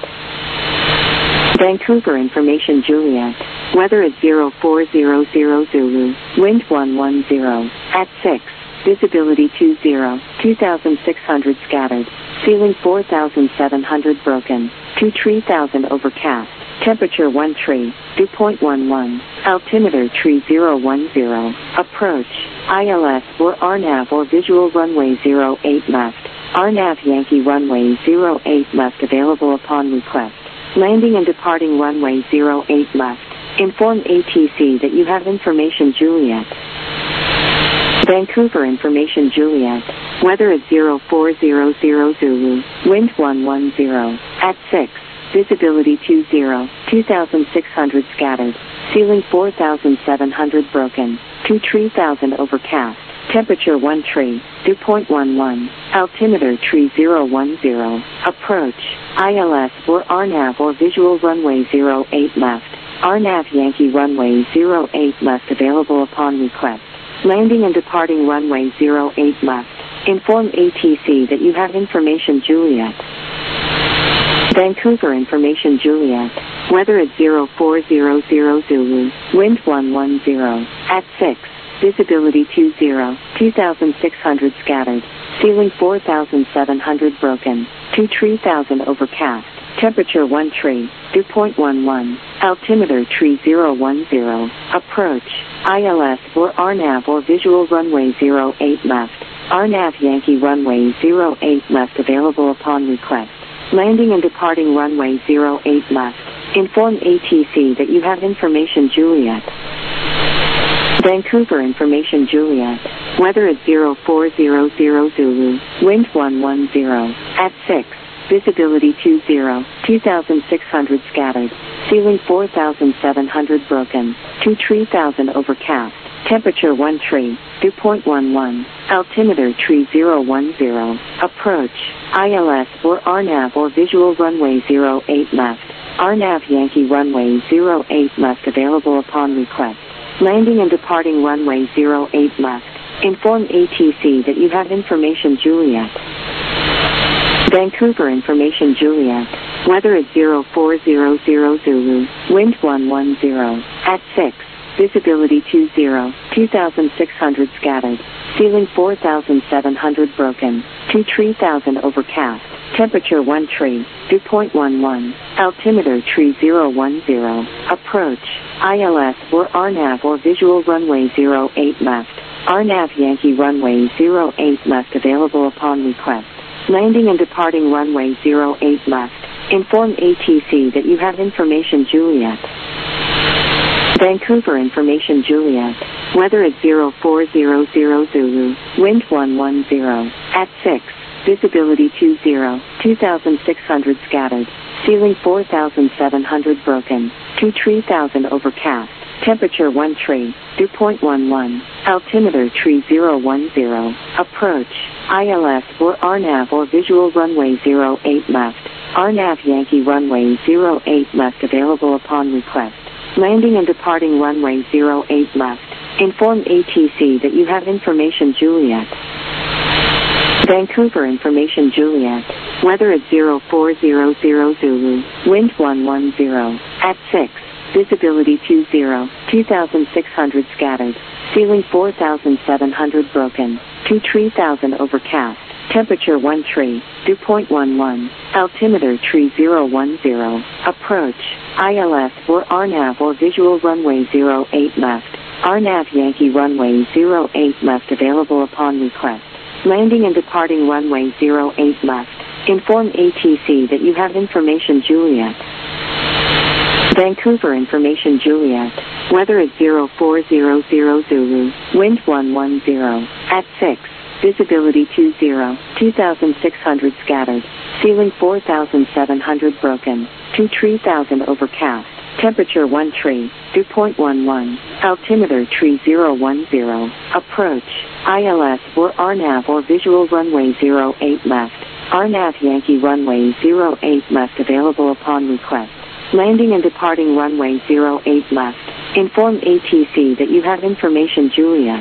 Vancouver information Juliet, weather at zero four zero zero Zulu, wind one one zero, at six, visibility two zero, two thousand six hundred scattered, ceiling four thousand seven hundred broken, two three thousand overcast, temperature one tree, dew point one one, altimeter tree zero one zero, approach, I L S or R NAV or visual runway zero eight left, R NAV Yankee runway zero eight left available upon request, landing and departing runway zero eight left, inform A T C that you have information Juliet. Vancouver information Juliet, weather at zero four zero zero Zulu, wind one one zero, at six, visibility two zero, two thousand six hundred scattered, ceiling four thousand seven hundred broken, two three thousand overcast, temperature one tree, dew point one one, altimeter tree zero one zero, approach, I L S or R NAV or visual runway zero eight left, R NAV Yankee runway zero eight left available upon request, landing and departing runway zero eight left, inform A T C that you have information Juliet. Vancouver information Juliet, weather at zero four zero zero Zulu, wind one one zero, at six, visibility two zero, two thousand six hundred scattered, ceiling four thousand seven hundred broken, two three thousand overcast, temperature one tree, dew point one one, altimeter tree zero one zero, approach, I L S or R NAV or visual runway zero eight left, R NAV Yankee runway zero eight left available upon request, landing and departing runway zero eight left, inform A T C that you have information Juliet. Vancouver information Juliet, weather at zero four zero zero Zulu, wind one one zero, at six, visibility two zero, two thousand six hundred scattered, ceiling four thousand seven hundred broken, two three thousand overcast, temperature one tree, dew point one one, altimeter tree zero one zero, approach, I L S or R NAV or visual runway zero eight left, R NAV Yankee runway zero eight left available upon request, landing and departing runway zero eight left, inform A T C that you have information Juliet. Vancouver information Juliet, weather at zero four zero zero Zulu, wind one one zero, at six, visibility two zero, two thousand six hundred scattered, ceiling four thousand seven hundred broken, two three thousand overcast, temperature one tree, dew point one one, altimeter tree zero one zero, approach, I L S or R NAV or visual runway zero eight left, R NAV Yankee runway zero eight left available upon request, landing and departing runway zero eight left, inform A T C that you have information Juliet. Vancouver information Juliet, weather at zero four zero zero Zulu, wind one one zero, at six, visibility two zero, two thousand six hundred scattered, ceiling four thousand seven hundred broken, two three thousand overcast, temperature one tree, dew point one one, altimeter tree zero one zero, approach, I L S or R NAV or visual runway zero eight left, R NAV Yankee runway zero eight left available upon request, landing and departing runway zero eight left, inform A T C that you have information Juliet. Vancouver information Juliet, weather at zero four zero zero Zulu, wind one one zero, at six, visibility two zero, two thousand six hundred scattered, ceiling four thousand seven hundred broken, two three thousand overcast, temperature one tree, dew point one one, altimeter tree zero one zero, approach, I L S or R NAV or visual runway zero eight left, R NAV Yankee runway zero eight left available upon request, landing and departing runway zero eight left, inform A T C that you have information Juliet. Vancouver information Juliet, weather at zero four zero zero Zulu, wind one one zero, at six, visibility two zero, two thousand six hundred scattered, ceiling four thousand seven hundred broken, two tree thousand overcast, temperature one tree, dew point one one, altimeter tree zero one zero, approach, I L S or R NAV or visual runway zero eight left, R NAV Yankee runway zero eight left available upon request, landing and departing runway zero eight left, inform A T C that you have information Juliet.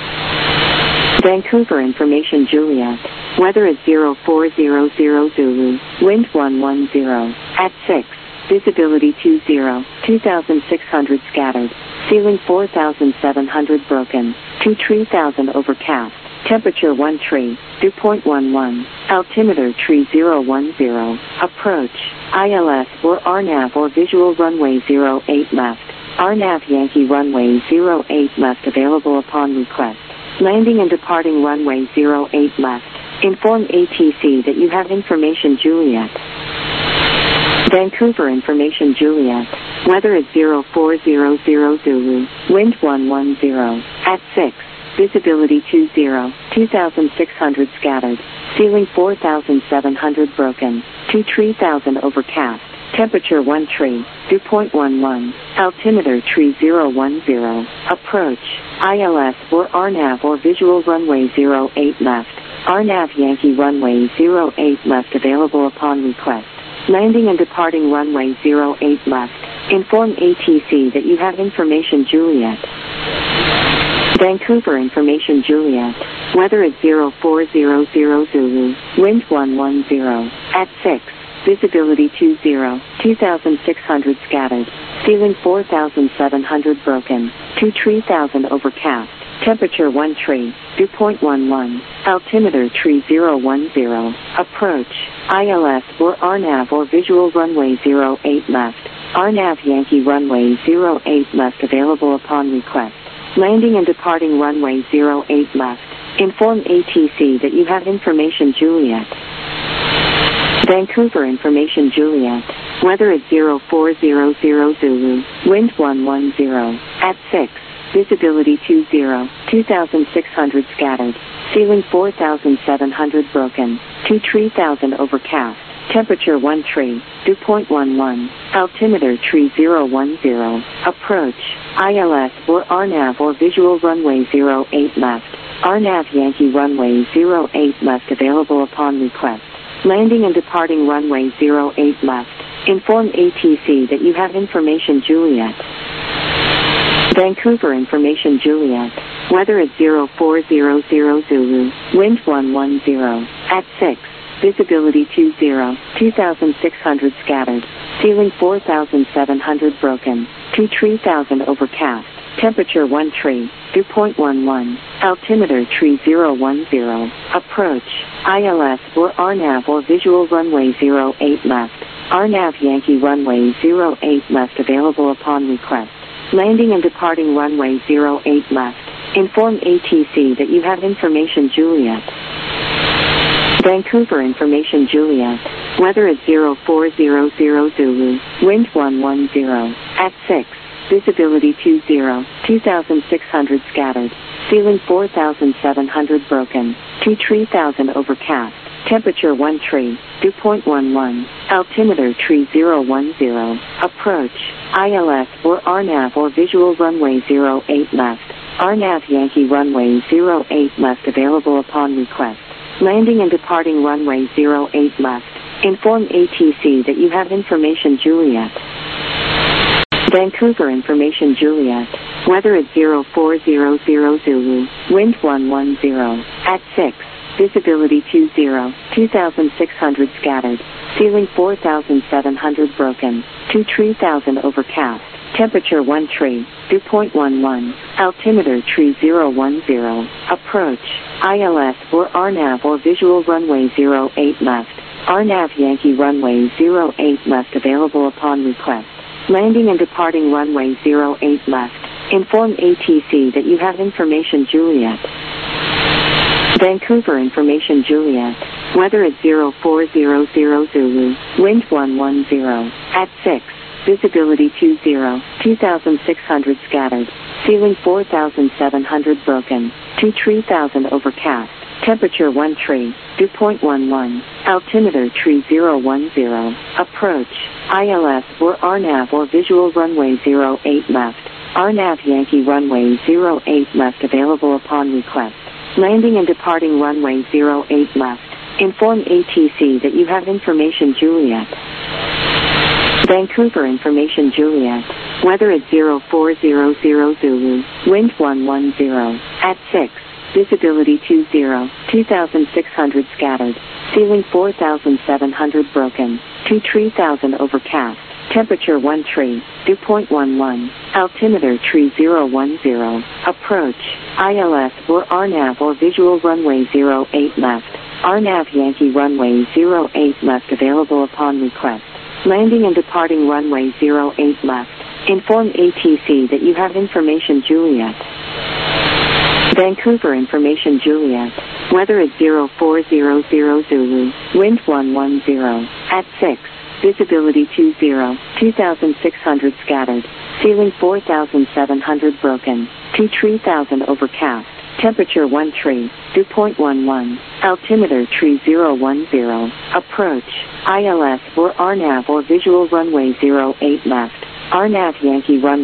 Vancouver information Juliet, weather is zero four zero zero Zulu, wind one one zero, at six, visibility two zero, two thousand six hundred scattered, ceiling four thousand seven hundred broken, two tree thousand overcast, temperature one tree, dew point one one, altimeter tree zero one zero, approach, I L S or R NAV or visual runway zero eight left, R NAV Yankee runway zero eight left available upon request, landing and departing runway zero eight left, inform A T C that you have information Juliet. Vancouver information Juliet, weather is zero four zero zero Zulu, wind one one zero, at six, visibility two zero, two thousand six hundred scattered, ceiling four thousand seven hundred broken, two tree thousand overcast, temperature one tree, dew point one one, altimeter tree zero one zero, approach, I L S or R NAV or visual runway zero eight left, R NAV Yankee runway zero eight left available upon request, landing and departing runway zero eight left, inform A T C that you have information Juliet. Vancouver information Juliet, weather is zero four zero zero Zulu, wind one one zero, at six, visibility two zero, two thousand six hundred scattered, ceiling four thousand seven hundred broken, two tree thousand overcast, temperature one tree, dew point one one, altimeter tree zero one zero, approach, I L S or R NAV or visual runway zero eight left, R NAV Yankee runway zero eight left available upon request, landing and departing runway zero eight left, inform A T C that you have information Juliet. Vancouver information Juliet, weather is zero four zero zero Zulu, wind one one zero, at six, visibility two zero, two thousand six hundred scattered, ceiling four thousand seven hundred broken, two tree thousand overcast, temperature one tree, dew point one one, altimeter tree zero one zero, approach, I L S or R NAV or visual runway zero eight left, R NAV Yankee runway zero eight left available upon request, landing and departing runway zero eight left, inform A T C that you have information Juliet. Vancouver information Juliet, weather is zero four zero zero Zulu, wind one one zero, at six, visibility two zero, two thousand six hundred scattered, ceiling four thousand seven hundred broken, two tree thousand overcast, temperature one tree, dew point one one, altimeter tree zero one zero, approach, I L S or R NAV or visual runway zero eight left, R NAV Yankee runway zero eight left available upon request, landing and departing runway zero eight left, inform A T C that you have information Juliet. Vancouver information Juliet, weather is zero four zero zero Zulu, wind one one zero, at six, visibility two zero, two thousand six hundred scattered, ceiling four thousand seven hundred broken, two tree thousand overcast, temperature one tree, dew point one one, altimeter tree zero one zero, approach, I L S or R NAV or visual runway zero eight left, R NAV Yankee runway zero eight left available upon request, landing and departing runway zero eight left, inform A T C that you have information Juliet. Vancouver information Juliet, weather is zero four zero zero Zulu, wind one one zero, at six, visibility two zero, two thousand six hundred scattered, ceiling four thousand seven hundred broken, two tree thousand overcast, temperature one tree, dew point one one, altimeter tree zero one zero, approach, I L S or R NAV or visual runway zero eight left, R NAV Yankee runway zero eight left available upon request, landing and departing runway zero eight left, inform A T C that you have information Juliet. Vancouver information Juliet, weather is zero four zero zero Zulu, wind one one zero, at six, visibility two zero, two thousand six hundred scattered, ceiling four thousand seven hundred broken, two tree thousand overcast, Temperature one tree, dew point one one. Altimeter tree zero one zero. Approach, I L S or R NAV or visual runway zero eight left. R NAV Yankee runway zero eight left available upon request. Landing and departing runway zero eight left. Inform A T C that you have information Juliet. Vancouver information Juliet. Weather at zero four zero zero Zulu. Wind one one zero. At six. Visibility two zero. two thousand six hundred scattered. Ceiling four thousand seven hundred broken. two three thousand overcast. Temperature one tree. Dew point one one. Altimeter tree zero one zero. Approach, I L S or R NAV or visual runway zero eight left. R NAV Yankee runway zero eight left available upon request. Landing and departing runway zero eight left. Inform A T C that you have information Juliet. Vancouver information Juliet. Weather at zero four zero zero Zulu. Wind one one zero. At six. Visibility two zero. two thousand six hundred scattered. Ceiling four thousand seven hundred broken. two three thousand overcast. Temperature one tree. Dew point one one. Altimeter tree zero one zero. Approach, I L S or R NAV or visual runway zero eight left. R NAV Yankee runway